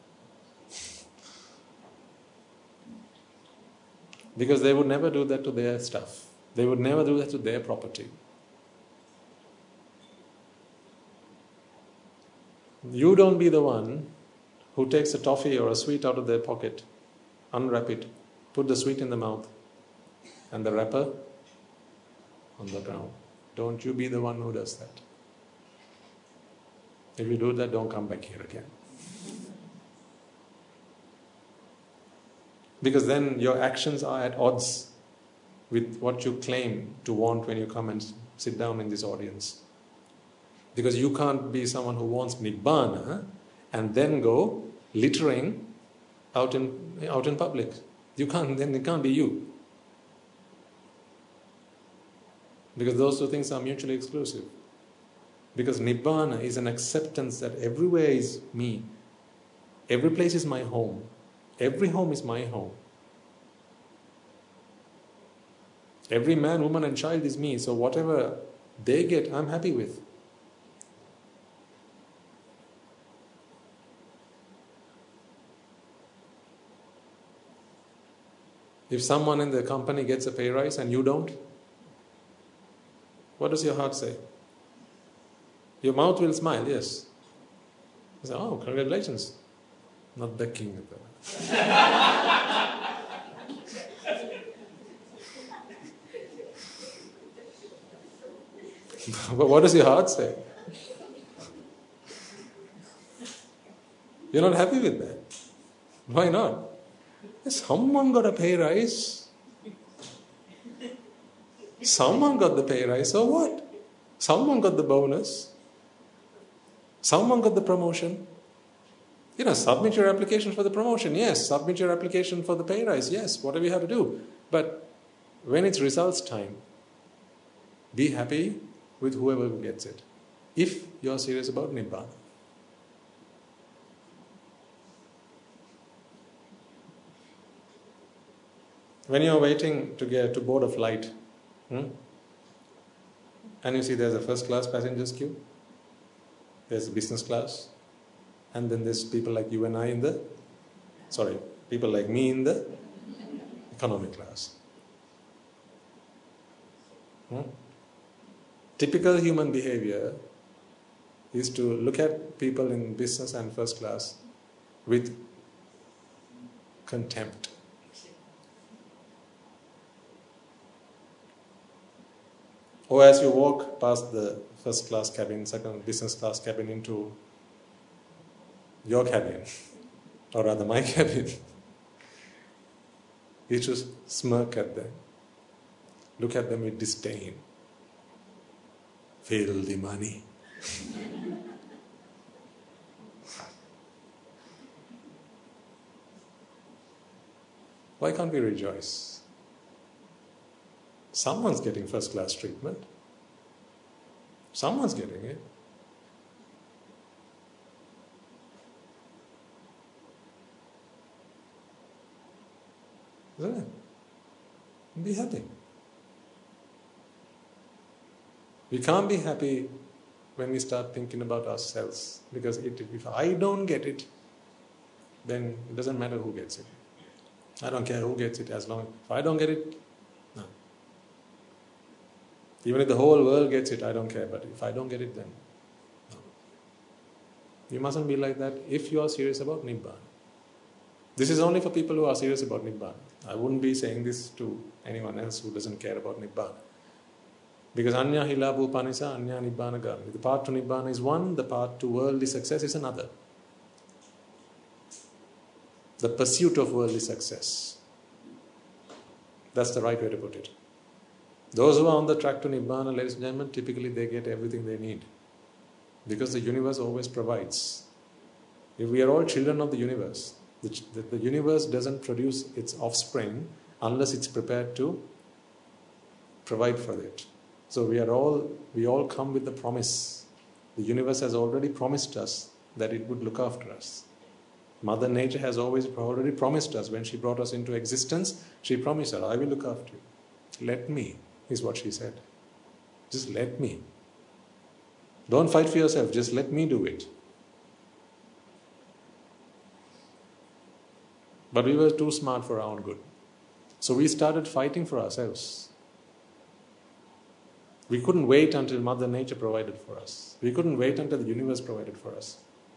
Because they would never do that to their stuff. They would never do that to their property. You don't be the one who takes a toffee or a sweet out of their pocket, unwrap it, put the sweet in the mouth, and the wrapper on the ground. Don't you be the one who does that. If you do that, don't come back here again. Because then your actions are at odds with what you claim to want when you come and sit down in this audience. Because you can't be someone who wants Nibbana and then go littering out in, out in public. You can't, then it can't be you. Because those two things are mutually exclusive. Because Nibbana is an acceptance that everywhere is me. Every place is my home. Every home is my home. Every man, woman and child is me. So whatever they get, I'm happy with. If someone in the company gets a pay rise and you don't, what does your heart say? Your mouth will smile, yes. You say, oh, congratulations. Not the king. But what does your heart say? You're not happy with that. Why not? Someone got a pay rise. Someone got the pay rise, so what? Someone got the bonus. Someone got the promotion. You know, submit your application for the promotion, yes. Submit your application for the pay rise, yes. Whatever you have to do. But when it's results time, be happy with whoever gets it. If you're serious about Nibbana. When you're waiting to get to board a flight, hmm, and you see there's a first class passengers queue, there's a business class, and then there's people like you and I in the, sorry, people like me in the economy class. Hmm? Typical human behavior is to look at people in business and first class with contempt. Or as you walk past the first class cabin, second business class cabin into your cabin, or rather my cabin, you just smirk at them, look at them with disdain. Feel the money. Why can't we rejoice? Someone's getting first class treatment. Someone's getting it. Isn't it? Be happy. We can't be happy when we start thinking about ourselves, because it, if I don't get it, then it doesn't matter who gets it. I don't care who gets it, as long as if I don't get it, no. Even if the whole world gets it, I don't care, but if I don't get it, then no. You mustn't be like that if you are serious about Nibbana. This is only for people who are serious about Nibbana. I wouldn't be saying this to anyone else who doesn't care about Nibbana. Because Anya Hilabu Panisa, Anya Nibbana Gami. The path to Nibbana is one, the path to worldly success is another. The pursuit of worldly success. That's the right way to put it. Those who are on the track to Nibbana, ladies and gentlemen, typically they get everything they need. Because the universe always provides. If we are all children of the universe, the, the, the universe doesn't produce its offspring unless it's prepared to provide for it. So we are all, we all come with the promise. The universe has already promised us that it would look after us. Mother Nature has always already promised us. When she brought us into existence, she promised us, I will look after you. Let me, is what she said. Just let me. Don't fight for yourself, just let me do it. But we were too smart for our own good. So we started fighting for ourselves. We couldn't wait until Mother Nature provided for us. We couldn't wait until the universe provided for us.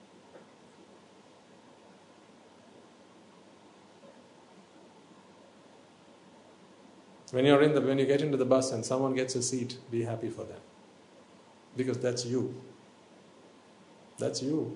When you're in the, when you get into the bus and someone gets a seat, be happy for them. Because that's you. That's you.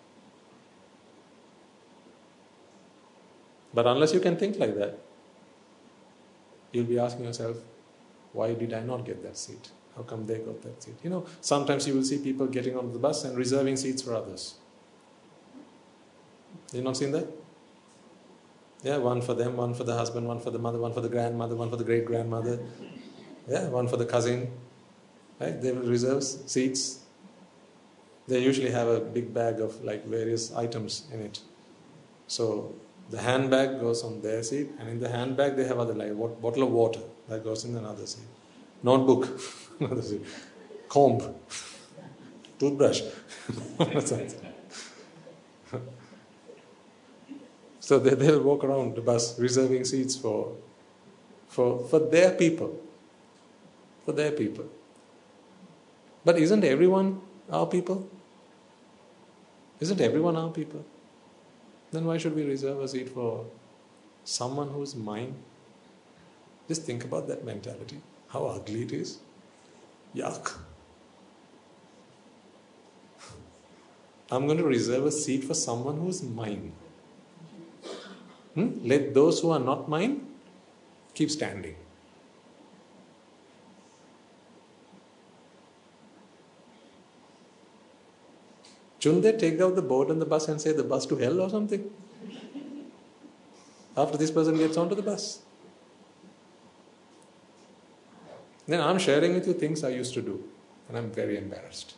But unless you can think like that, you'll be asking yourself, why did I not get that seat? How come they got that seat? You know, sometimes you will see people getting on the bus and reserving seats for others. Have you not seen that? Yeah, one for them, one for the husband, one for the mother, one for the grandmother, one for the great-grandmother. Yeah, one for the cousin. Right? They will reserve seats. They usually have a big bag of like various items in it. So the handbag goes on their seat, and in the handbag they have other like what bottle of water that goes in another seat. Notebook, another seat. Comb, toothbrush. So they they'll walk around the bus reserving seats for for, for their people. For their people. But isn't everyone our people? Isn't everyone our people? Then why should we reserve a seat for someone who's mine? Just think about that mentality. How ugly it is. Yuck. I'm going to reserve a seat for someone who's mine. Hmm? Let those who are not mine keep standing. Shouldn't they take out the board on the bus and say the bus to hell or something? After this person gets onto the bus. Then I'm sharing with you things I used to do. And I'm very embarrassed.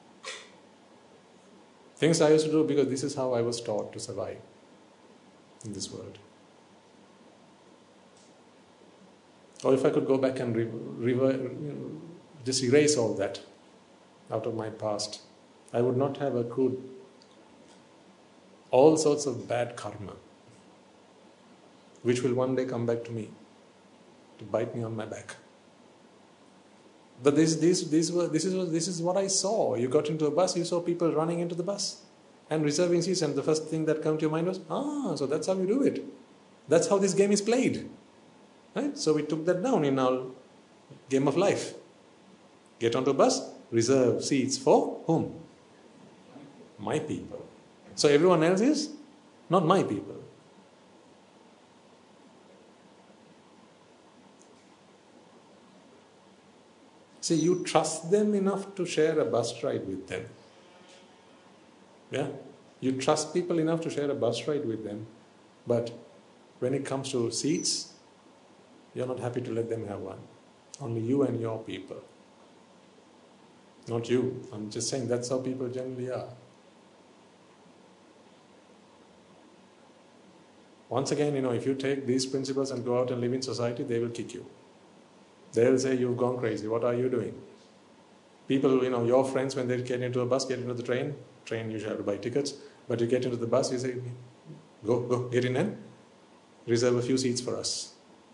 Things I used to do because this is how I was taught to survive in this world. Or if I could go back and re- re- you know, just erase all that out of my past, I would not have accrued all sorts of bad karma, which will one day come back to me, to bite me on my back. But this, this, this, were, this, is, this is what I saw. You got into a bus, you saw people running into the bus and reserving seats, and the first thing that came to your mind was, ah, so that's how you do it. That's how this game is played. Right? So we took that down in our game of life. Get onto a bus, reserve seats for whom? My people. So everyone else is not my people. See, you trust them enough to share a bus ride with them. Yeah? You trust people enough to share a bus ride with them, but when it comes to seats, you're not happy to let them have one. Only you and your people. Not you. I'm just saying that's how people generally are. Once again, you know, if you take these principles and go out and live in society, they will kick you. They'll say, you've gone crazy. What are you doing? People, you know, your friends, when they get into a bus, get into the train, train you have to buy tickets, but you get into the bus, you say, go, go, get in and reserve a few seats for us.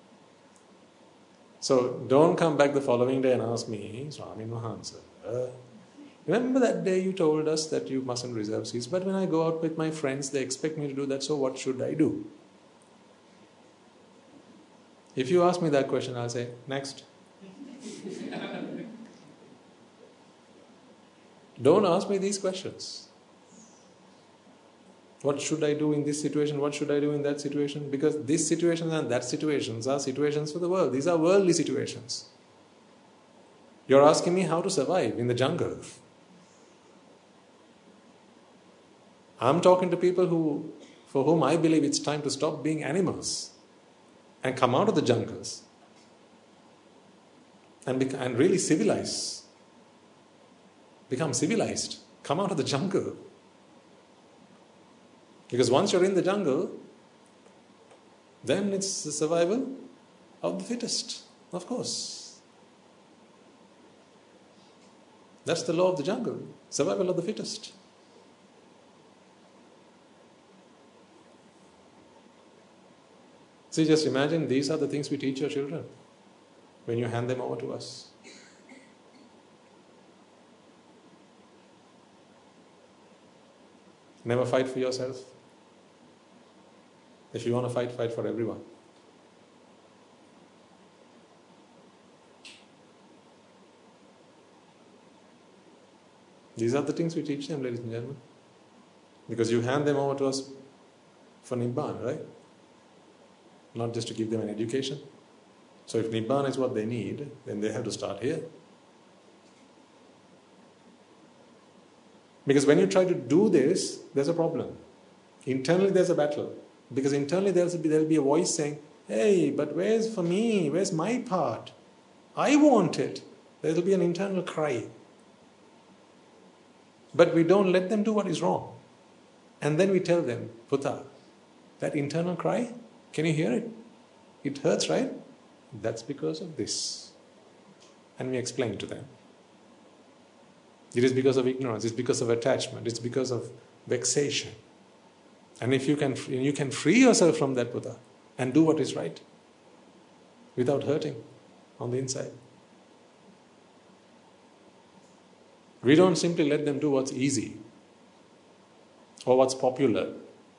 So don't come back the following day and ask me, Swami Mahansa, uh, remember that day you told us that you mustn't reserve seats, but when I go out with my friends, they expect me to do that, so what should I do? If you ask me that question, I'll say, next. Don't ask me these questions. What should I do in this situation? What should I do in that situation? Because these situations and that situations are situations for the world. These are worldly situations. You're asking me how to survive in the jungle. I'm talking to people who, for whom I believe it's time to stop being animals and come out of the jungles and, bec- and really civilize. Become civilized. Come out of the jungle. Because once you're in the jungle, then it's the survival of the fittest, of course. That's the law of the jungle, survival of the fittest. See, just imagine these are the things we teach your children when you hand them over to us. Never fight for yourself. If you want to fight, fight for everyone. These are the things we teach them, ladies and gentlemen. Because you hand them over to us for Nibbana, right? Not just to give them an education. So if Nibbana is what they need, then they have to start here. Because when you try to do this, there's a problem. Internally there's a battle. Because internally there'll be, there'll be a voice saying, hey, but where's for me? Where's my part? I want it. There'll be an internal cry. But we don't let them do what is wrong. And then we tell them, Puta, that internal cry, can you hear it? It hurts, right? That's because of this. And we explain to them. It is because of ignorance, it's because of attachment, it's because of vexation. And if you can you can free yourself from that, Buddha, and do what is right, without hurting on the inside. We don't simply let them do what's easy or what's popular.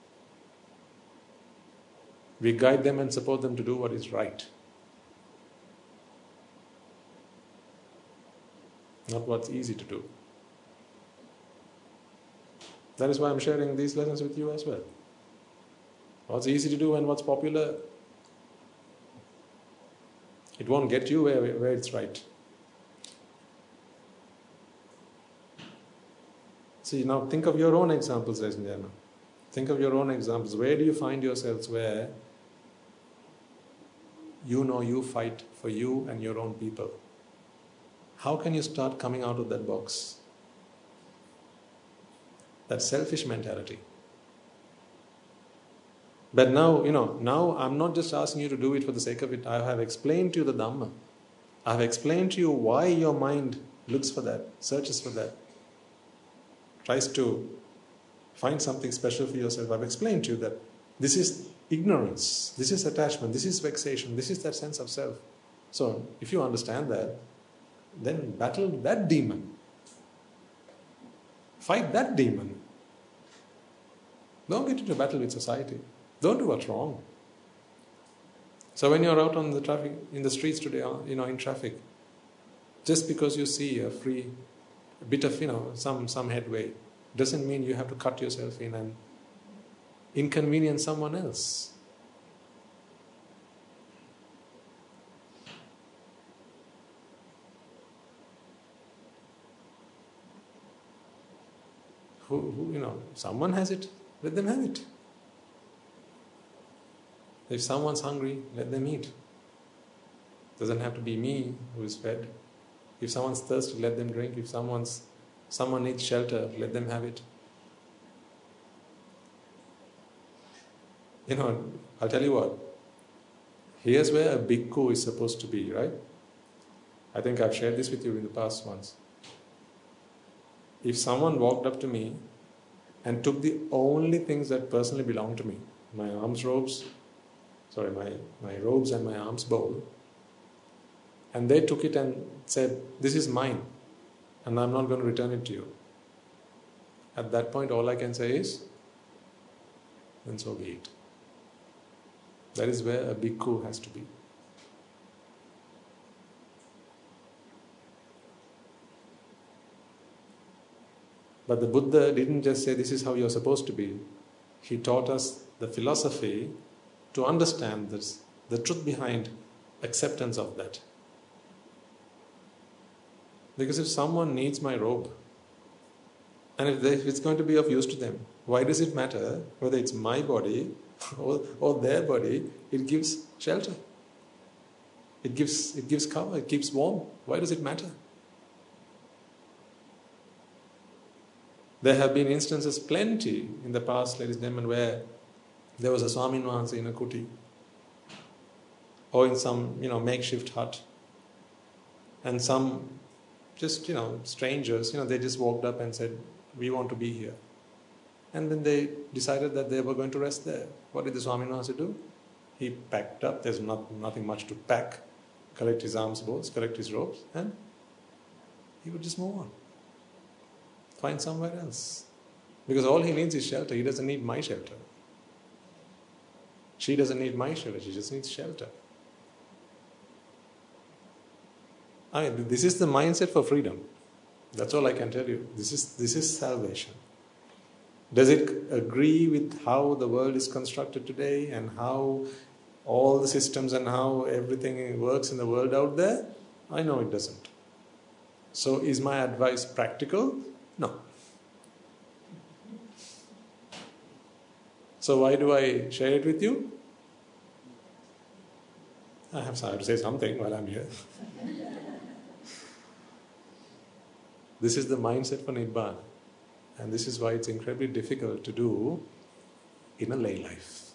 We guide them and support them to do what is right, not what's easy to do. That is why I'm sharing these lessons with you as well. What's easy to do and what's popular, it won't get you where, where it's right. See, now think of your own examples, ladies and gentlemen. Think of your own examples. Where do you find yourselves where you know you fight for you and your own people? How can you start coming out of that box? That selfish mentality. But now, you know, now I'm not just asking you to do it for the sake of it. I have explained to you the Dhamma. I have explained to you why your mind looks for that, searches for that, tries to find something special for yourself. I've explained to you that this is ignorance, this is attachment, this is vexation, this is that sense of self. So, if you understand that, then battle that demon. Fight that demon. Don't get into battle with society. Don't do what's wrong. So when you're out on the traffic, in the streets today, you know, in traffic, just because you see a free, a bit of, you know, some, some headway, doesn't mean you have to cut yourself in and inconvenience someone else. Who, who, you know, someone has it, let them have it. If someone's hungry, let them eat. Doesn't have to be me who is fed. If someone's thirsty, let them drink. If someone's someone needs shelter, let them have it. You know, I'll tell you what. Here's where a bhikkhu is supposed to be, right? I think I've shared this with you in the past once. If someone walked up to me and took the only things that personally belong to me, my alms robes, sorry, my, my robes and my alms bowl, and they took it and said, this is mine, and I'm not going to return it to you. At that point, all I can say is, then so be it. That is where a bhikkhu has to be. But the Buddha didn't just say this is how you're supposed to be. He taught us the philosophy to understand this, the truth behind acceptance of that. Because if someone needs my robe, and if, they, if it's going to be of use to them, why does it matter whether it's my body or, or their body? It gives shelter. It gives, it gives cover, it keeps warm. Why does it matter? There have been instances plenty in the past, ladies and gentlemen, where there was a Swamin Wahanse in a kuti or in some, you know, makeshift hut, and some just, you know, strangers, you know, they just walked up and said, we want to be here. And then they decided that they were going to rest there. What did the Swamin Wahanse do? He packed up, there's not, nothing much to pack, collect his alms bowls, collect his robes, and he would just move on. Find somewhere else. Because all he needs is shelter. He doesn't need my shelter. She doesn't need my shelter. She just needs shelter. I mean, this is the mindset for freedom. That's all I can tell you. This is, this is salvation. Does it agree with how the world is constructed today and how all the systems and how everything works in the world out there? I know it doesn't. So is my advice practical? No. So why do I share it with you? I have to say something while I'm here. This is the mindset for Nibbana. And this is why it's incredibly difficult to do in a lay life.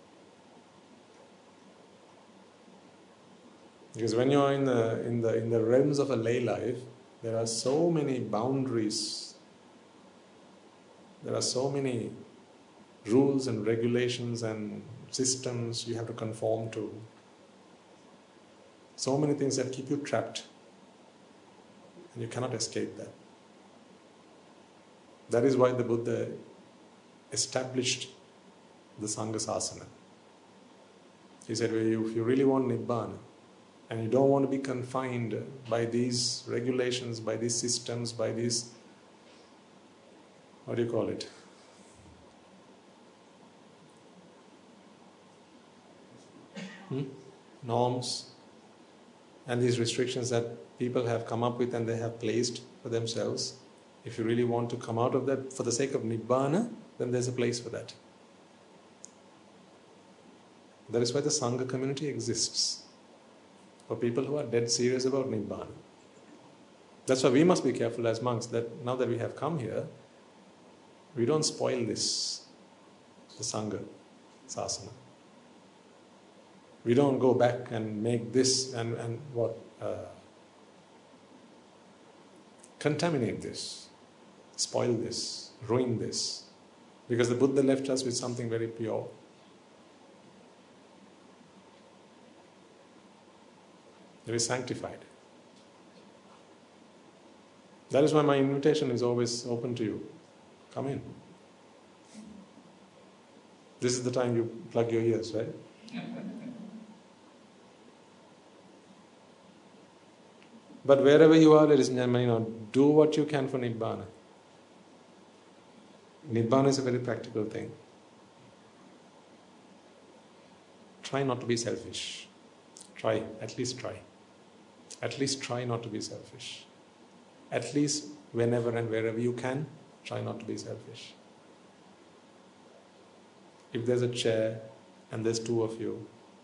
Because when you're in the, in the, in the realms of a lay life, there are so many boundaries. There are so many rules and regulations and systems you have to conform to. So many things that keep you trapped. And you cannot escape that. That is why the Buddha established the Sangha Sasana. He said, well, if you really want Nibbana, and you don't want to be confined by these regulations, by these systems, by these, what do you call it? Hmm? Norms and these restrictions that people have come up with and they have placed for themselves. If you really want to come out of that for the sake of Nibbana, then there's a place for that. That is why the Sangha community exists. For people who are dead serious about Nibbana. That's why we must be careful as monks that now that we have come here, we don't spoil this, the Sangha Sasana. We don't go back and make this and, and what, uh, contaminate this, spoil this, ruin this. Because the Buddha left us with something very pure. Very sanctified. That is why my invitation is always open to you. Come in. This is the time you plug your ears, right? But wherever you are, ladies and gentlemen, you know, do what you can for Nibbana. Nibbana is a very practical thing. Try not to be selfish. Try, at least try. At least try not to be selfish. At least whenever and wherever you can, try not to be selfish. If there's a chair and there's two of you,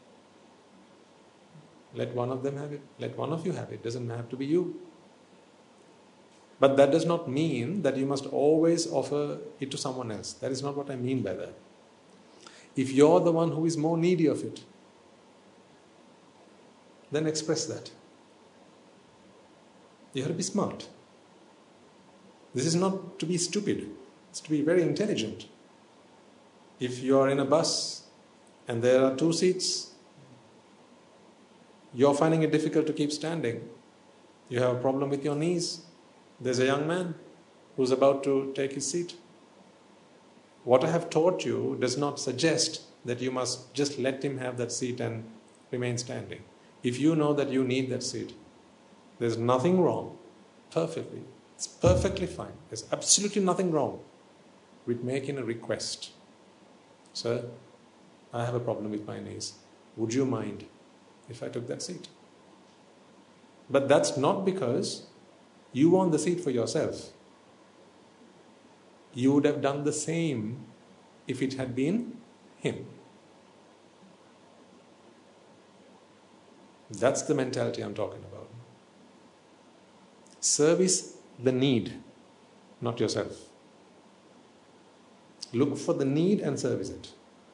let one of them have it. Let one of you have it. It doesn't have to be you. But that does not mean that you must always offer it to someone else. That is not what I mean by that. If you're the one who is more needy of it, then express that. You have to be smart. This is not to be stupid. It's to be very intelligent. If you are in a bus and there are two seats, you're finding it difficult to keep standing. You have a problem with your knees. There's a young man who's about to take his seat. What I have taught you does not suggest that you must just let him have that seat and remain standing. If you know that you need that seat, there's nothing wrong, perfectly, it's perfectly fine. There's absolutely nothing wrong with making a request. Sir, I have a problem with my knees. Would you mind if I took that seat? But that's not because you want the seat for yourself. You would have done the same if it had been him. That's the mentality I'm talking about. Service the need, not yourself. Look for the need and service it.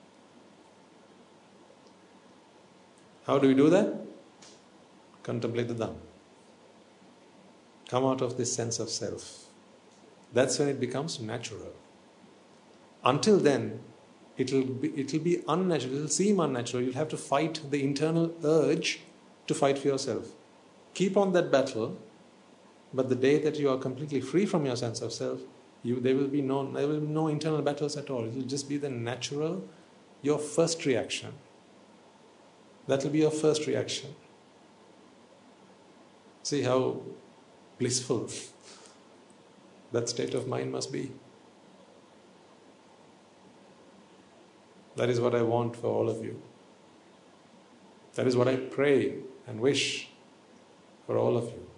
How do we do that? Contemplate the Dhamma. Come out of this sense of self. That's when it becomes natural. Until then, it'll be, it'll be unnatural, it'll seem unnatural. You'll have to fight the internal urge to fight for yourself. Keep on that battle, but the day that you are completely free from your sense of self, you, there will be no, there will be no internal battles at all. It will just be the natural, your first reaction. That will be your first reaction. See how blissful that state of mind must be. That is what I want for all of you. That is what I pray and wish for all of you.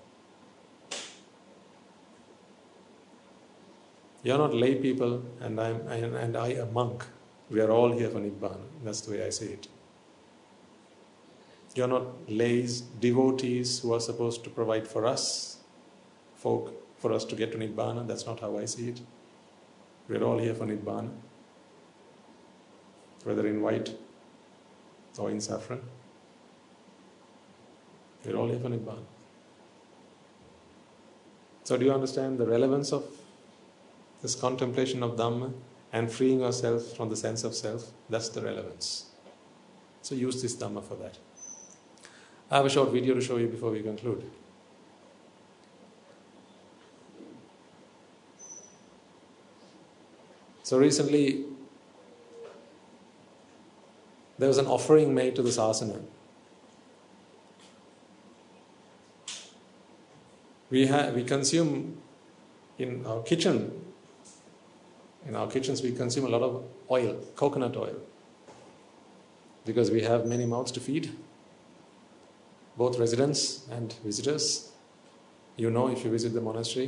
You're not lay people and, I'm, and I a monk. We are all here for Nibbana. That's the way I see it. You're not lays, devotees who are supposed to provide for us, folk, for us to get to Nibbana. That's not how I see it. We're all here for Nibbana. Whether in white or in saffron. We're all here for Nibbana. So do you understand the relevance of this contemplation of Dhamma and freeing yourself from the sense of self? That's the relevance. So use this Dhamma for that. I have a short video to show you before we conclude. So recently, there was an offering made to the sasana. We have, we consume in our kitchen, in our kitchens we consume a lot of oil, coconut oil, because we have many mouths to feed, both residents and visitors. You know, if you visit the monastery,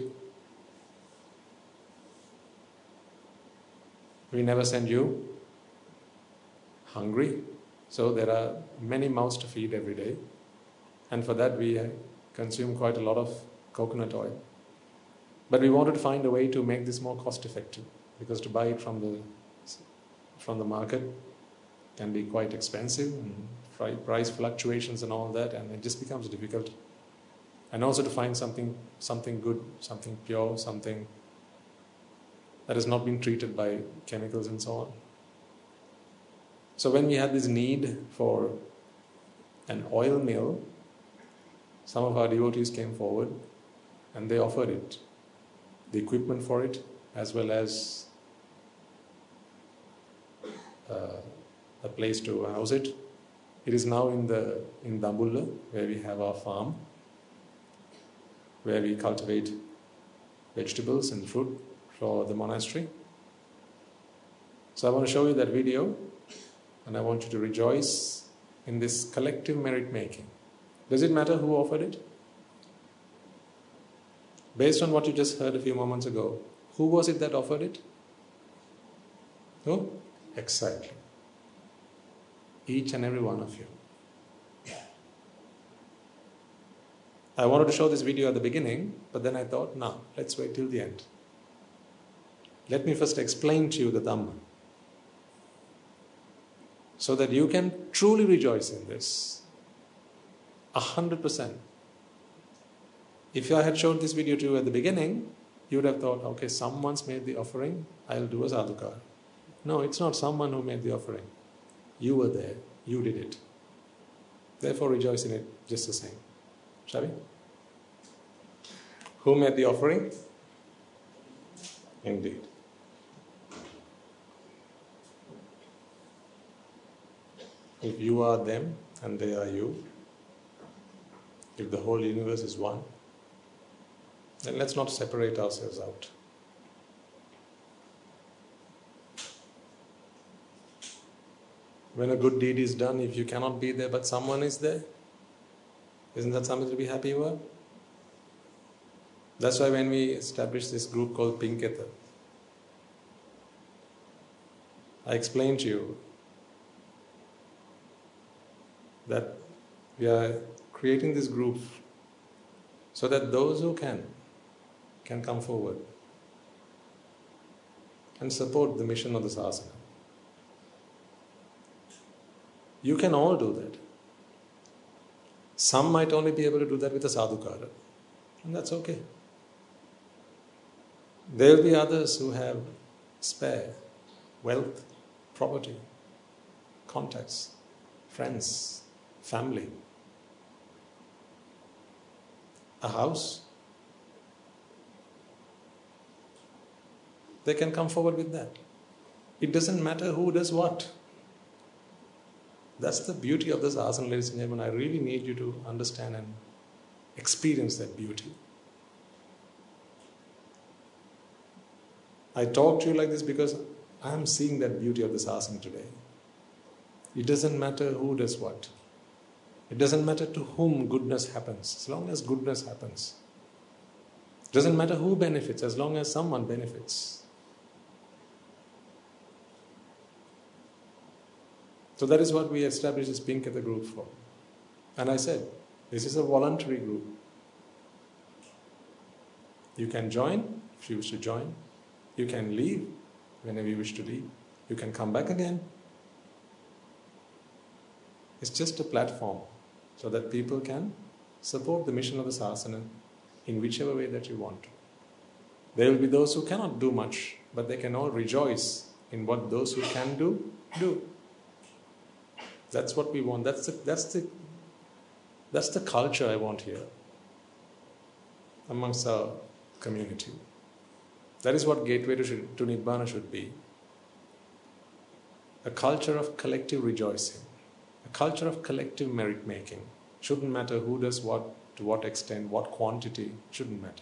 we never send you hungry. So there are many mouths to feed every day. And for that we consume quite a lot of coconut oil. But we wanted to find a way to make this more cost effective, because to buy it from the, from the market can be quite expensive, and price fluctuations and all that, and it just becomes difficult. And also to find something, something good, something pure, something that has not been treated by chemicals and so on. So when we had this need for an oil mill, some of our devotees came forward and they offered it, the equipment for it, as well as uh, a place to house it. It is now in the in Dambulla, where we have our farm, where we cultivate vegetables and fruit for the monastery. So I want to show you that video, and I want you to rejoice in this collective merit making. Does it matter who offered it? Based on what you just heard a few moments ago, who was it that offered it? Who? Exactly. Each and every one of you. I wanted to show this video at the beginning, but then I thought, no, let's wait till the end. Let me first explain to you the Dhamma, so that you can truly rejoice in this, a hundred percent. If I had showed this video to you at the beginning, you would have thought, okay, someone's made the offering, I'll do a sadhukar. No, it's not someone who made the offering. You were there, you did it. Therefore rejoice in it just the same. Shall we? Who made the offering? Indeed. If you are them and they are you, if the whole universe is one, then let's not separate ourselves out. When a good deed is done, if you cannot be there but someone is there, isn't that something to be happy about? That's why when we established this group called Pinketha, I explained to you that we are creating this group so that those who can, can come forward and support the mission of the sasana. You can all do that. Some might only be able to do that with a sadhukara, and that's okay. There will be others who have spare wealth, property, contacts, friends, family, a house. They can come forward with that. It doesn't matter who does what. That's the beauty of this asana, ladies and gentlemen. I really need you to understand and experience that beauty. I talk to you like this because I am seeing that beauty of this asana today. It doesn't matter who does what. It doesn't matter to whom goodness happens, as long as goodness happens. It doesn't matter who benefits, as long as someone benefits. So that is what we established this Pinketha group for. And I said, this is a voluntary group. You can join if you wish to join. You can leave whenever you wish to leave. You can come back again. It's just a platform so that people can support the mission of the sasana in whichever way that you want to. There will be those who cannot do much, but they can all rejoice in what those who can do, do. That's what we want. That's the, that's the That's the culture I want here amongst our community. That is what Gateway to, to Nibbana should be. A culture of collective rejoicing, a culture of collective merit making. Shouldn't matter who does what, to what extent, what quantity, shouldn't matter.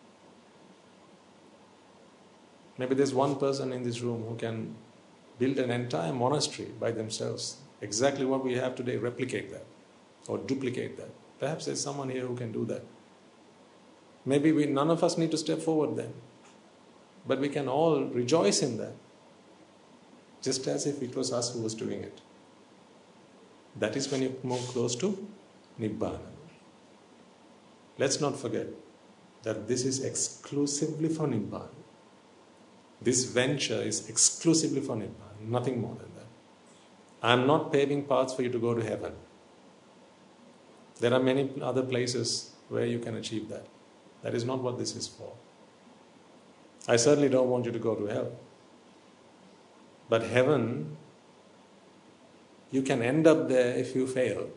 Maybe there's one person in this room who can build an entire monastery by themselves. Exactly what we have today, replicate that or duplicate that. Perhaps there's someone here who can do that. Maybe we, none of us need to step forward then. But we can all rejoice in that. Just as if it was us who was doing it. That is when you move close to Nibbana. Let's not forget that this is exclusively for Nibbana. This venture is exclusively for Nibbana, nothing more than that. I am not paving paths for you to go to heaven. There are many other places where you can achieve that. That is not what this is for. I certainly don't want you to go to hell. But heaven, you can end up there if you fail.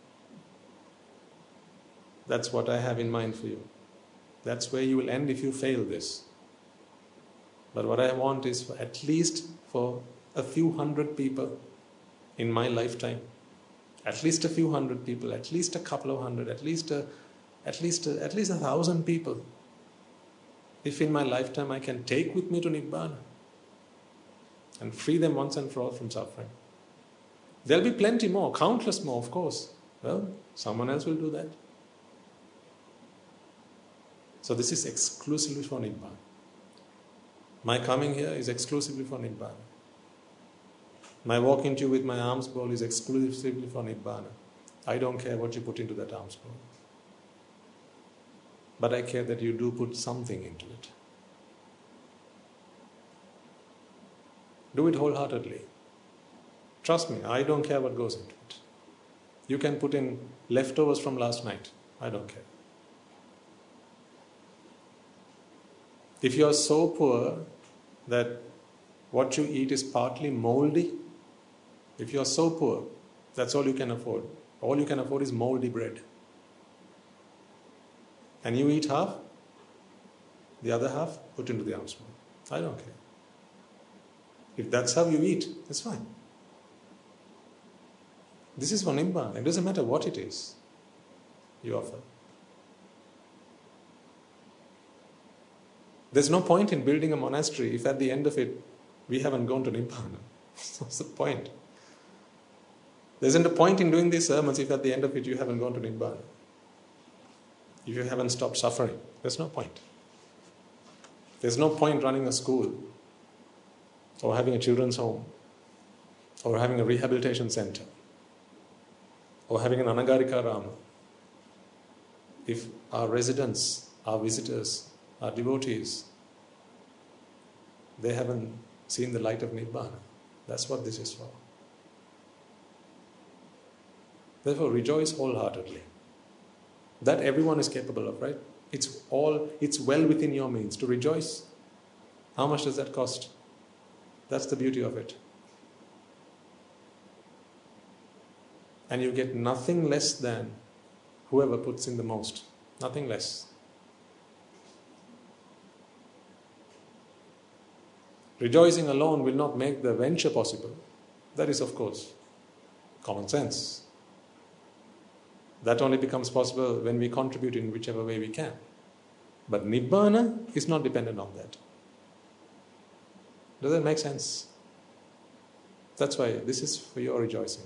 That's what I have in mind for you. That's where you will end if you fail this. But what I want is for at least for a few hundred people in my lifetime, at least a few hundred people, at least a couple of hundred, at least a, at least a, at least a thousand people. If in my lifetime I can take with me to Nibbana and free them once and for all from suffering. There'll be plenty more, countless more, of course. Well, someone else will do that. So this is exclusively for Nibbana. My coming here is exclusively for Nibbana. My walk into you with my alms bowl is exclusively for Nibbana. I don't care what you put into that alms bowl. But I care that you do put something into it. Do it wholeheartedly. Trust me, I don't care what goes into it. You can put in leftovers from last night. I don't care. If you are so poor that what you eat is partly moldy, if you are so poor, that's all you can afford. All you can afford is moldy bread. And you eat half, the other half put into the alms bowl. I don't care. If that's how you eat, that's fine. This is for Nibbana. It doesn't matter what it is you offer. There's no point in building a monastery if at the end of it we haven't gone to Nibbana. What's the point? There isn't a point in doing these sermons if at the end of it you haven't gone to Nibbana. If you haven't stopped suffering, there's no point. There's no point running a school or having a children's home or having a rehabilitation center or having an Anagarika Rama if our residents, our visitors, our devotees, they haven't seen the light of Nibbana. That's what this is for. Therefore, rejoice wholeheartedly. That everyone is capable of, right? It's all, it's well within your means to rejoice. How much does that cost? That's the beauty of it. And you get nothing less than whoever puts in the most. Nothing less. Rejoicing alone will not make the venture possible. That is, of course, common sense. That only becomes possible when we contribute in whichever way we can. But Nibbana is not dependent on that. Does that make sense? That's why this is for your rejoicing.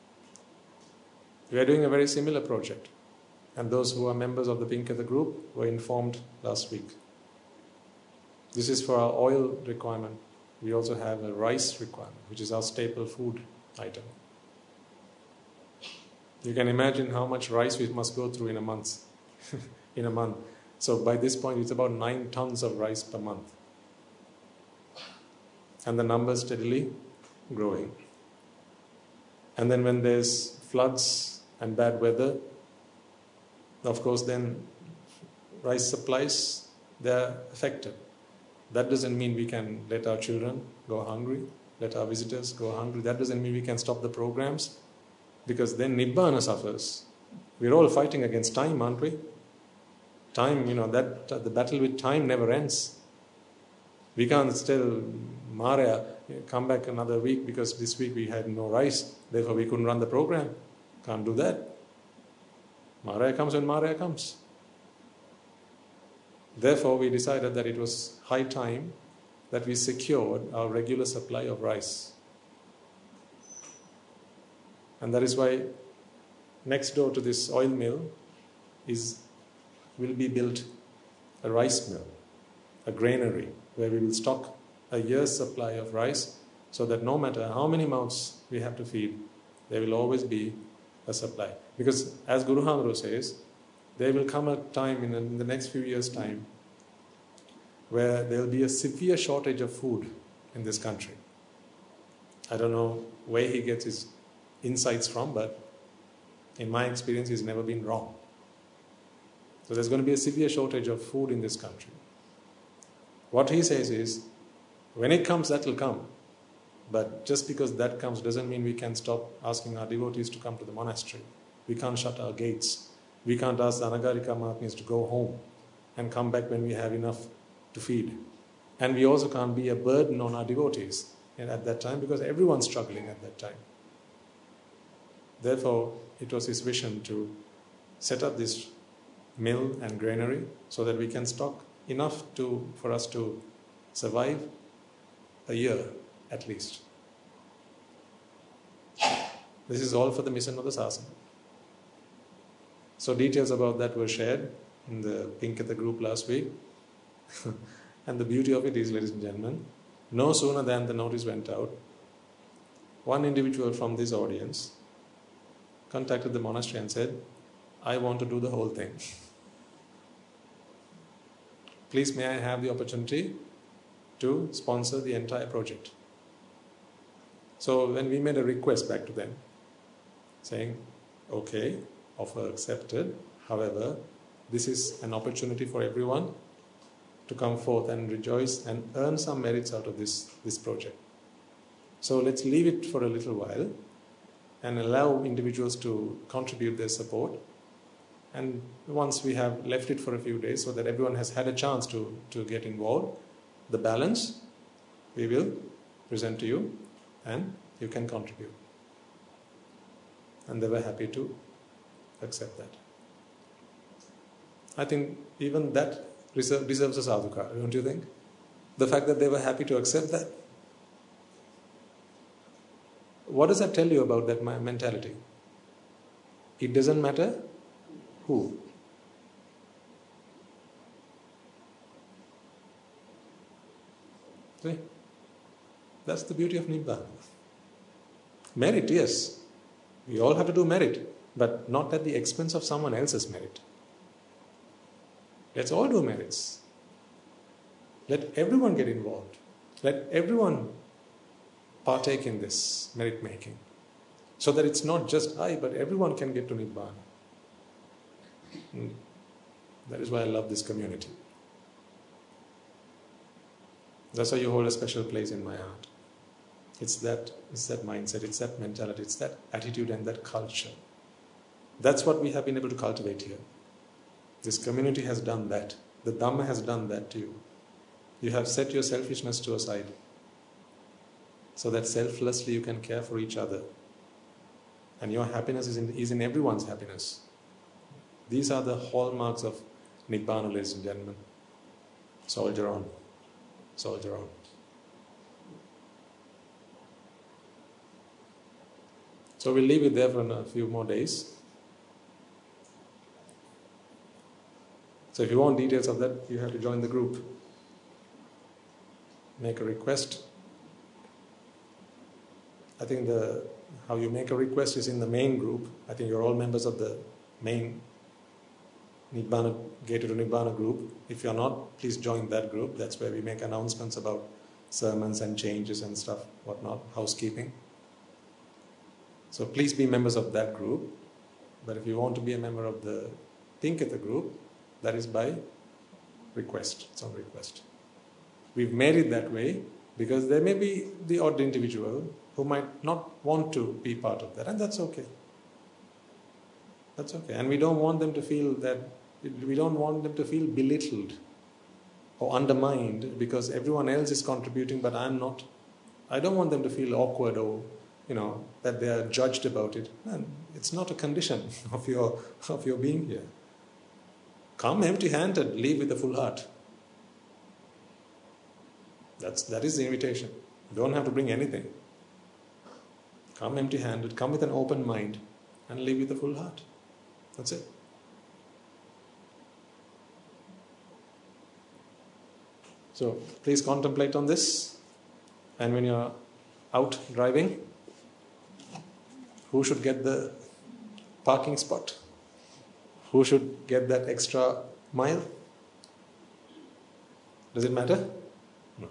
We are doing a very similar project. And those who are members of the Pinketha group were informed last week. This is for our oil requirement. We also have a rice requirement, which is our staple food item. You can imagine how much rice we must go through in a month. in a month. So by this point, it's about nine tons of rice per month. And the number is steadily growing. And then when there's floods and bad weather, of course, then rice supplies, they're affected. That doesn't mean we can let our children go hungry, let our visitors go hungry. That doesn't mean we can stop the programs, because then Nibbana suffers. We're all fighting against time, aren't we? Time, you know, that uh, the battle with time never ends. We can't still, Maria, come back another week because this week we had no rice, therefore we couldn't run the program. Can't do that. Maria comes when Maria comes. Therefore, we decided that it was high time that we secured our regular supply of rice. And that is why next door to this oil mill is will be built a rice mill, a granary, where we will stock a year's supply of rice so that no matter how many mouths we have to feed, there will always be a supply. Because as Guru Hamro says, there will come a time in, in the next few years' time where there will be a severe shortage of food in this country. I don't know where he gets his insights from, but in my experience, he's never been wrong. So there's going to be a severe shortage of food in this country. What he says is, when it comes, that will come. But just because that comes doesn't mean we can stop asking our devotees to come to the monastery. We can't shut our gates. We can't ask the Anagarika Mahatmas to go home and come back when we have enough to feed. And we also can't be a burden on our devotees at that time because everyone's struggling at that time. Therefore, it was his vision to set up this mill and granary so that we can stock enough to for us to survive a year at least. This is all for the mission of the Sasana. So details about that were shared in the Pinkata group last week. And the beauty of it is, ladies and gentlemen, no sooner than the notice went out, one individual from this audience contacted the monastery and said, I want to do the whole thing. Please may I have the opportunity to sponsor the entire project. So when we made a request back to them, saying, okay, offer accepted, however, this is an opportunity for everyone to come forth and rejoice and earn some merits out of this, this project. So let's leave it for a little while and allow individuals to contribute their support. And once we have left it for a few days so that everyone has had a chance to, to get involved, the balance we will present to you and you can contribute. And they were happy to accept that. I think even that deserves a sadhukara, don't you think? The fact that they were happy to accept that. What does that tell you about that mentality? It doesn't matter who. See? That's the beauty of Nibbana. Merit, yes. We all have to do merit, but not at the expense of someone else's merit. Let's all do merits. Let everyone get involved. Let everyone partake in this merit making. So that it's not just I, but everyone can get to Nibbana. Mm. That is why I love this community. That's why you hold a special place in my heart. It's that, it's that mindset, it's that mentality, it's that attitude and that culture. That's what we have been able to cultivate here. This community has done that. The Dhamma has done that to you. You have set your selfishness to aside so that selflessly you can care for each other. And your happiness is in, is in everyone's happiness. These are the hallmarks of Nibbana, ladies and gentlemen. Soldier on. Soldier on. So we'll leave it there for a few more days. So if you want details of that, you have to join the group. Make a request. I think the how you make a request is in the main group. I think you're all members of the main Nibbana, Gated to Nibbana group. If you're not, please join that group. That's where we make announcements about sermons and changes and stuff, whatnot, housekeeping. So please be members of that group. But if you want to be a member of the Pinkata group, that is by request. It's on request. We've made it that way because there may be the odd individual who might not want to be part of that, and that's okay. That's okay. And we don't want them to feel that, we don't want them to feel belittled or undermined because everyone else is contributing but I'm not. I don't want them to feel awkward or, you know, that they are judged about it. And it's not a condition of your of your being here. Come empty-handed, leave with a full heart. That's that is the invitation. You don't have to bring anything. Come empty-handed, come with an open mind and leave with a full heart. That's it. So please contemplate on this. And when you're out driving, who should get the parking spot? Who should get that extra mile? Does it matter? No.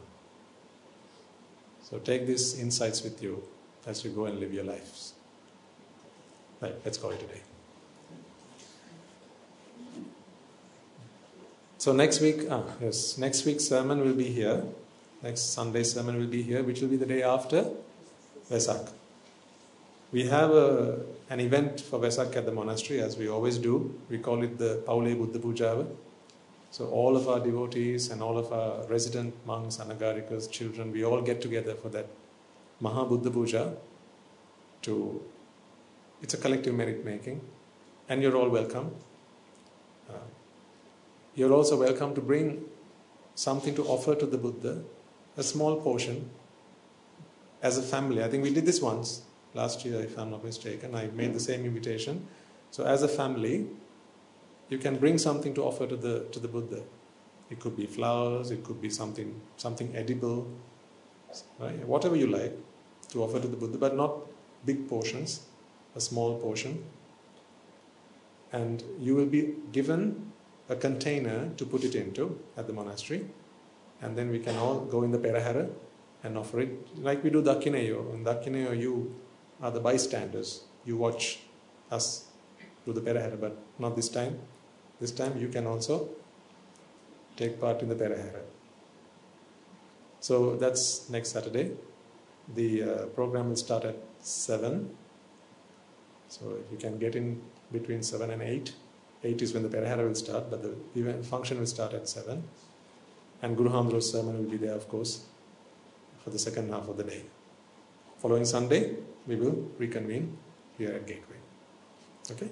So take these insights with you as you go and live your lives. Right, let's call it a day. So next week, ah, yes, next week's sermon will be here. Next Sunday's sermon will be here, which will be the day after Vesak. We have a, an event for Vesak at the monastery, as we always do. We call it the Paule Buddha Pujava. So all of our devotees and all of our resident monks, anagarikas, children, we all get together for that Maha Buddha Puja. To, it's a collective merit making, and you're all welcome. Uh, you're also welcome to bring something to offer to the Buddha, a small portion, as a family. I think we did this once, last year if I'm not mistaken. I made the same invitation. So as a family, you can bring something to offer to the to the Buddha. It could be flowers, it could be something something edible, right? Whatever you like to offer to the Buddha, but not big portions, a small portion. And you will be given a container to put it into at the monastery. And then we can all go in the Perahara and offer it. Like we do Dakkhineyo. In Dakkhineyo, you are the bystanders. You watch us do the Perahara, but not this time. This time you can also take part in the Perahara. So that's next Saturday. The uh, program will start at seven. So if you can get in between seven and eight. eight is when the Perahara will start, but the event function will start at seven. And Guru Hamdro's sermon will be there, of course, for the second half of the day. Following Sunday, we will reconvene here at Gateway. Okay?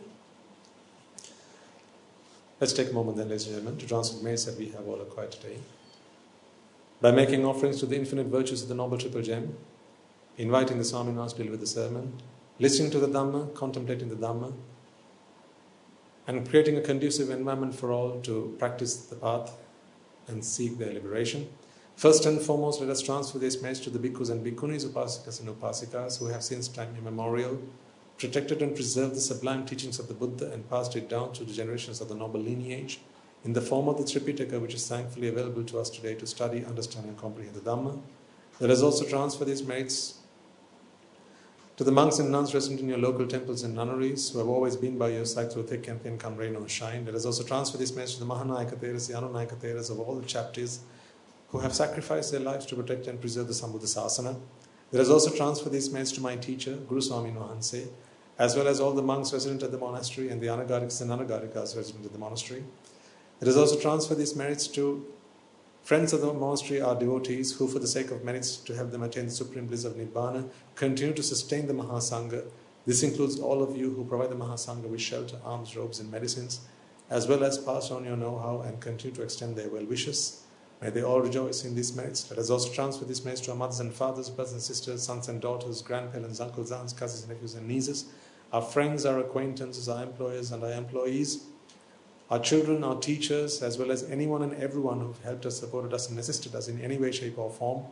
Let's take a moment then, ladies and gentlemen, to transmit merits that we have all acquired today. By making offerings to the infinite virtues of the Noble Triple Gem, inviting the Swaminivas to deliver the sermon, listening to the Dhamma, contemplating the Dhamma, and creating a conducive environment for all to practice the path and seek their liberation. First and foremost, let us transfer this message to the bhikkhus and bhikkhunis, upasikas and upasikas, who have since time immemorial protected and preserved the sublime teachings of the Buddha and passed it down through the generations of the noble lineage in the form of the Tripitaka, which is thankfully available to us today to study, understand and comprehend the Dhamma. Let us also transfer these merits to the monks and nuns resident in your local temples and nunneries, who have always been by your side through thick and thin, come rain or shine. Let us also transfer this message to the Mahanayaka Theras, the Anunayaka Theras of all the chapters, who have sacrificed their lives to protect and preserve the Sambuddha Sasana. Let us also transfer this message to my teacher, Guru Swami Nohanse, as well as all the monks resident at the monastery and the Anagarikas and Anagarikas resident at the monastery. Let us also transfer these merits to friends of the monastery, our devotees, who for the sake of merits to help them attain the supreme bliss of Nibbana, continue to sustain the Mahasangha. This includes all of you who provide the Mahasangha with shelter, alms, robes and medicines, as well as pass on your know-how and continue to extend their well wishes. May they all rejoice in these merits. Let us also transfer these merits to our mothers and fathers, brothers and sisters, sons and daughters, grandparents, uncles, aunts, cousins, nephews and nieces, our friends, our acquaintances, our employers and our employees, our children, our teachers, as well as anyone and everyone who have helped us, supported us and assisted us in any way, shape or form.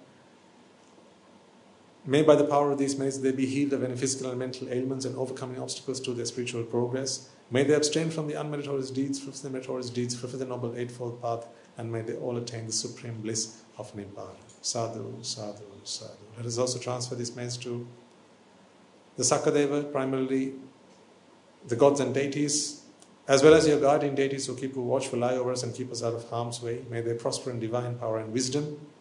May by the power of these merits they be healed of any physical and mental ailments and overcoming obstacles to their spiritual progress. May they abstain from the unmeritorious deeds, fulfill the meritorious deeds, fulfill the noble eightfold path, and may they all attain the supreme bliss of Nibbana. Sadhu, sadhu, sadhu. Let us also transfer this message to the Sakadeva, primarily the gods and deities, as well as your guardian deities who keep a watchful eye over us and keep us out of harm's way. May they prosper in divine power and wisdom.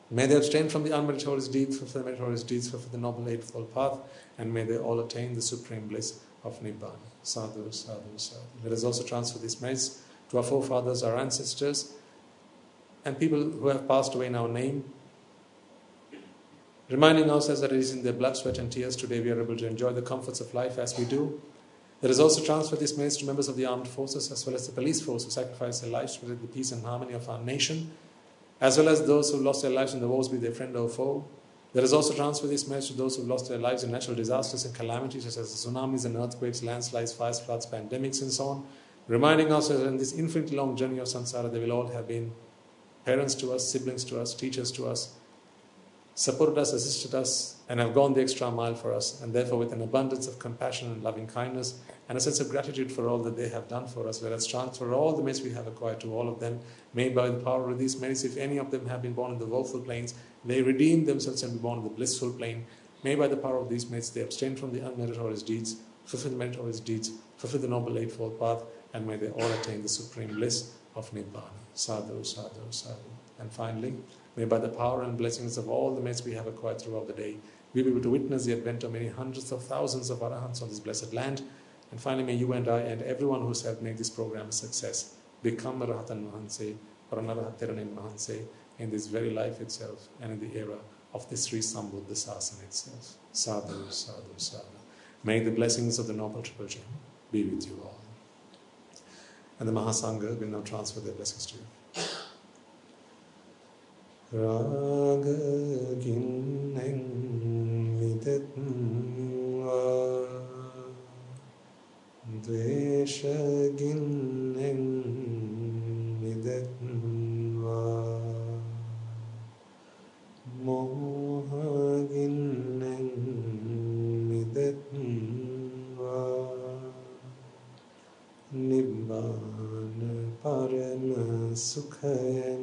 May they abstain from the unmeritorious deeds, fulfill the meritorious deeds, fulfill the noble eightfold path, and may they all attain the supreme bliss of Nibbana. Sadhu, sadhu, sadhu. Let us also transfer these merits to our forefathers, our ancestors, and people who have passed away in our name, reminding ourselves that it is in their blood, sweat and tears today we are able to enjoy the comforts of life as we do. Let us also transfer these merits to members of the armed forces as well as the police force who sacrificed their lives to protect the peace and harmony of our nation, as well as those who lost their lives in the wars, be they friend or foe. Let us also transfer these merits to those who lost their lives in natural disasters and calamities such as tsunamis and earthquakes, landslides, fires, floods, pandemics and so on, reminding us that in this infinitely long journey of samsara they will all have been parents to us, siblings to us, teachers to us, supported us, assisted us, and have gone the extra mile for us, and therefore with an abundance of compassion and loving kindness and a sense of gratitude for all that they have done for us, let us transfer all the merits we have acquired to all of them. May by the power of these merits, if any of them have been born in the woeful planes, they redeem themselves and be born in the blissful plane. May by the power of these merits, they abstain from the unmeritorious deeds, fulfill the meritorious deeds, fulfill the noble eightfold path, and may they all attain the supreme bliss of Nibbana. Sadhu, sadhu, sadhu. And finally, may by the power and blessings of all the merits we have acquired throughout the day, we be able to witness the advent of many hundreds of thousands of Arahants on this blessed land. And finally, may you and I and everyone who has helped make this program a success become a Rahatan Mahanse or an Arahat Theranin Mahanse in this very life itself and in the era of the Sri Sambuddha Sasana itself. Sadhu, sadhu, sadhu. May the blessings of the Noble Triple Gem be with you all. And the Mahasangha will now transfer their blessings to you. Raga ginneng videtva, dvesha ginneng videtva, moha ginneng videtva, Nibbana parama sukhayan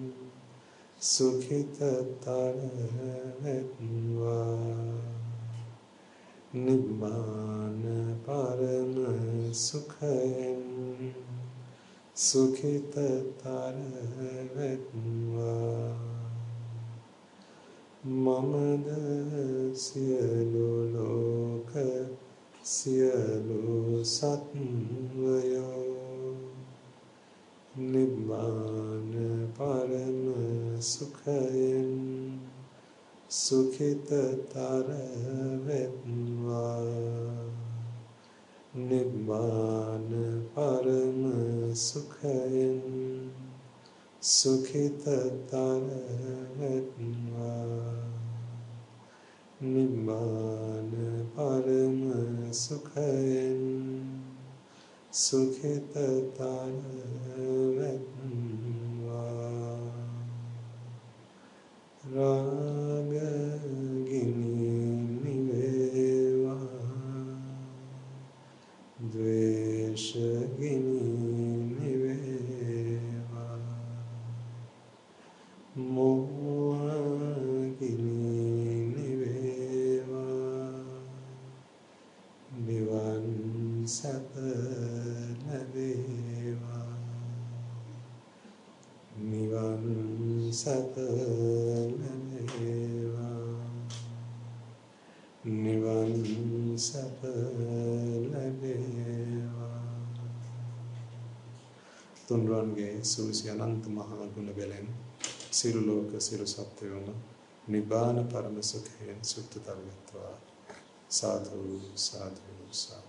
Sukhita taratva, Nibbana parama sukhayan Sukhita taratva, Mamada siyalu loka siyalu satvayo, Nibbana parama sukhayan Sukhita taratva, Nibbana parama sukhayan Sukhita taratva, Nibbana parama sukhayan Sukhita taratva. Raga gini niveva, dvesha gini niveva, moha gini niveva, nivan satanaveva, nivan satanaveva, nivan satanaveva. Tunrange susi ananta mahaguna belen, siru loka siru satyona, Nibbana parama sukhayan sutta targatva. Sadhu, sadhu, sadhu.